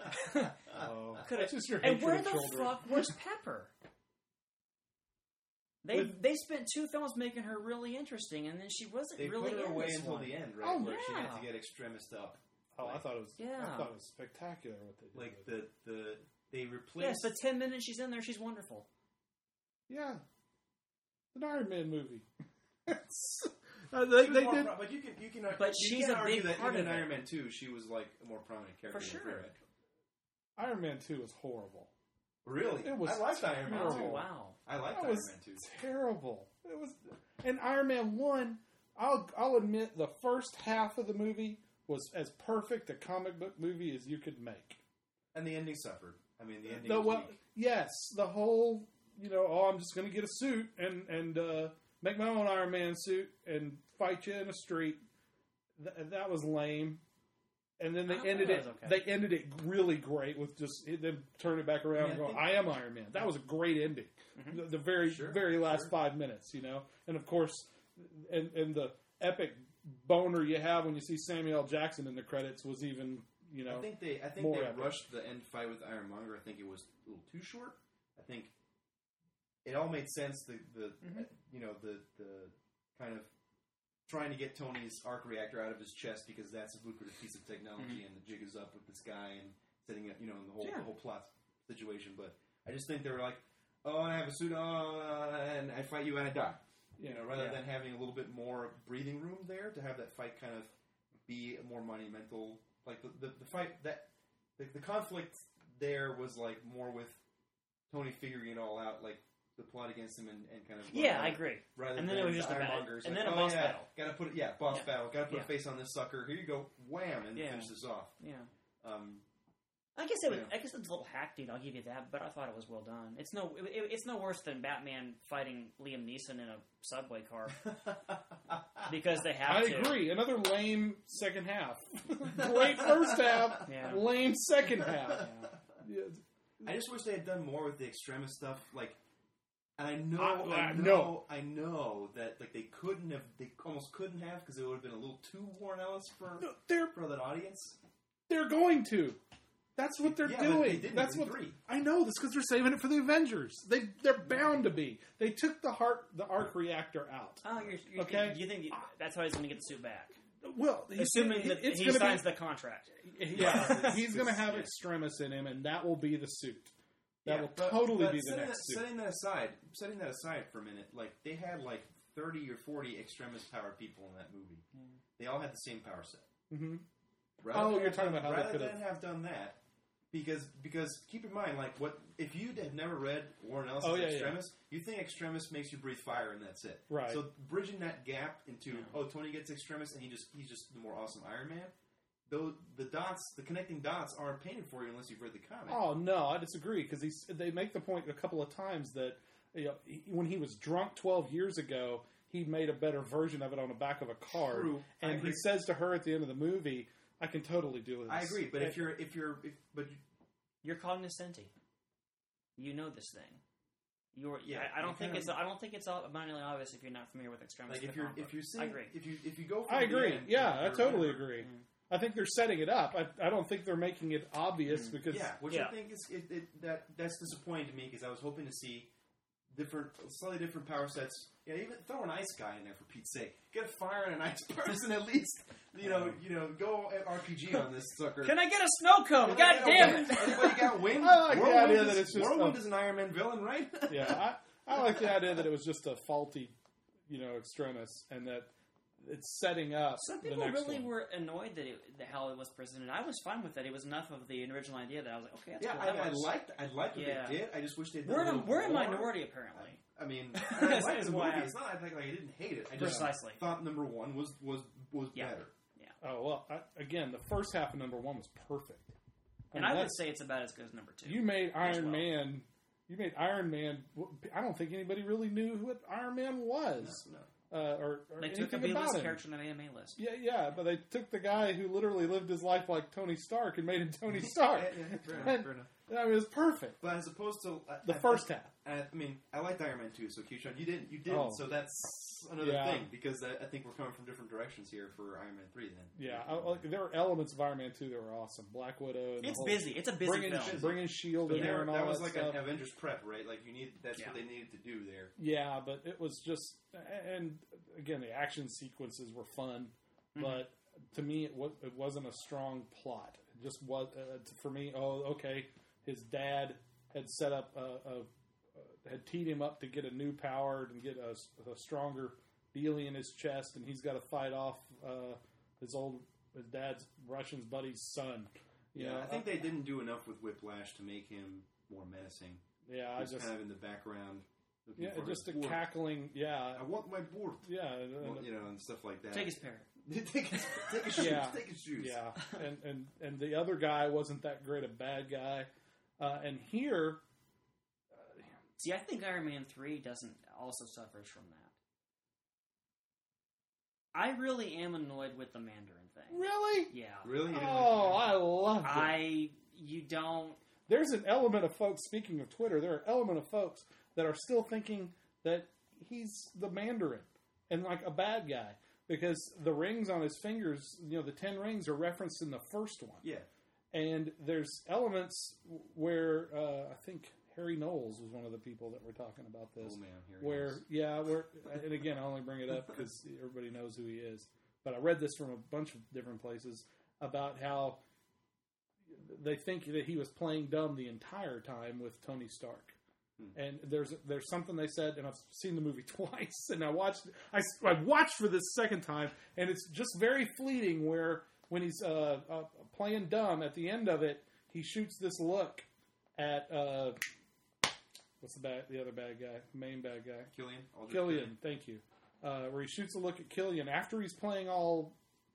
oh. Could've- That's just your And hatred where of the children. fuck was Pepper? They With- they spent two films making her really interesting, and then she wasn't They really put her in away this until one. the end, right? Oh, where she had yeah. to get extremist up. Oh, I thought it was. Yeah. I thought it was spectacular what they did. Like with it. the the they Yes, replaced. the ten minutes she's in there, she's wonderful. Yeah, an Iron Man movie. It's- uh, She they was they more did. pro- but you can you can But you she's can a argue big that part even of in it. Iron Man two, she was like a more prominent character. For than sure. Fred. Iron Man two was horrible. Really, It was I liked Iron Man Oh, terrible. two. wow. I liked That Iron was Man two. terrible. It was, and Iron Man one. I'll I'll admit the first half of the movie was as perfect a comic book movie as you could make. And the ending suffered. I mean, the ending The, was well, weak. yes, the whole you know, oh, I'm just going to get a suit and and uh, make my own Iron Man suit and fight you in the street. Th- that was lame. And then I they thought ended that it. was okay. They ended it really great with just them turning it back around Yeah, and I going, think- "I am Iron Man." That was a great ending. Mhm. The, the very Sure, very last sure. five minutes, you know, and of course, and and the epic boner you have when you see Samuel L. Jackson in the credits was even, you know, I think they I think more they epic. rushed the end fight with Ironmonger. I think it was a little too short. I think it all made sense. The the Mhm. uh, you know the the kind of trying to get Tony's arc reactor out of his chest because that's a lucrative piece of technology, and the jig is up with this guy and setting up you know the whole Yeah. the whole plot situation. But I just think they were like, oh, I have a suit on, and I fight you and I die. You know, rather Yeah. than having a little bit more breathing room there to have that fight kind of be more monumental. Like the the, the fight that the, the conflict there was like more with Tony figuring it all out, like the plot against him and, and kind of Yeah, I agree. Rather And then than it was just the a battle. Ironmongers, And like, then a oh, boss yeah, battle. Gotta put it, yeah, boss Yeah. battle. Gotta put Yeah. a face on this sucker. Here you go, wham, and Yeah. finish this off. Yeah. Um, I guess it was, Yeah. I guess it's a little hackneyed. I'll give you that, but I thought it was well done. It's no, it, it's no worse than Batman fighting Liam Neeson in a subway car because they have I to. agree. Another lame second half. Great first half, Yeah. lame second half. Yeah. Yeah. I just wish they had done more with the Extremis stuff. Like, and I know, I- I, I know, know. I know that like they couldn't have, they almost couldn't have because it would have been a little too Warren Ellis for They're for that audience. they're going to. That's what they're Yeah, but doing. they didn't That's in what three. I know. That's because they're saving it for the Avengers. They they're bound to be. They took the heart the arc reactor out. Oh, you're, you're, Okay. Do you think that's how he's going to get the suit back? Well, he's- Assuming that it's he gonna signs be, the contract. Yeah, he's going to have yeah. Extremis in him, and that will be the suit. That Yeah, will but- totally but be the setting next that, suit. Setting that aside, setting that aside for a minute, like they had like thirty or forty Extremis powered people in that movie. They all had the same power set. Mm-hmm. Rather Oh, than you're talking have- about how they rather could've- than have done that, because because keep in mind, like what if you have never read Warren Ellis' Oh, yeah, Extremis, you think Extremis makes you breathe fire and that's it. Right. So bridging that gap into Yeah. oh Tony gets Extremis and he just he's just the more awesome Iron Man. Though the dots, the connecting dots, aren't painted for you unless you've read the comic. Oh no, I disagree because they make the point a couple of times that you know, he, when he was drunk twelve years ago, he made a better version of it on the back of a card. True. I And he agree. says to her at the end of the movie, "I can totally do this." I agree, but if you're if you're if, but you, You're cognoscenti. You know this thing. You're. Yeah, I, I don't you think kinda- it's. I don't think it's abundantly obvious if you're not familiar with Extremis. like in if the you're comic if you book. see I agree. if you if you go from I the agree. end, Yeah, I you're- totally you're- agree. I think they're setting it up. I, I don't think they're making it obvious because Yeah, which Yeah. I think is it, it, that that's disappointing to me because I was hoping to see different, slightly different power sets. Yeah, even throw an ice guy in there for Pete's sake. Get a fire and an ice person at least. You know, you know, go at R P G on this sucker. Can I get a snow cone? Anybody God got damn wind? it! Anybody got wind? I like the Whirlwind idea is, that it's just Whirlwind a- is an Iron Man villain, right? yeah, I, I like the idea that it was just a faulty, you know, Extremis, and that it's setting up Some the people next really one. were annoyed that, it, that how it was presented. I was fine with that. It was enough of the original idea that I was like, okay, that's Yeah, cool. I, That I works. liked, I liked what Yeah. they did. I just wish they'd done We're a in a, little we're a more. minority apparently. I mean, I That's liked the why movie. I'm- It's not like I didn't hate it. I just Precisely. thought number one was was was Yeah. better. Oh well, I, again, the first half of number one was perfect. And mean, I would that's- say it's about as good as number two. you made as Iron well. Man. You made Iron Man. I don't think anybody really knew who Iron Man was, No. uh, or, or They took a anything B-list about him. character and they made a A-list. Yeah, yeah, but they took the guy who literally lived his life like Tony Stark and made him Tony Stark. Yeah, yeah, fair enough, And- fair enough. I mean, it was perfect. But as opposed to uh, The I, first half. I, I mean, I liked Iron Man two. So Keyshawn, you didn't, you didn't. Oh. So that's another Yeah. thing because I, I think we're coming from different directions here for Iron Man three. Then, Yeah, I, like, there were elements of Iron Man two that were awesome. Black Widow. And the It's whole, busy. It's a busy Bringing, film. bringing Shield But in they there were- and all that that, was like stuff. an Avengers prep, right? Like you need that's Yeah. what they needed to do there. Yeah, but it was just, and again, the action sequences were fun, Mm-hmm. but to me, it was it wasn't a strong plot. It just was uh, for me. Oh, okay, his dad had set up a, a, a had teed him up to get a new power and get a, a stronger dealie in his chest, and he's got to fight off uh, his old his dad's Russian's buddy's son. You Yeah, know, I think they didn't do enough with Whiplash to make him more menacing. Yeah, He I was just kind of in the background. looking yeah, for just a his board. cackling. Yeah, I want my board. yeah, and- Well, and- you know, and stuff like that. Take his parrot. take his, take his shoes. Yeah. Take his shoes. Yeah, and, and and the other guy wasn't that great a bad guy, uh, and here, See, I think Iron Man three doesn't also suffers from that. I really am annoyed with the Mandarin thing. really, Yeah. Really? You didn't oh, like I love it. I you don't There's an element of folks. Speaking of Twitter, there are an element of folks that are still thinking that he's the Mandarin and like a bad guy because the rings on his fingers, you know, the ten rings are referenced in the first one. Yeah. And there's elements where uh, I think Harry Knowles was one of the people that were talking about this. Oh man, here he Where, is. yeah, where, and again, I only bring it up because everybody knows who he is. But I read this from a bunch of different places about how they think that he was playing dumb the entire time with Tony Stark. Hmm. And there's there's something they said, and I've seen the movie twice, and I watched I, I watched for this second time, and it's just very fleeting. Where when he's uh, uh, playing dumb at the end of it, he shoots this look at uh, what's the bad the other bad guy, main bad guy, Killian. Aldrich Killian. Thank you. Uh, where he shoots a look at Killian after he's playing all.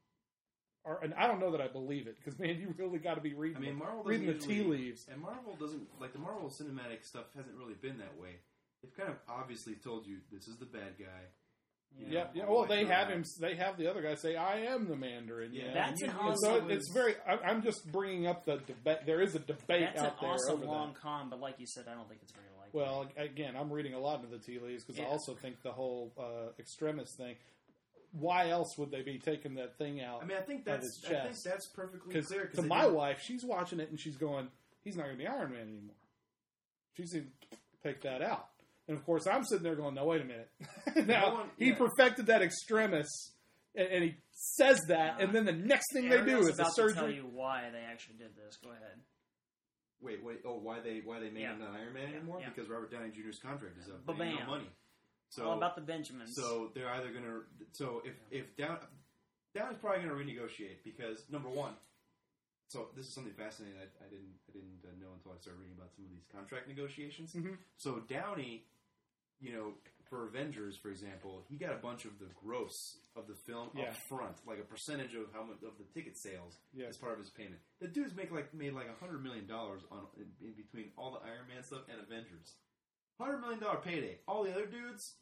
Or, and I don't know that I believe it because man, you really got to be reading. I mean, the, Marvel reading the doesn't tea usually- leaves. And Marvel doesn't like the Marvel cinematic stuff hasn't really been that way. They've kind of obviously told you this is the bad guy. You know, Yeah, yeah. all Well, the way they have throughout. him. They have the other guy say, "I am the Mandarin." Yeah, you know? That's an And awesome- so it- it's very. I, I'm just bringing up the debate. There is a debate That's an out there awesome over long that. con, but like you said, I don't think it's very likely. Well, again, I'm reading a lot into the tea leaves because Yeah. I also think the whole uh, extremist thing. Why else would they be taking that thing out? I mean, I think of that's his I think chest. that's perfectly Because clear. 'cause to they my didn't- wife, she's watching it and she's going, "He's not going to be Iron Man anymore." She's going to take that out. And of course, I'm sitting there going, "No, wait a minute." now No one- he yeah. perfected that extremist, and, and he says that, Nah. and then the next thing they do Ariel's is a about to tell surgery. you why they actually did this. Go ahead. Wait, wait. Oh, why they why they made Yeah. him not Iron Man Yeah, anymore? yeah. Because Robert Downey Junior's contract is up. Ba-bam. They ain't no money. So All about the Benjamins. So they're either going to. So if if Down Downey's probably going to renegotiate because number one. So this is something fascinating I, I didn't I didn't uh, know until I started reading about some of these contract negotiations. Mhm. So Downey, you know, for Avengers, for example, he got a bunch of the gross of the film Yeah. up front, like a percentage of how much of the ticket sales Yeah. as part of his payment. The dude's make like made like a hundred million dollars on in, in between all the Iron Man stuff and Avengers. Hundred million dollar payday. All the other dudes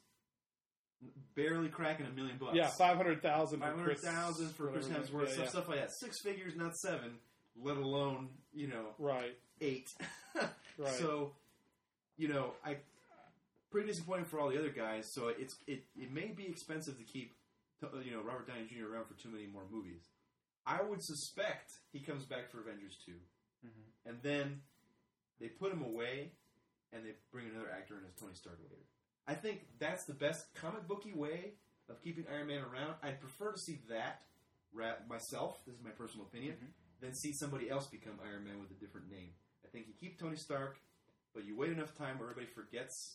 barely cracking a million bucks. Yeah, five hundred thousand. Five hundred thousand for Chris whatever. Hemsworth, Yeah, stuff, yeah. stuff like that. Six figures, not seven. Let alone, you know, Right, eight. right. So, you know, I pretty disappointing for all the other guys. So it's it, it may be expensive to keep, you know, Robert Downey Junior around for too many more movies. I would suspect he comes back for Avengers two, Mhm. and then they put him away, and they bring another actor in as Tony Stark later. I think that's the best comic booky way of keeping Iron Man around. I'd prefer to see that ra- myself. This is my personal opinion. Mhm. Than see somebody else become Iron Man with a different name. I think you keep Tony Stark, but you wait enough time where everybody forgets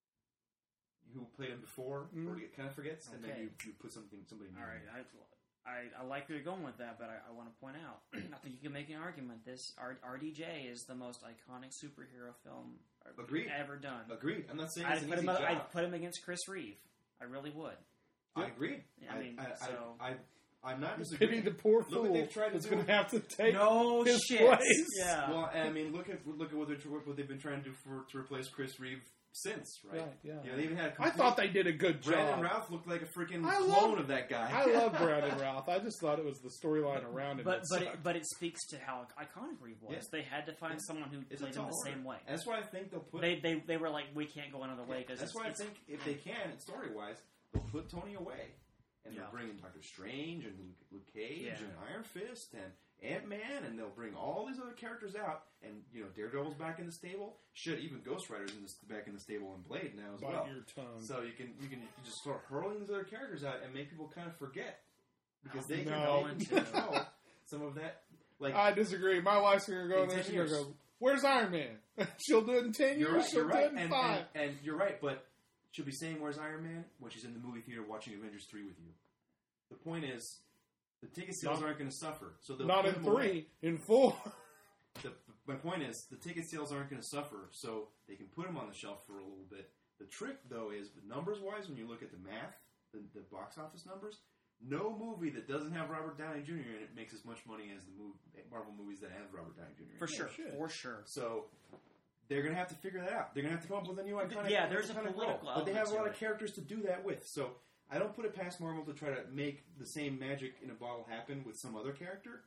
who played him before, Mm. or it kind of forgets, and then Okay. you, you put something somebody new. All right, I, I, I like where you're going with that, but I, I want to point out, I think you can make an argument. This R, RDJ is the most iconic superhero film Agreed. ever done. Agreed. I'm not saying I'd it's an put, easy him, job. I'd put him against Chris Reeve. I really would. I agree. I mean, I, I, so- I, I, I'm not Pity disagreeing. the poor Look fool what they've tried to that's do. going to have to take No his shit. place. Yeah. Well, and I mean, look at look at what, they're, what they've been trying to do for to replace Chris Reeve since, right? Right, yeah. You know, they even had. A I complete, thought they did a good Brandon job. Routh looked like a freaking I clone love- of that guy. I love Brandon Routh. I just thought it was the storyline around him. But that but it, sucked. but it speaks to how iconic Reeve was. Yeah. They had to find It's- someone who It's a played him tall the order. same way. That's why I think they'll put. They they they were like, we can't go another way because That's why I think if they can, story wise, they'll put Tony away, and Yeah. they'll bring in Doctor Strange and Luke, Luke Cage Yeah. and Iron Fist and Ant Man, and they'll bring all these other characters out, and you know Daredevil's back in the stable. Shit, even Ghost Rider's in this, back in the stable and Blade now as Bite well. your tongue. So you can you can you can just start hurling these other characters out and make people kind of forget because they can No. they can control some of that. Like I disagree. My wife's going to go In in there. ten She's going to years. go, "Where's Iron Man?" She'll do it in ten You're years. right. She'll You're do right. it in And, five. and, and you're right, but she'll be saying "Where's Iron Man" when she's in the movie theater watching Avengers three with you. The point is, the ticket sales Not- aren't going to suffer. So they'll Not put in them away. three, in four. The, my point is, the ticket sales aren't going to suffer, so they can put them on the shelf for a little bit. The trick, though, is numbers wise, when you look at the math, the, the box office numbers, no movie that doesn't have Robert Downey Junior in it makes as much money as the move, Marvel movies that have Robert Downey Junior in for it. sure, shit. for sure. So they're going to have to figure that out. They're going to have to come up with a new iconic. Yeah, there's a iconic political role. But they have a element lot to of it. characters to do that with. So I don't put it past Marvel to try to make the same magic in a bottle happen with some other character.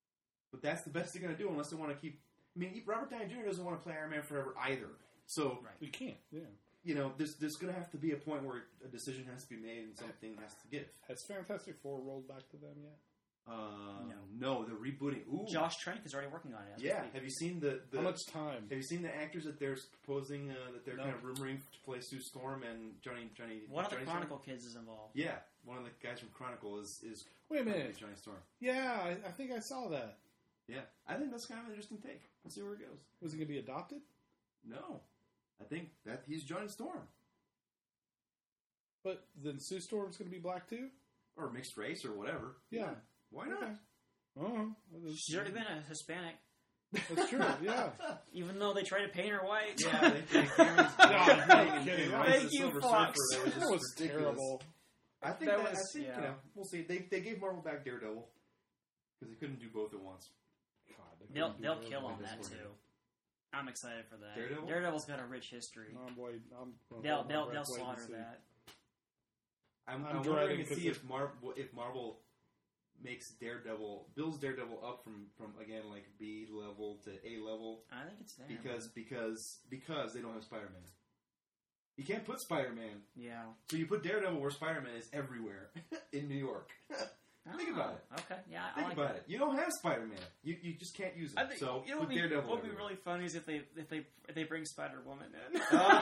But that's the best they're going to do unless they want to keep. I mean, Robert Downey Junior doesn't want to play Iron Man forever either. So Right. You can't, yeah. you know, there's there's going to have to be a point where a decision has to be made and something has to give. Has Fantastic Four rolled back to them yet? Uh, no. they're rebooting. Ooh, Josh Trank is already working on it. as we Yeah, speak. have you seen the, the How much time? Have you seen the actors that they're proposing uh, that they're No. kind of rumoring to play Sue Storm and Johnny Johnny? One of the Johnny Chronicle Storm? kids is involved. Yeah, one of the guys from Chronicle is is Wait a gonna minute. be Johnny Storm. Yeah, I, I think I saw that. Yeah, I think that's kind of an interesting take. Let's see where it goes. Was he going to be adopted? No, I think that he's Johnny Storm. But then Sue Storm's going to be black too? Or mixed race or whatever. Yeah. Why not? Okay. Oh, She's already been a Hispanic, that's true. Yeah. even though they try to paint her white. Yeah, they, they Cameron's God, no kidding. Thank you, Fox. That was, just That was ridiculous. terrible. I think That that, was- I think yeah. you know we'll see. They they gave Marvel back Daredevil because they couldn't do both at once. God, they They'll couldn't do they'll that. kill on this that one. too. I'm excited for that. Daredevil? Daredevil's got a rich history. I'm waiting. I'm gonna They'll hold my they'll breath, they'll wait and slaughter see. that. I'm, I'm I'm dreading wondering to 'cause see it's- if Mar- if Marvel makes Daredevil builds Daredevil up from, from again like B level to A level I think it's there. because because because they don't have Spider Man. You can't put Spider Man, yeah. so you put Daredevil where Spider Man is everywhere in New York. Think about it. Oh, okay, yeah, I Think like about that. it. You don't have Spider Man. You you just can't use him. I think so you know put what would be, Daredevil. what would be everywhere. really funny is if they if they if they bring Spider Woman in.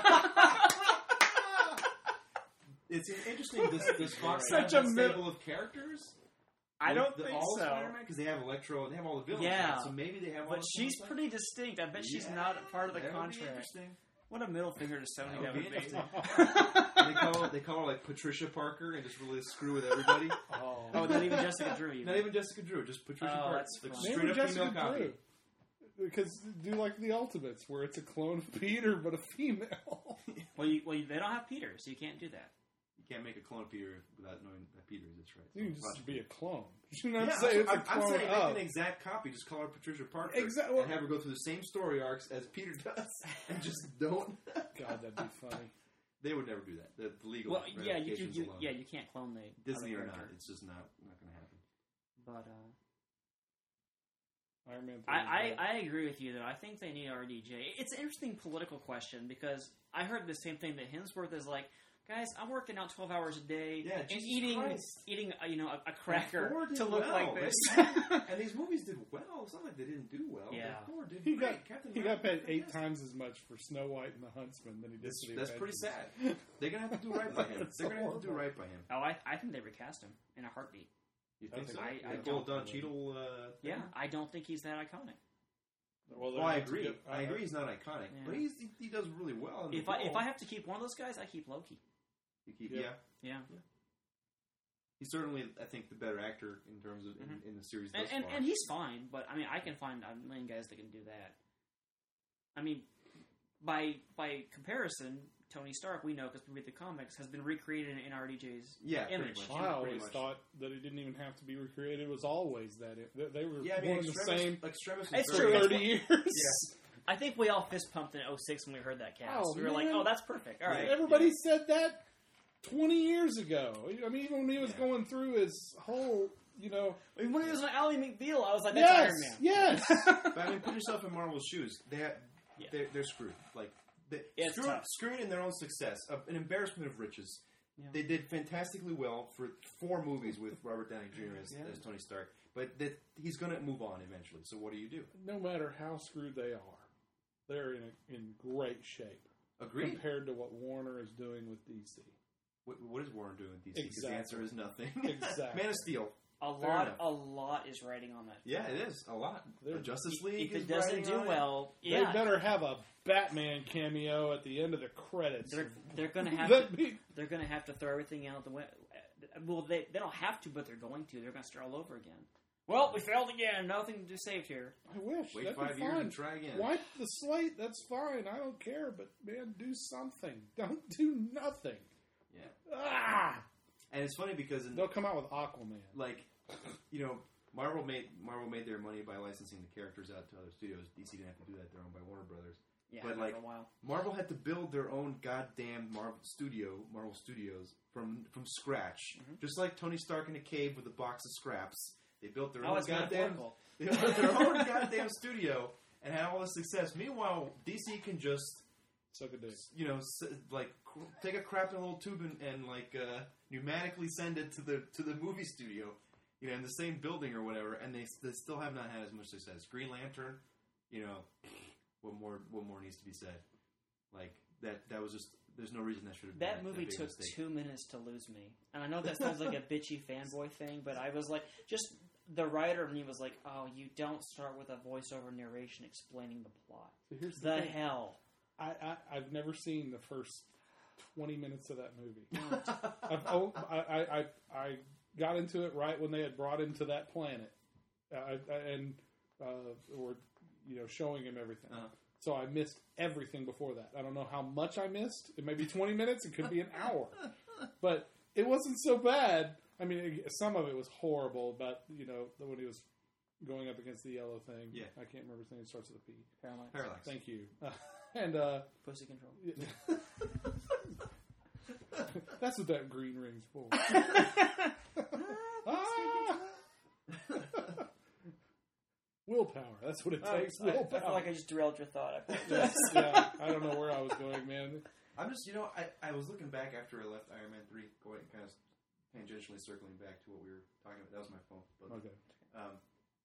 It's interesting. This this Fox Such has a a mid- stable of characters. I With don't the, think all so. Spider-Man because they have Electro. They have all the villains. Yeah. right? So maybe they have. all But the she's villains. pretty distinct. I bet she's Yeah, not a part of the that would be contract. interesting. What a middle finger to Sony That that would would be be. interesting. they call her, they call her like Patricia Parker and just really screw with everybody. Oh, Oh, not even Jessica Drew. Even. Not even Jessica Drew, just Patricia Oh, Parker. that's Like fun. straight maybe up Jessica female copy. Drew. Because do like the Ultimates, where it's a clone of Peter but a female. Well, you, well, you, they don't have Peter, so you can't do that. You can't make a clone of Peter without knowing that Peter is. That's right. You can just be a clone. You know Yeah, what I'm saying? It's a I'm, I'm clone saying of. make an exact copy. Just call her Patricia Parker. Exactly. And have her go through the same story arcs as Peter does, and just don't. God, that'd be funny. They would never do that. The, the legal Well, yeah, you, you, ramifications you alone. yeah you can't clone the Disney other or not, character. it's just not not going to happen. But uh, Iron Man. I, I, I agree with you though. I think they need R D J. It's an interesting political question because I heard the same thing that Hemsworth is like, guys, I'm working out twelve hours a day Yeah, and Jesus eating Christ. eating uh, you know a, a cracker Thor did to look well. like this. And these movies did well. It's not like they didn't do well. Yeah. But Thor did He great. got Captain he got America paid did eight fantastic. times as much for Snow White and the Huntsman than he did That's, for the that's pretty Avengers. sad. They're going to have to do right by him. That's They're going to have to do horrible. right by him. Oh, I, I think they recast him in a heartbeat. You think I so? think- I- I The whole don't. Don Cheadle uh, thing? Yeah, I don't think he's that iconic. Well, Well, I they're gonna agree. have to get- I agree he's not iconic. Yeah. But he's, he, he does really well. In the If I if role. I have to keep one of those guys, I keep Loki. You keep, Yeah. yeah. Yeah, He's certainly, I think, the better actor in terms of Mhm. in, in the series and thus and, far. and he's fine. But I mean, I can find a million guys that can do that. I mean, by by comparison, Tony Stark, we know because we read the comics, has been recreated in R D J's yeah, pretty image. much. I Pretty always much. thought that it didn't even have to be recreated. It was always that. It, they, they were Yeah, I mean, one and the Extremis, same Extremis It's is for true. very- thirty years. Yeah. I think we all fist pumped in oh six when we heard that cast. Oh, we were like, man. "Oh, that's perfect." All right. Everybody said that twenty years ago. I mean, even when he was Yeah. going through his whole, you know. I mean, when he was on Ally McBeal, I was like, "That's Yes, Iron Man." yes. But I mean, put yourself in Marvel's shoes. They have, Yeah. they're, they're screwed. Like they, It's screw, tough. screwing in their own success, uh, an embarrassment of riches. Yeah. They did fantastically well for four movies with Robert Downey Junior as, Yeah. as Tony Stark, but that he's going to move on eventually. So what do you do? No matter how screwed they are, they're in a, in great shape Agree? compared to what Warner is doing with D C. What, what is Warren doing with D C? Because the Exactly. answer is nothing. Exactly. Man of Steel. A Fair lot, enough. a lot is writing on that. Yeah, it is a lot. They're- The Justice If- League. if is it doesn't riding do on it. well, They yeah, better have a Batman cameo at the end of the credits. they're they're gonna have That'd to, be- they're gonna have to throw everything out the window. Well, they they don't have to, but they're going to. They're gonna start all over again. Well, we failed again. Nothing to saved here. I wish. Wait That'd five be years fine. and try again. Wipe the slate. That's fine. I don't care. But man, do something. Don't do nothing. Yeah. Ah! And it's funny because in, They'll come out with Aquaman. like, you know, Marvel made Marvel made their money by licensing the characters out to other studios. D C didn't have to do that; they're owned by Warner Brothers. Yeah, But, for like, a while. Marvel had to build their own goddamn Marvel studio, Marvel Studios, from from scratch. Mhm. Just like Tony Stark in a cave with a box of scraps. They built their Oh, own it's goddamn metaphorical. they built their own goddamn studio and had all this success. Meanwhile, D C can just Suck a dick. you know s- like cr- take a crap in a little tube and, and like uh, pneumatically send it to the to the movie studio, you know, in the same building or whatever, and they, they still have not had as much success. Green Lantern, you know, what more what more needs to be said? Like that that was just there's no reason that should have been That movie big a took mistake. two minutes to lose me, and I know that sounds like a bitchy fanboy thing, but I was like, just the writer of me was like, "Oh, you don't start with a voiceover narration explaining the plot." So here's the, The thing. hell. I, I I've never seen the first twenty minutes of that movie. I've oh, I, I I I got into it right when they had brought him to that planet, I, I, and uh, were you know showing him everything. Uh-huh. So I missed everything before that. I don't know how much I missed. It may be twenty minutes. It could be an hour, but it wasn't so bad. I mean, it, some of it was horrible. But you know when he was going up against the yellow thing. Yeah. I can't remember his name. It starts with a P. Parallax. Parallax. Thank you. Uh, and uh, Pussy control. that's what that green ring's for. Ah! Willpower. That's what it Oh, takes. I, I Willpower. feel like I just derailed your thought. I Yes, yeah. I don't know where I was going, man. I'm just, you know, I, I was looking back after I left Iron Man three, going kind of tangentially circling back to what we were talking about. That was my phone. But, Okay. um,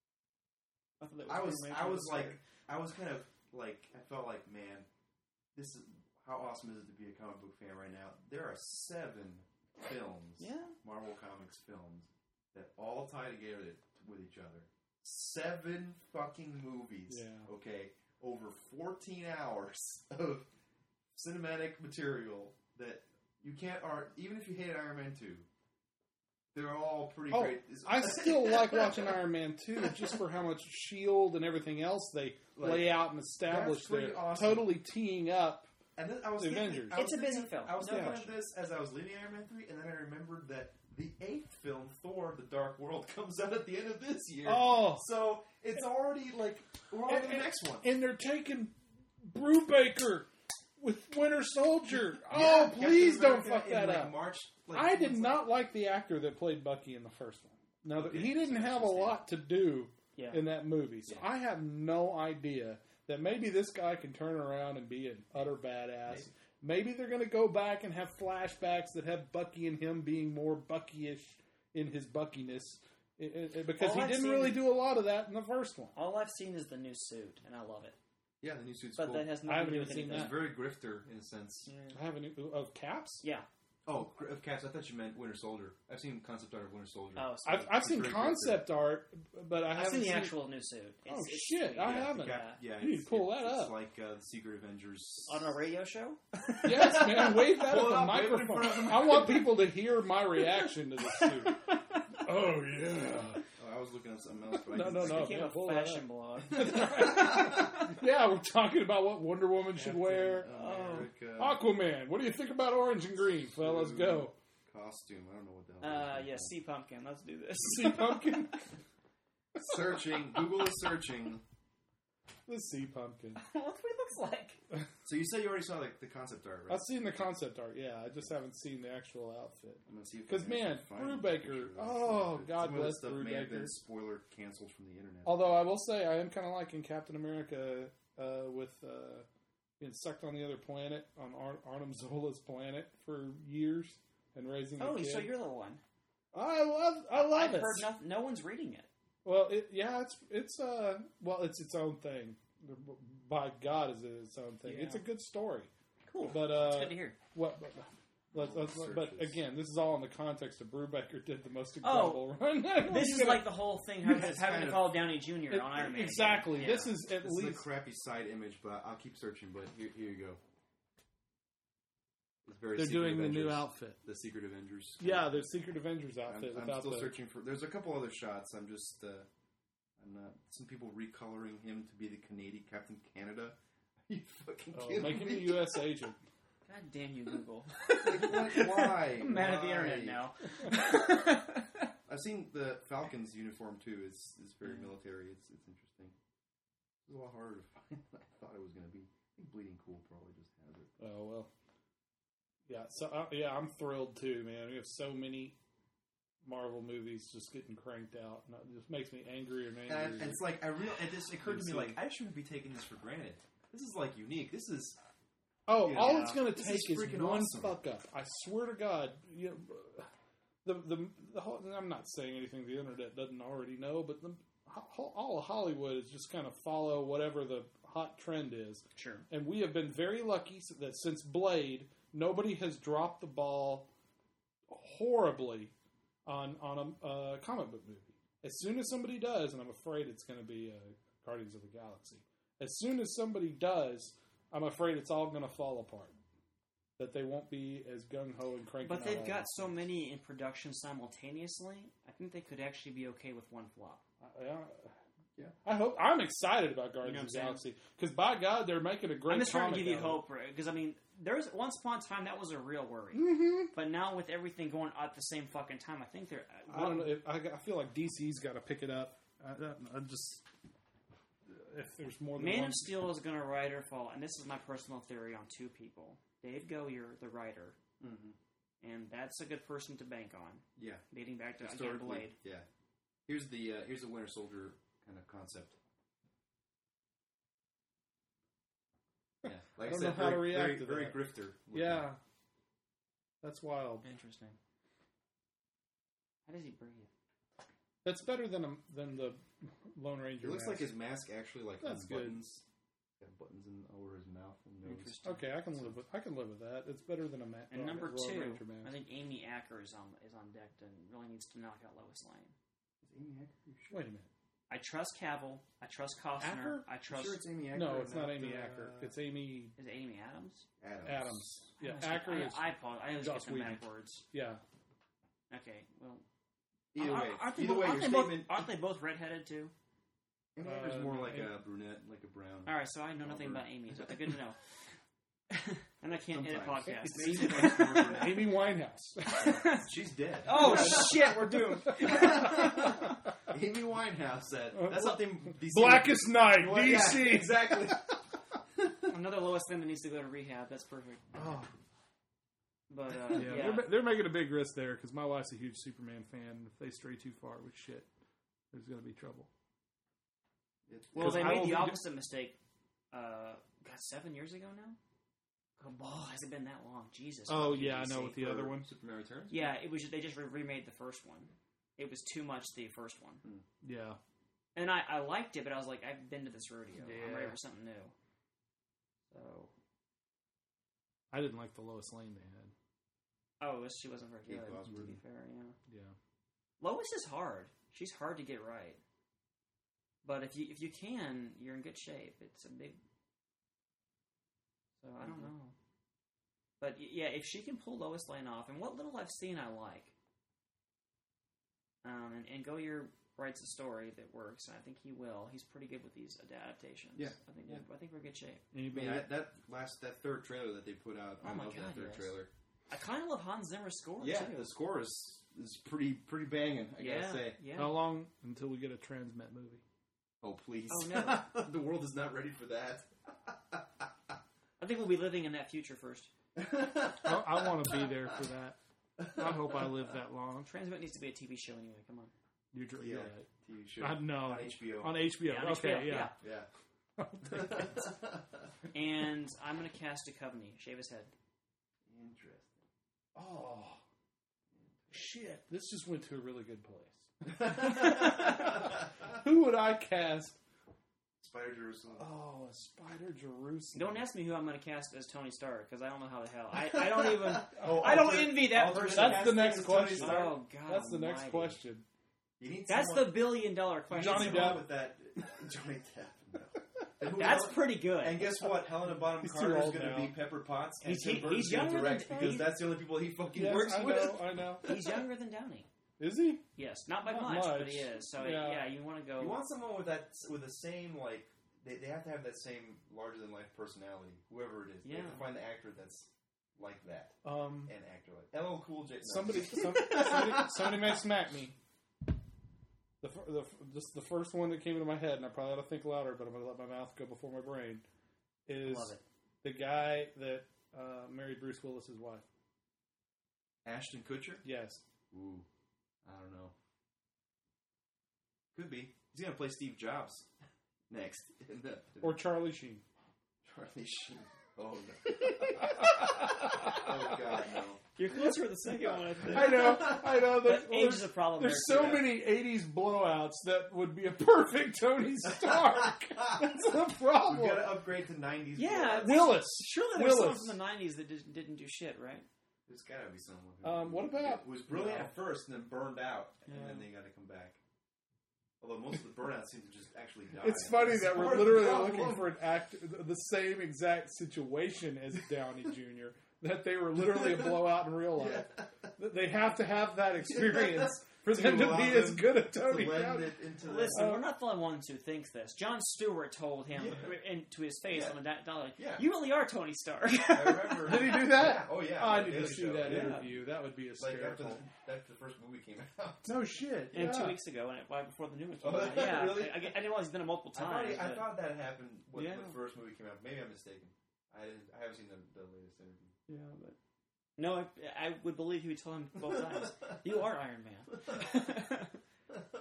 I, thought that I was, pretty I much was what it like, I was kind of like, I felt like, man, this is how awesome is it to be a comic book fan right now? There are seven films, Yeah. Marvel Comics films, that all tie together with each other. Seven fucking movies, Yeah. okay, over fourteen hours of cinematic material that you can't, or even if you hate Iron Man two, they're all pretty Oh, great. I still like watching Iron Man two just for how much S H I E L D and everything else they Like, lay out and establish that's pretty there. awesome. Totally teeing up. And then I was The thinking, Avengers. I was It's a busy thinking- film, I was no thinking question. of this as I was leaving Iron Man three, and then I remembered that the eighth film, Thor: The Dark World, comes out at the end of this year. Oh, So it's already like we're on to the And- next one. and they're taking Brubaker with Winter Soldier. Yeah, Oh, Captain please don't America fuck in, that like, up. March. Like, I did it's not like the actor that played Bucky in the first one. Now, Okay, he didn't so have a interesting. lot to do Yeah. in that movie, so Yeah. I have no idea that maybe this guy can turn around and be an utter badass. Maybe. Maybe they're going to go back and have flashbacks that have Bucky and him being more Bucky-ish in his Buckiness, it, it- it- because All he I've didn't seen- really do a lot of that in the first one. All I've seen is the new suit, and I love it. Yeah, the new suit's But cool. that has I nothing haven't to do even with seen anything. It's very grifter in a sense. Yeah. I haven't of Caps. Yeah. Oh, Gr- of Caps. I thought you meant Winter Soldier. I've seen concept art of Winter Soldier. Oh, sorry. I've, I've It's seen very concept art, but I I've haven't seen the actual new suit. It's, Oh, it's shit, sweet. I yeah. haven't. Cap, yeah, You need it's- to pull it's, that it's up. like uh, the Secret Avengers. On a radio show? Yes, man, wave that Pull at it the up, wave it in microphone. front of the I want people to hear my reaction to this suit. Oh yeah. Oh, I was looking at something else. But No, I no, can no. It became man, a pull that fashion up. blog. Yeah, we're talking about what Wonder Woman should wear. America Aquaman. What do you think about orange and green, fellas? Go. costume. I don't know what the hell. Uh, that is. yeah, Sea Pumpkin. Let's do this. Sea pumpkin. Searching. Google is searching. The sea pumpkin. That's what he looks like. So you say you already saw the, the concept art, right? I've seen the concept art. Yeah, I just haven't seen the actual outfit. I'm gonna see if I 'Cause, can man, actually find a Brubaker, picture of this. oh, Some God of the bless stuff may have Brubaker. been spoiler canceled from the internet. Although I will say I am kind of liking Captain America uh, with uh, being sucked on the other planet, on Ar- Arnim Zola's planet for years and raising the Oh, kid. so you're the one. I love, I love I've it. heard no, no one's reading it. Well, it, yeah, it's it's uh, well, it's its own thing. By God, is it its own thing? Yeah. It's a good story, Cool. but That's uh, good to hear. what? But, let's, let's, but Searches. again, this is all in the context of Brubaker did the most Oh, incredible run. This is like the whole thing having, It's having kind to of- call Downey Junior on Iron Man. Exactly. Yeah. This is at This is a least crappy side image, but I'll keep searching. But here, here you go. It's very they're Secret doing the new Avengers. outfit. The Secret Avengers. Yeah, the Secret Avengers I'm, outfit I'm without still the. searching for. There's a couple other shots. I'm just. Uh, I'm not. Some people recoloring him to be the Canadian Captain Canada. Are you fucking Oh, kidding making me? a U S agent. God damn you, Google. Like, what? Why? I'm mad at the Why? internet now. I've seen the Falcons uniform too. It's it's very military. It's it's interesting. It's a lot harder to find than I thought it was going to be. I think Bleeding Cool probably just has it. Oh well. Yeah. So uh, yeah, I'm thrilled too, man. We have so many Marvel movies just getting cranked out, and it just makes me angrier and angrier. And, and it's like I real. It just occurred to me You like see. I shouldn't be taking this for granted. This is like unique. This is oh, you all know, it's going to this take is is, freaking one awesome. fuck up. I swear to God. You know, the the the whole, I'm not saying anything the internet doesn't already know, but the ho- all of Hollywood is just kind of follow whatever the hot trend is. Sure. And we have been very lucky that since Blade, nobody has dropped the ball horribly on on a uh, comic book movie. As soon as somebody does, and I'm afraid it's going to be uh, Guardians of the Galaxy. As soon as somebody does I'm afraid it's all going to fall apart. That they won't be as gung ho and cranky. But they've got so many in production simultaneously. I think they could actually be okay with one flop. Uh, yeah. Yeah. I hope I'm excited about Guardians You know of the what I'm Galaxy because by God, they're making a great. I'm just trying to comic give you out of it. hope, because I mean, there's once upon a time that was a real worry, Mm-hmm. but now with everything going at the same fucking time, I think they're. I don't know. If, I, I feel like D C's got to pick it up. I, I, I'm just if there's more than Man one. of Steel is going to ride or fall, and this is my personal theory on two people: Dave Goyer, the writer, Mm-hmm. and that's a good person to bank on. Yeah. Dating back to again Historically, Blade. yeah. Here's the uh, here's the Winter Soldier kind of concept. Yeah, like I I, don't said, know how very, to react very, to very that. grifter. looking. Yeah, that's wild. Interesting. How does he breathe? That's better than a, than the Lone Ranger. It looks like mask. his mask actually like That's has good. buttons. Got buttons in over his mouth and nose. Interesting. Okay, I can live with I can live with that. It's better than a ma- And uh, number Lone two, Ranger mask. I think Amy Acker is on is on deck and really needs to knock out Lois Lane. Is Amy Acker? You sure? Wait a minute. I trust Cavill. I trust Costner. Acker? I You trust. sure it's Amy Acker? No, and it's not Amy uh, Acker. It's Amy Is it Amy Adams? Adams. Adams. I Yeah, always get- Acker I, is I apologize. I always Joss get them Whedon. backwards. yeah. Okay, well, Either aren't- way, aren't they either both, way, aren't your they both, statement. aren't they both redheaded too? Amy Acker's more Uh, like Amy- a brunette, like a brown. All right, so I know nothing Auburn. about Amy. So good to know. And I can't edit Sometimes. podcasts. It's easy to explore. Amy Winehouse. She's dead. Oh shit, we're doomed. Amy Winehouse said that's something. D C Blackest Night, Well, D yeah, C. exactly. Another Lois Lane that needs to go to rehab. That's perfect. Oh, But uh, yeah, yeah, They're, ma- they're making a big risk there because my wife's a huge Superman fan. And if they stray too far with shit, there's going to be trouble. well, 'Cause they I made will the be- opposite mistake. Uh, God, seven years ago now. Oh, has it been that long? Jesus. Oh fucking yeah, I D C. know with the other one. Superman Returns. Yeah, it was. They just re- remade the first one. It was too much the first one, Yeah, and I, I liked it, but I was like, I've been to this rodeo. I'm ready Yeah. for something new. So, I didn't like the Lois Lane they had. oh, she wasn't very Kate good. To Bosworth. be fair, yeah. Yeah, Lois is hard. She's hard to get right. But if you if you can, you're in good shape. It's a big. So I don't know. But y- yeah, if she can pull Lois Lane off, and what little I've seen, I like. Um, and, and Goyer writes a story that works, and I think he will. He's pretty good with these adaptations. Yeah. I think Yeah. I think we're in good shape. I anybody? mean, I, that last that third trailer that they put out. Oh I my love God, that third yes. trailer. I kind of love Hans Zimmer's score Yeah, too. the score is is pretty pretty banging. I yeah, gotta say. yeah. How long until we get a Transmet movie? Oh please! Oh, no. the world is not ready for that. I think we'll be living in that future first. I, I want to be there for that. I hope I live that long. Transmit needs to be a T V show anyway. Come on. You're, dr- Yeah. right. T V show I know on H B O. on H B O. Yeah, on okay, H B O, yeah. yeah. And I'm going to cast a Coveney. Shave his head. Interesting. Oh shit! This just went to a really good place. Who would I cast? Spider Jerusalem. Oh, a Spider Jerusalem. Don't ask me who I'm going to cast as Tony Stark, because I don't know how the hell. I, I don't even. Oh, I don't alternate- envy that alternate person. That's the next question. Oh, God. That's the next almighty. question. You need That's someone, the billion dollar question. Johnny someone Depp. with that. Johnny Depp. No. And who That's knows? pretty good. And guess what? Helena Bonham He's too Carter is old going to now. be Pepper Potts, and He's- Tim he- Burton's he's going to younger direct than- because he's- that's the only people he fucking Yes, works I with. know. I know. He's younger than Downey. Is he? Yes, not by Not much, but much. he is. So Yeah. yeah, you want to go. You want someone with that, with the same like. They, they have to have that same larger than life personality, whoever it is. They have Yeah. to find the actor that's like that, Um, an actor like L L Cool J. No. somebody, some, somebody, somebody may smack me. The, fir- the just the first one that came into my head, and I probably ought to think louder, but I'm going to let my mouth go before my brain. Is Love it. the guy that uh, married Bruce Willis's wife? Ashton Kutcher. Yes. Ooh, I don't know. Could be. He's gonna play Steve Jobs next. In the, Or Charlie Sheen. Charlie Sheen. Oh no. Oh god, no. You're closer to the second one, I think. I know, I know. But There's, age is a problem. there's there, so too. many eighties blowouts that would be a perfect Tony Stark. That's the problem. We've got to upgrade to nineties. Yeah, Willis. Surely there's someone Willis. from the nineties that did, didn't do shit, right? There's got to be someone. Who Um, what about- was brilliant No. at first and then burned out, and Yeah. then they got to come back. Although most of the burnouts seem to just actually die. It's funny that we're part of the literally problem. looking for an act, the same exact situation as Downey Junior That they were literally a blowout in real life. That They have to have that experience for them to allow be as them good as to Tony lend Downey. it into the- Listen, Uh, we're not the only ones who thinks this. John Stewart told him Yeah. into his face Yeah. on the da- dollar, Yeah. "You really are Tony Stark." I remember. Did he do that? Yeah. Oh yeah. Oh, I on the need to Daily see Show. that Yeah. interview. That would be Like after hysterical. the, after the first movie came out. No shit. And yeah. two weeks ago, and it, right before the new one Oh, came out. Yeah, really? I, I, I didn't realize he's done it multiple I thought, times. he, I but- thought that happened when Yeah. the first movie came out. Maybe I'm mistaken. I didn't. I haven't seen the, the latest interview. Yeah, but no, I, I would believe he would tell him both times. You are Iron Man. Damn it.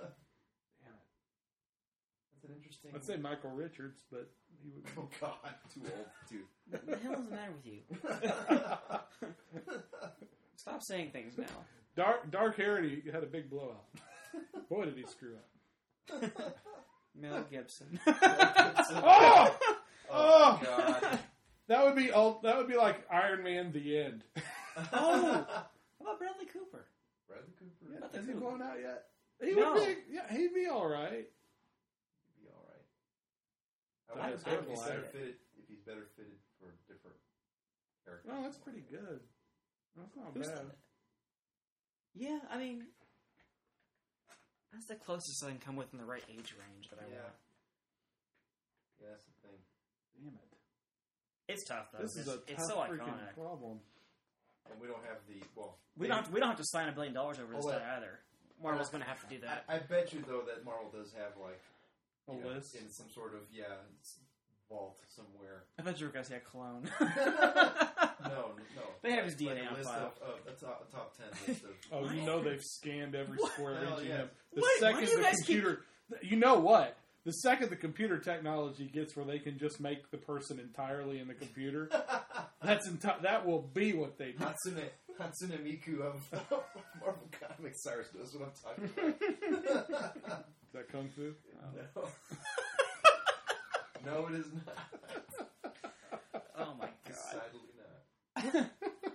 That's an interesting. I'd say Michael Richards, but he would. Oh God, too old, dude. What the hell is the matter with you? Stop saying things now. Dark Dark Harry had a big blowout. Boy, did he screw up. Mel Gibson. Oh! Oh God. That would be all. That would be like Iron Man: The End. Oh, how about Bradley Cooper? Bradley Cooper. Yeah, Not the has he movie. blown out yet? He No. would be. Yeah, he'd be all right. He'd be all right. I I- would I say if he's like better it. fitted. If he's better fitted for different characters. Oh, that's pretty good. That's not Who's bad. that? Yeah, I mean, that's the closest I can come within the right age range that I Yeah. want. Yeah, that's the thing. Damn it! It's tough though. This is It's, a it's tough so freaking iconic. problem. And we don't have the well. We they- don't. Have to, we don't have to sign a billion dollars over this Oh, guy well, either. Marvel's going to have to do that. I, I bet you though that Marvel does have like A you know, list. in some sort of yeah s- vault somewhere. I thought you were going to say a clone. No, no. They have his D N A like a on list file. Of, of, a, top, a top ten list of. Oh, you know they've scanned every square Hell inch of yeah. him. The Wait, why second do you the guys keep- computer, you know what? The second the computer technology gets where they can just make the person entirely in the computer, that's enti- that will be what they do. Hatsune, Hatsune Miku of Marvel Comics. Cyrus knows what I'm talking about. Is that kung fu? No. No, it is not. Oh my god. Decidedly not.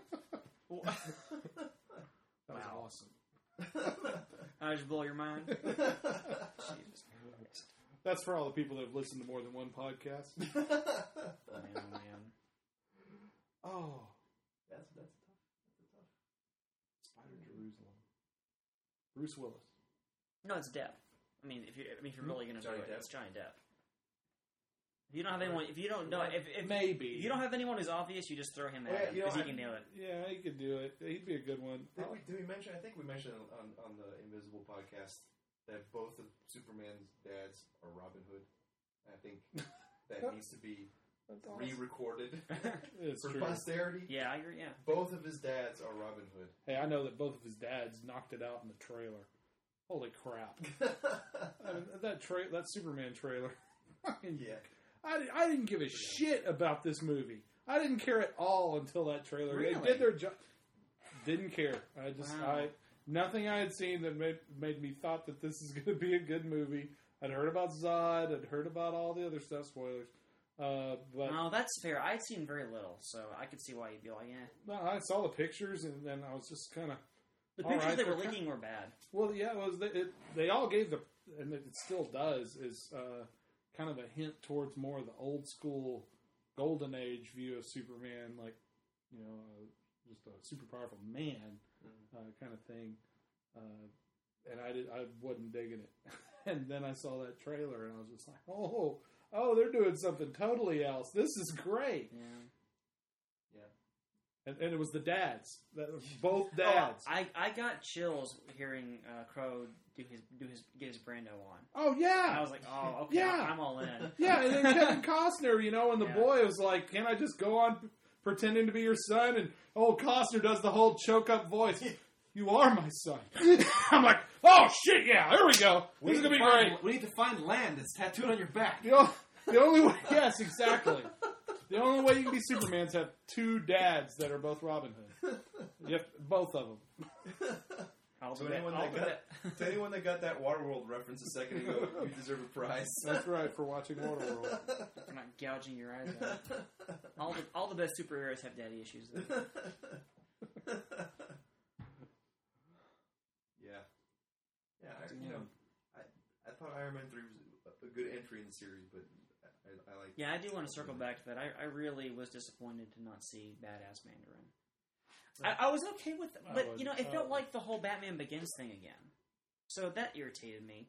That was Wow. awesome. I just blow your mind. Jesus Christ. That's for all the people that have listened to more than one podcast. Oh, man, oh, man. Oh, That's that's tough. That's tough. Spider Jerusalem. Bruce Willis. No, it's Depp. I mean, if you I mean, if you're really going to do Johnny it, Depp. it's Johnny Depp. If you don't have anyone, if you don't know, if, if Maybe. if you don't have anyone who's obvious, you just throw him Oh, yeah, at him you know, because he I- can do it. Yeah, he could do it. He'd be a good one. Did we, did we mention? I think we mentioned on, on the Invisible podcast that both of Superman's dads are Robin Hood. I think that needs to be That's awesome. re-recorded It's for true. posterity. Yeah, I agree. Yeah, Both of his dads are Robin Hood. Hey, I know that both of his dads knocked it out in the trailer. Holy crap! I mean, that tra- that Superman trailer. I mean, Yeah. I, di- I didn't give a shit about this movie. I didn't care at all until that trailer. Really? They did their job. Didn't care. I just Wow. I nothing I had seen that made made me thought that this is going to be a good movie. I'd heard about Zod. I'd heard about all the other stuff. Spoilers. Uh, but no, that's fair. I'd seen very little, so I could see why you'd be like, "Yeah." no, I saw the pictures and then I was just kind of. The All pictures right, they were they're kind- leaking were bad. Well, yeah, it was. It, they all gave the, and it still does, is uh, kind of a hint towards more of the old school, golden age view of Superman, like you know, uh, just a super powerful man uh, kind of thing. Uh, and I did, I wasn't digging it. And then I saw that trailer, and I was just like, oh, oh, they're doing something totally else. This is great. Yeah. And, and it was the dads, that was both dads. Oh, I, I got chills hearing uh, Crow do his do his get his Brando on. Oh And yeah, I was like, oh, okay, Yeah. I'm all in. Yeah, and then Kevin Costner, you know, and the Yeah. boy was like, "Can I just go on p- pretending to be your son?" And old Costner does the whole choke up voice. You are my son. I'm like, oh shit, yeah, there we go. This is gonna be great. We need to find land that's tattooed on your back. The, o- the only way, yes, exactly. The only way you can be Superman is have two dads that are both Robin Hood. You have both of them. I'll To do it. anyone, I'll that do got, it. to anyone that got that Waterworld reference a second ago, you deserve a prize. That's right for watching Waterworld. For not gouging your eyes out. All the all the best superheroes have daddy issues. Though. Yeah. Yeah, I, you know, I, I thought Man three was a good entry in the series, but I, I like. Yeah, I do want to circle back to that. I, I really was disappointed to not see Badass Mandarin. I, I was okay with it, but, would- you know, it I felt would- like the whole Batman Begins thing again. So that irritated me.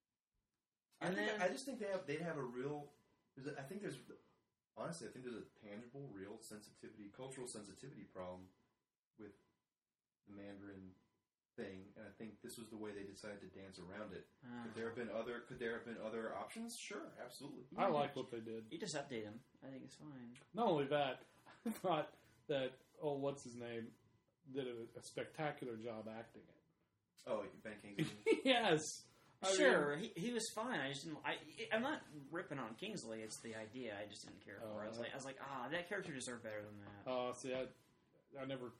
I, And think, then... I just think they have they'd have a real. There's a, I think there's honestly I think there's a tangible, real sensitivity, cultural sensitivity problem with the Mandarin thing, and I think this was the way they decided to dance around it. Uh, Could there have been other? Could there have been other options? Sure, absolutely. I like what they did. You just update him. I think it's fine. Not only that, I thought that oh, what's his name did a, a spectacular job acting it. Oh, Ben Kingsley. yes, I Sure, mean, he, he was fine. I just didn't. I, I'm not ripping on Kingsley. It's the idea. I just didn't care for. Oh, I was like, I was like, ah, that character deserved better than that. Uh, see, I, I never.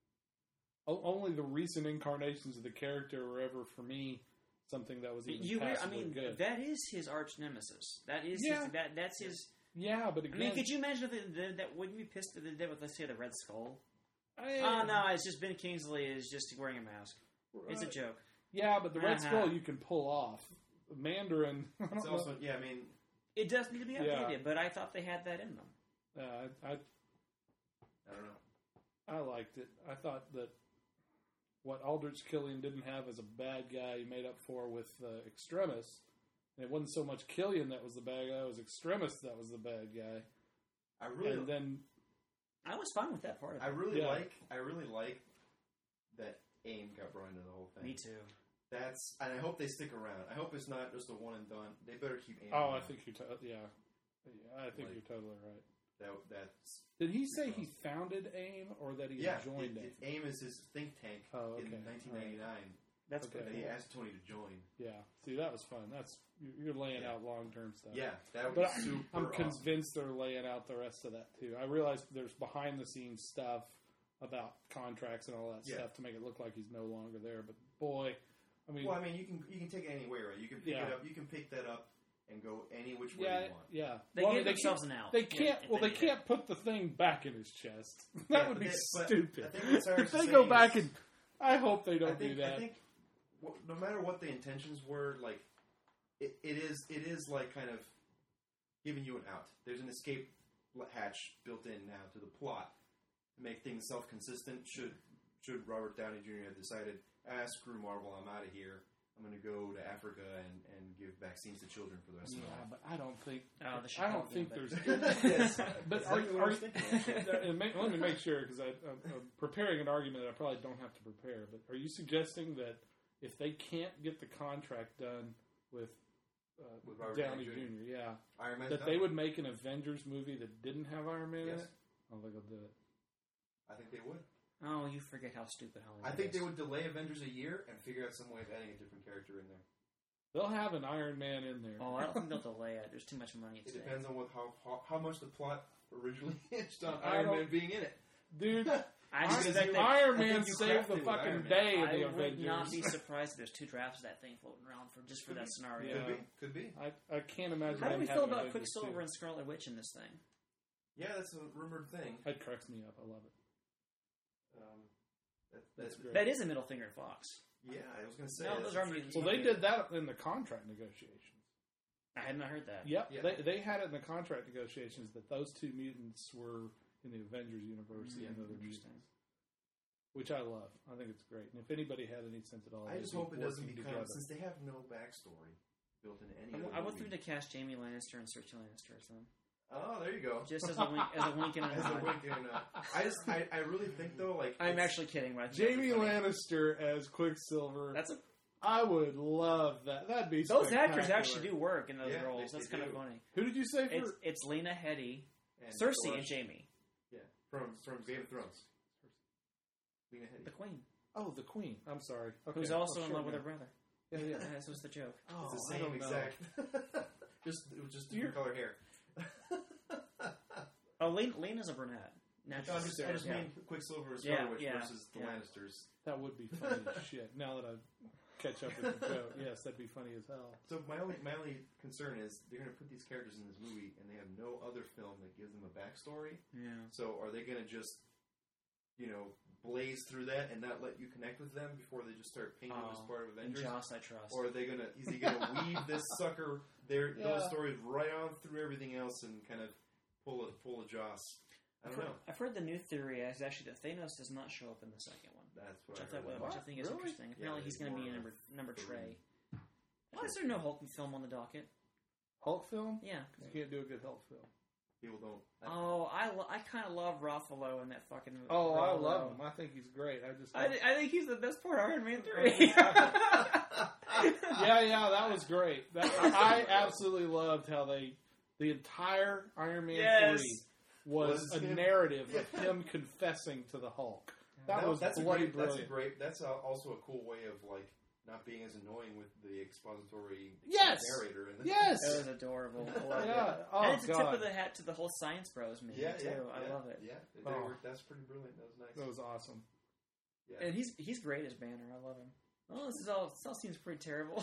o- Only the recent incarnations of the character were ever for me something that was even you, re- I passably mean, good. that is his arch nemesis. That is Yeah. his, that. That's his. yeah, but I again, mean, could you imagine if the, the, that? Wouldn't you be pissed if they did with, let's say, the Red Skull? I, Oh no, it's just Ben Kingsley is just wearing a mask. It's a uh, joke. Yeah, but the Red Uh-huh. Skull you can pull off. Mandarin, I don't It's know. also yeah. I mean, It does need to be updated, Yeah. but I thought they had that in them. Uh, I, I I don't know. I liked it. I thought that what Aldrich Killian didn't have as a bad guy, he made up for with uh, Extremis. And it wasn't so much Killian that was the bad guy; it was Extremis that was the bad guy. I really, And then, I was fine with that part of it. I really Yeah. like, I really like that AIM got brought into the whole thing. Me too. That's, and I hope they stick around. I hope it's not just a one and done. They better keep AIM. oh, I around. think you're, to- yeah, yeah, I think Like- you're totally right. that that's Did he say he founded AIM or that he yeah. joined it, AIM? it, AIM is his think tank Oh, in okay. nineteen ninety-nine. That's Okay. That pretty he cool. asked Tony to join. Yeah, see, that was fun. That's you're- you're laying Yeah. out long term stuff. Yeah, that would But be super. I'm awesome. convinced they're laying out the rest of that too. I realize there's behind the scenes stuff about contracts and all that Yeah. stuff to make it look like he's no longer there. But boy, I mean, Well, I mean, you can you can take it any way, right? You can pick Yeah. it up. You can pick that up and go any which way yeah, you want. yeah. They Well, I gave mean, themselves can't, an out. They if- can't. if well, they need it. can't put the thing back in his chest. That Yeah, would but be they- but stupid. I think what Cyrus if is they go saying back is- and, I hope they don't I think, do that. I think w- no matter what the intentions were, like it, it is, it is like kind of giving you an out. There's an escape hatch built in now to the plot to make things self-consistent. Should should Robert Downey Junior have decided, ah, screw Marvel, I'm out of here. I'm going to go to Africa and, and give vaccines to children for the rest yeah, of my life. but I don't think. Oh, the I don't Chicago think bit. there's. Yes. But That's are, exactly what I are was thinking. and make, let me make sure because I'm, I'm preparing an argument that I probably don't have to prepare. But are you suggesting that if they can't get the contract done with, uh, With Robert Downey Downey Junior, yeah, Iron Man. that they would make an Avengers movie that didn't have Iron Man in Yes. it? I don't think they'll do it. I think they would. Oh, you forget how stupid Hollywood I think is. they would delay Avengers a year and figure out some way of adding a different character in there. They'll have an Iron Man in there. Oh, I don't think they'll delay it. There's too much money at It stake. depends on what how how, how much the plot originally hinged on I Iron don't- Man being in it. Dude, I Because suspect you- that Iron I Man think you saved the crafted with fucking Iron Man. day of I the would Avengers. not be surprised if there's two drafts of that thing floating around for just for Could that be. scenario. Yeah. Could be. Could be. I, I can't imagine. How do them we feel having about Avengers Quicksilver two. and Scarlet Witch in this thing? Yeah, that's a rumored thing. That cracks me up. I love it. Um, that, that's That's great. That is a middle finger to Fox. Yeah, I was going to say. No, that's those are tricky. mutants. Well, they did that in the contract negotiations. I had not heard that. Yep, Yeah. they they had it in the contract negotiations that those two mutants were in the Avengers universe, Mm, even though they're interesting. mutants, which I love. I think it's great. And if anybody had any sense at all, I they'd just be hope it doesn't working become together. since they have no backstory built into any. I, other I want them movie. to cast Jamie Lannister and Cersei Lannister as them, Oh, there you go. just as a wink, as a wink and a As a nod. wink and a nod. I just, I, I really think though, like I'm it's- actually kidding. But I think Jamie that'd be funny. Lannister as Quicksilver. That's a, I would love that. That'd be those actors spectacular. actually do work in those Yeah, roles. they- That's they kind of do. funny. Who did you say for? It's it's Lena Headey, and Cersei, George- and Jamie, Yeah, from from Game of Thrones. Lena the Headey. Queen, oh, the Queen. I'm sorry. Okay. who's also Oh, in sure, love with yeah. her brother. Yeah, yeah. Yeah, this was the joke. Oh, It's the I same don't know. exact. just it was just different color hair. Oh, Lena, Lena's a brunette. No, Naturally. I just, I just Yeah. mean Quicksilver and Yeah, Scarlet Witch yeah, versus the yeah. Lannisters. That would be funny as shit. Now that I catch up with the joke, yes, that'd be funny as hell. So my only my only concern is they're going to put these characters in this movie and they have no other film that gives them a backstory. Yeah. So are they going to just, you know, blaze through that and not let you connect with them before they just start painting them as Oh, part of And Avengers? Joss, I trust. Or are they gonna? Is he gonna weave this sucker their Yeah. those stories right on through everything else and kind of pull a pull a Joss? I I've don't heard, know. I've heard the new theory is actually that Thanos does not show up in the second one. That's what Which I, I thought, heard. which I What? think is Really? interesting. Yeah, Apparently, he's there's going to be more in of number number three. tray. Why is there no Hulk film on the docket? Hulk film? Yeah. You can't do a good Hulk film. People don't. Oh, I, lo- I kind of love Ruffalo in that fucking. Oh, I Ruffalo. love him. I think he's great. I just. I, th- I think he's the best part of Iron Man three. yeah, yeah, that was great. That, I absolutely loved how they, the entire Iron Man Yes. three was, Was a him- narrative of him confessing to the Hulk. That was that's bloody a great, brilliant. That's a great. That's a, also a cool way of like not being as annoying with the expository Yes! narrator. In the Yes! That was adorable. I love Yeah. it. Oh, and it's a God. tip of the hat to the whole Science Bros movie Yeah, too. yeah, I yeah, love it. Yeah, they Oh. were, that's pretty brilliant. That was nice. That was awesome. Yeah. And he's he's great as Banner. I love him. Oh, this is all. This all seems pretty terrible.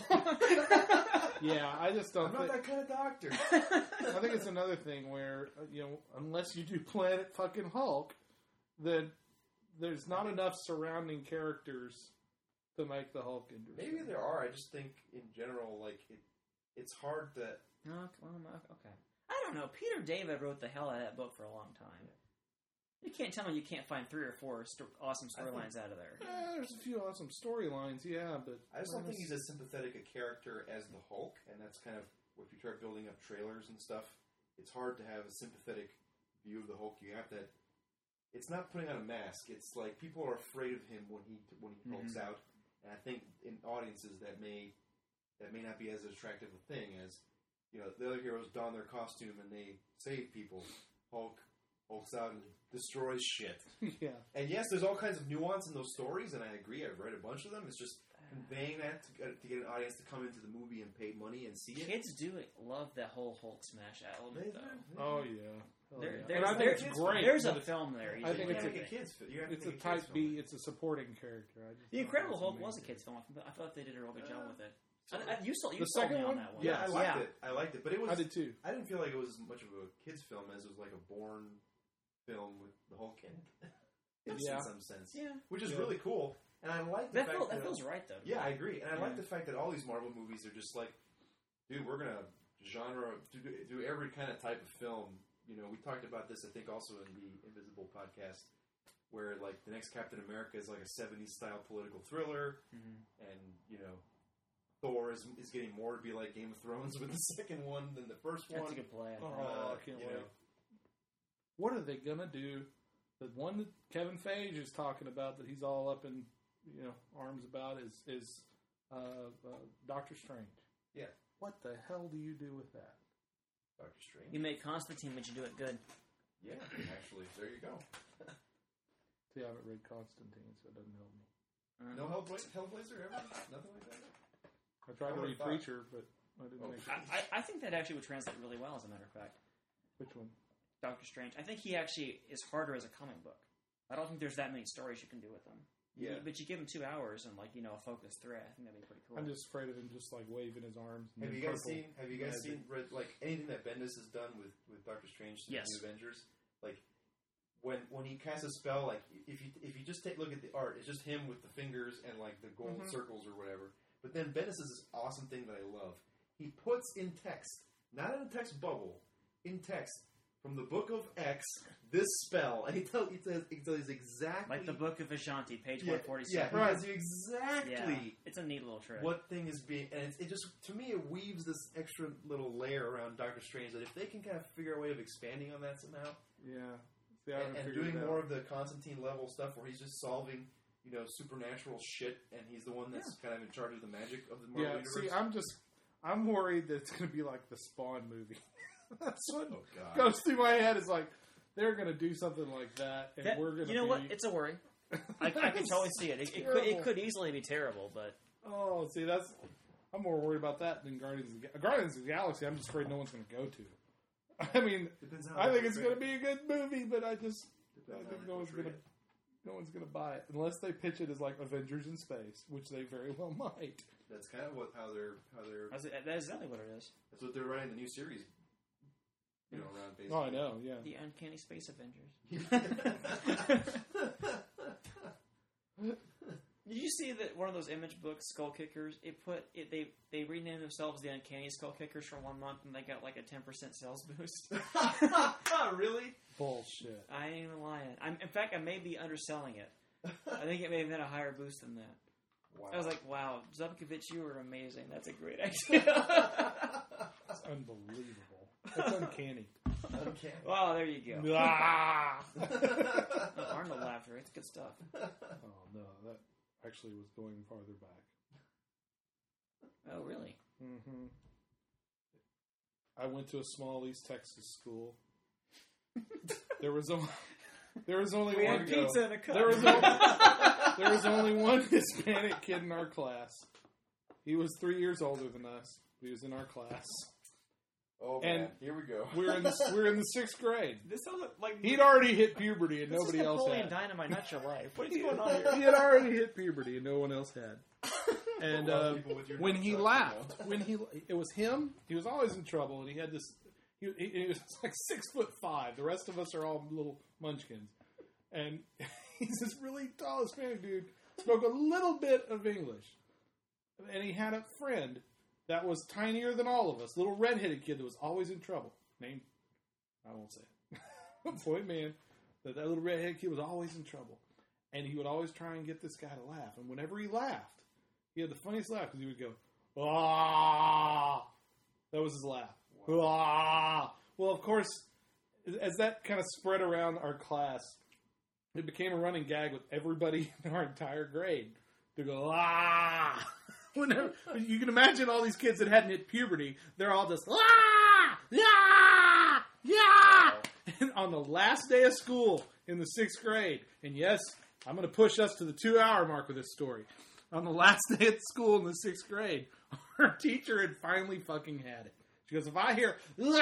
Yeah, I just don't I'm not think. that kind of doctor. I think it's another thing where, uh, you know, unless you do Planet fucking Hulk, then there's not enough surrounding characters to make the Hulk interesting. Maybe there are. I just think in general, like it, it's hard to. No, well, okay. I don't know. Peter David wrote the hell out of that book for a long time. You can't tell me you can't find three or four sto- awesome I think- storylines out of there. Eh, there's a few awesome storylines, yeah, but I just don't think he's as sympathetic a character as the Hulk, and that's kind of if you start building up trailers and stuff. It's hard to have a sympathetic view of the Hulk. You have that. It's not putting on a mask. It's like people are afraid of him when he when he hulks Mhm. out, and I think in audiences that may that may not be as attractive a thing as you know the other heroes don their costume and they save people. Hulk hulks out and destroys shit. yeah. And yes, there's all kinds of nuance in those stories, and I agree. I've read a bunch of them. It's just conveying that to get, to get an audience to come into the movie and pay money and see it. Kids do love that whole Hulk smash element, though. Oh, yeah. Hell There, yeah. there's, And I think there's, it's great. There's but a it's, film there. You I did think You it's have like to a- make a kids. fi- You have to it's make a kids type film. B, it's a supporting character. I just The thought Incredible it Hulk was a amazing. kids film. I thought they did a real good job Uh, with it. I, I, you saw you The saw second me one? on that one. Yeah, I liked yeah. it. I liked it, but it was. I did too. I didn't feel like it was as much of a kids film as it was like a Bourne film with the Hulk in it. In Yeah. some sense, Yeah, which is Yeah. really cool. And I like the that, fact feel, that that feels right though. to Yeah, I me. agree, and I like Yeah. the fact that all these Marvel movies are just like, dude, we're gonna genre do, do every kind of type of film. You know, we talked about this, I think, also in the Invisible podcast, where like the next Captain America is like a seventies style political thriller, Mhm. and you know, Thor is is getting more to be like Game of Thrones with the second one than the first That's one. a good play. I think. Oh, Uh, I can't you wait. know. What are they gonna do? The one that Kevin Feige is talking about that he's all up in you know arms about is is uh, uh, Doctor Strange. Yeah. What the hell do you do with that? Doctor Strange. You make Constantine, but you do it good. Yeah, actually, there you go. See, I haven't read Constantine, so it doesn't help me. Uh, No Hellblazer, Hellblazer ever? Nothing like that. I tried I to would've read thought- Preacher, but I didn't Oh. make it. I, I I think that actually would translate really well. As a matter of fact, Which one? Doctor Strange. I think he actually is harder as a comic book. I don't think there's that many stories you can do with him. You- Yeah. but you give him two hours and like you know a focused thread. I think that'd be pretty cool. I'm just afraid of him just like waving his arms. And Have you then guys purple seen? Have you guys magic. seen read, like anything that Bendis has done with, with Doctor Strange to Yes. the New Avengers? Like when when he casts a spell, like if you if you just take a look at the art, it's just him with the fingers and like the gold Mhm. circles or whatever. But then Bendis is this awesome thing that I love. He puts in text, not in a text bubble, in text from the Book of X, this spell, and he tells he says he tells you exactly like the Book of Ashanti, page yeah, one forty-seven. Yeah, he tells you exactly. Yeah, it's a neat little trick. What thing is being, and it's, it just to me it weaves this extra little layer around Doctor Strange that if they can kind of figure a way of expanding on that somehow, Yeah. See, I and, haven't and figured doing it more out. of the Constantine level stuff where he's just solving, you know, supernatural shit, and he's the one that's kind of in charge of the magic of the Marvel Yeah. universe. See, I'm just I'm worried that it's going to be like the Spawn movie. That's what oh god, goes through my head. Is like they're going to do something like that, and That- we're going to. you know be, what? It's a worry. I, I can totally see it. It, it, could, it could easily be terrible, but Oh, see, that's I'm more worried about that than Guardians of the Ga- Guardians of the Galaxy. I'm just afraid no one's going to go to. I mean, Depends how I they think it's portray going to be a good movie, but I just I Depends how think they no one's portray going to it. no one's going to buy it unless they pitch it as like Avengers in space, which they very well might. That's kind of what how they're how they're that's, that's exactly what it is. that's what they're writing the new series. You know, around basically. Oh, I know, yeah. The Uncanny Space Avengers. Did you see that one of those image books, Skull Kickers? It put it, they they renamed themselves the Uncanny Skull Kickers for one month, and they got like a ten percent sales boost. Really? Bullshit. I ain't even lying. I'm, in fact, I may be underselling it. I think it may have been a higher boost than that. Wow. I was like, "Wow, Zupkovich, you were amazing. That's a great idea." That's unbelievable. That's uncanny. Uncanny. Wow, there you go. Ah! Oh, Arnold laughter. It's good stuff. Oh no, that actually was going farther back. Oh, really? Mm-hmm. I went to a small East Texas school. There was only there was only We one had pizza in a cup. There was only, there was only one Hispanic kid in our class. He was three years older than us. He was in our class. Oh And man, here we go. We were in the we were in the sixth grade. This sounds like He'd already hit puberty and this nobody is else Napoleon had. Dynamite, not your life. What is going on here? He had already hit puberty and no one else had. And A lot of uh, people with your when notes he up, laughed, when he it was him. He was always in trouble, and he had this. He, he, he was like six foot five. The rest of us are all little munchkins, and he's this really tall Hispanic dude. Spoke a little bit of English, and he had a friend that was tinier than all of us, little redheaded kid that was always in trouble. Named I won't say it. Point man, that that little redheaded kid was always in trouble, and he would always try and get this guy to laugh. And whenever he laughed, he had the funniest laugh because he would go, "Ah!" That was his laugh. Ah! Well, of course, as that kind of spread around our class, it became a running gag with everybody in our entire grade to go, "Ah!" Whenever, you can imagine all these kids that hadn't hit puberty, they're all just, "Ah! Yeah! Yeah!" And on the last day of school in the sixth grade, and yes, I'm going to push us to the two-hour mark with this story. On the last day at school in the sixth grade, our teacher had finally fucking had it. She goes, "If I hear,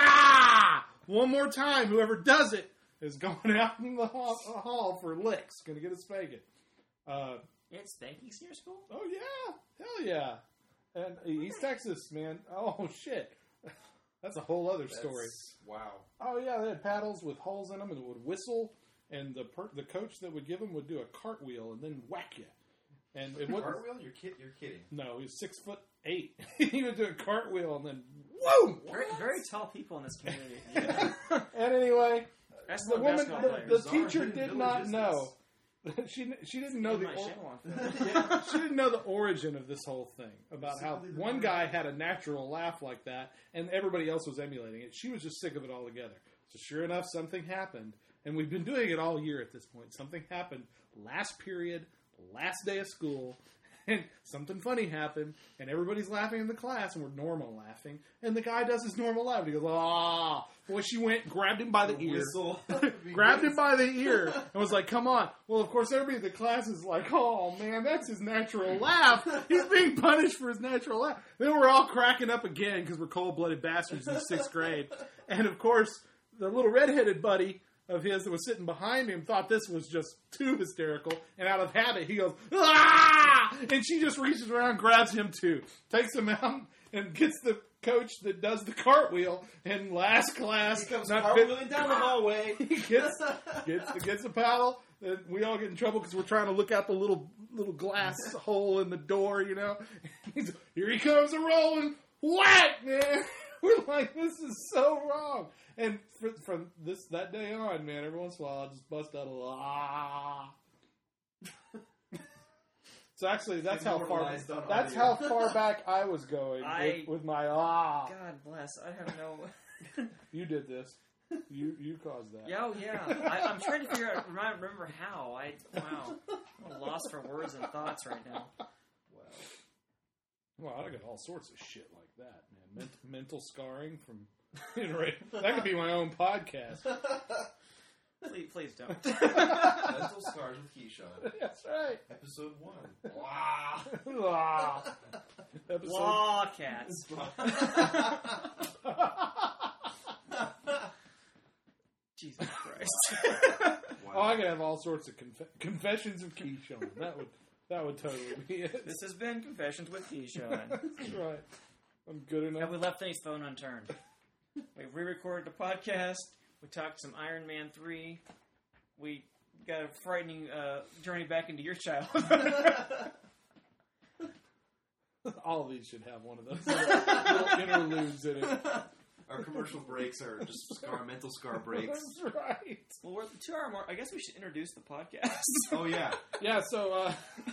ah, one more time, whoever does it is going out in the hall, uh, hall for licks. Going to get a spanking." Uh, You had spankings in your school? oh, yeah. Hell yeah. And uh, East Texas, man. Oh, shit. That's a whole other story. That's- Wow. Oh, yeah. They had paddles with holes in them and it would whistle. And the per- the coach that would give them would do a cartwheel and then whack you. And it wouldn't. Cartwheel? You're, kid- you're kidding. No, he was six foot eight. He would do a cartwheel and then whoa. Very, very tall people in this community. And anyway, That's the the woman, basketball the, players. the Bizarre teacher hidden did village not is know. she she didn't know In the my or- Shyamalan film. yeah, she didn't know the origin of this whole thing about how Simply the one word. guy had a natural laugh like that and everybody else was emulating it. She was just sick of it altogether. So sure enough, something happened, and we've been doing it all year at this point. Something happened last period, last day of school. And something funny happened, and everybody's laughing in the class, and we're normal laughing. And the guy does his normal laugh. And he goes, "Ah!" Boy, she went, grabbed him by the, ear, Whistle. grabbed him by the ear, and was like, "Come on!" Well, of course, everybody in the class is like, "Oh man, that's his natural laugh. He's being punished for his natural laugh." Then we're all cracking up again because we're cold-blooded bastards in the sixth grade. And of course, the little redheaded buddy of his that was sitting behind him thought this was just too hysterical, and out of habit he goes, "Ah!" And she just reaches around, grabs him too, takes him out, and gets the coach that does the cartwheel in last class. He comes not cartwheeling down the hallway. he gets gets gets the paddle, and we all get in trouble because we're trying to look out the little little glass hole in the door, you know. He's, here he comes a rolling, whack, man. We're like, this is so wrong. And for, from this that day on, man, every once in a while I just bust out a ah. So actually, that's how far Immortalized on that's audio. how far back I was going I- with, with my ah. God bless. I have no. You did this. You you caused that. Yeah, oh, yeah. I, I'm trying to figure out, remind, remember how. I wow, I'm lost for words and thoughts right now. Well, I got all sorts of shit like that, man. Ment- mental scarring from. You know, right? That could be my own podcast. Please, please don't. Mental Scars with Keyshawn. That's right. Episode one. Wow. Ah. Episode. Law cats. Jesus Christ. Oh, I could have all sorts of conf- confessions of Keyshawn. That would that would totally be it. This has been Confessions with Keyshawn. That's right. I'm good And enough. we left any phone unturned. We re-recorded the podcast. We talked some Iron Man three. We got a frightening uh, journey back into your childhood. All of these should have one of those little interludes in it. Our commercial breaks are just scar, mental scar breaks. That's right. Well, we're at the two-hour mark. I guess we should introduce the podcast. Oh, yeah. Yeah, so, uh...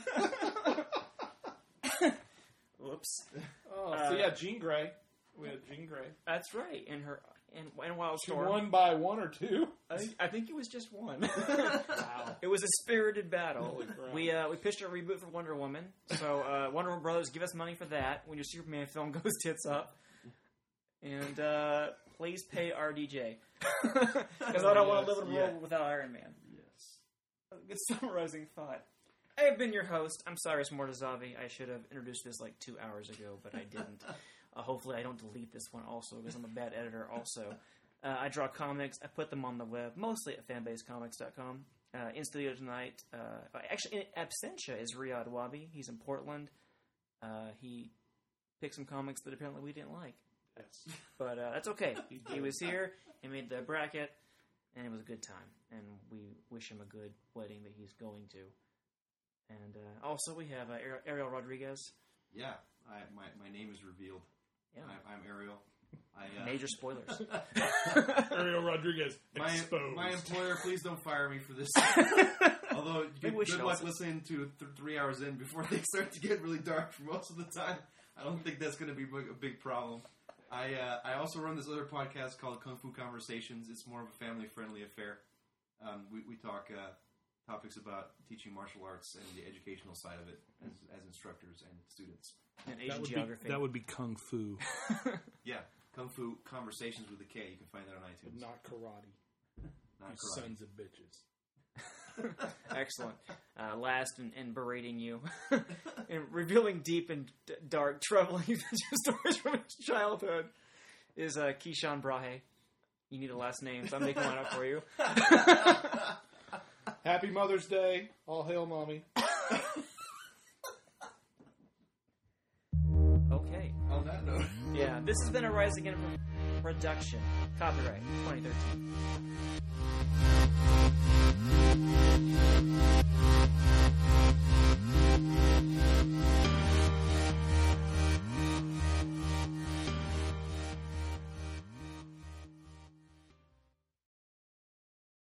Whoops. oh, Uh, so yeah, Jean Grey. We had Jean Grey. That's right. In her in, in Wild She Storm. won by one or two. I, think- I think it was just one. Wow. It was a spirited battle. Holy crap. We uh, we pitched a reboot for Wonder Woman. So uh, Wonder Woman Brothers, give us money for that when your Superman film goes tits up. And uh, please pay R D J. Because I don't want to live in a world Yeah. without Iron Man. Yes. A good summarizing thought. I have been your host. I'm Cyrus Mortazavi. I should have introduced this like two hours ago, but I didn't. Uh, hopefully I don't delete this one also, because I'm a bad editor also. Uh, I draw comics. I put them on the web, mostly at fanbase comics dot com. Uh, in studio tonight, uh, actually, in absentia is Riyadh Wabi. He's in Portland. Uh, he picked some comics that apparently we didn't like. Yes. But uh, that's okay. He was here. He made the bracket, and it was a good time. And we wish him a good wedding that he's going to. And uh, also, we have uh, Ariel, Ariel Rodriguez. Yeah. I, my, my name is revealed. Yeah. I, I'm Ariel. I, uh, Major spoilers. Ariel Rodriguez my, exposed. my employer, please don't fire me for this. Although, Maybe good, we should good luck also- listening to th- three hours in before they start to get really dark for most of the time. I don't think that's going to be a big problem. I uh, I also run this other podcast called Kung Fu Conversations. It's more of a family-friendly affair. Um, we, we talk uh, topics about teaching martial arts and the educational side of it as, as instructors and students. And that Asian would, be, geography. that would be Kung Fu, Yeah, Kung Fu Conversations with a K. You can find that on iTunes. not karate. Not You karate. sons of bitches. Excellent. Uh, last in, in berating you. And revealing deep and d- dark, troubling stories from his childhood is uh, Keyshawn Brahe. You need a last name, so I'm making one up for you. Happy Mother's Day. All hail, Mommy. Okay. On that note. Yeah, this has been a Rise Again production. Copyright twenty thirteen.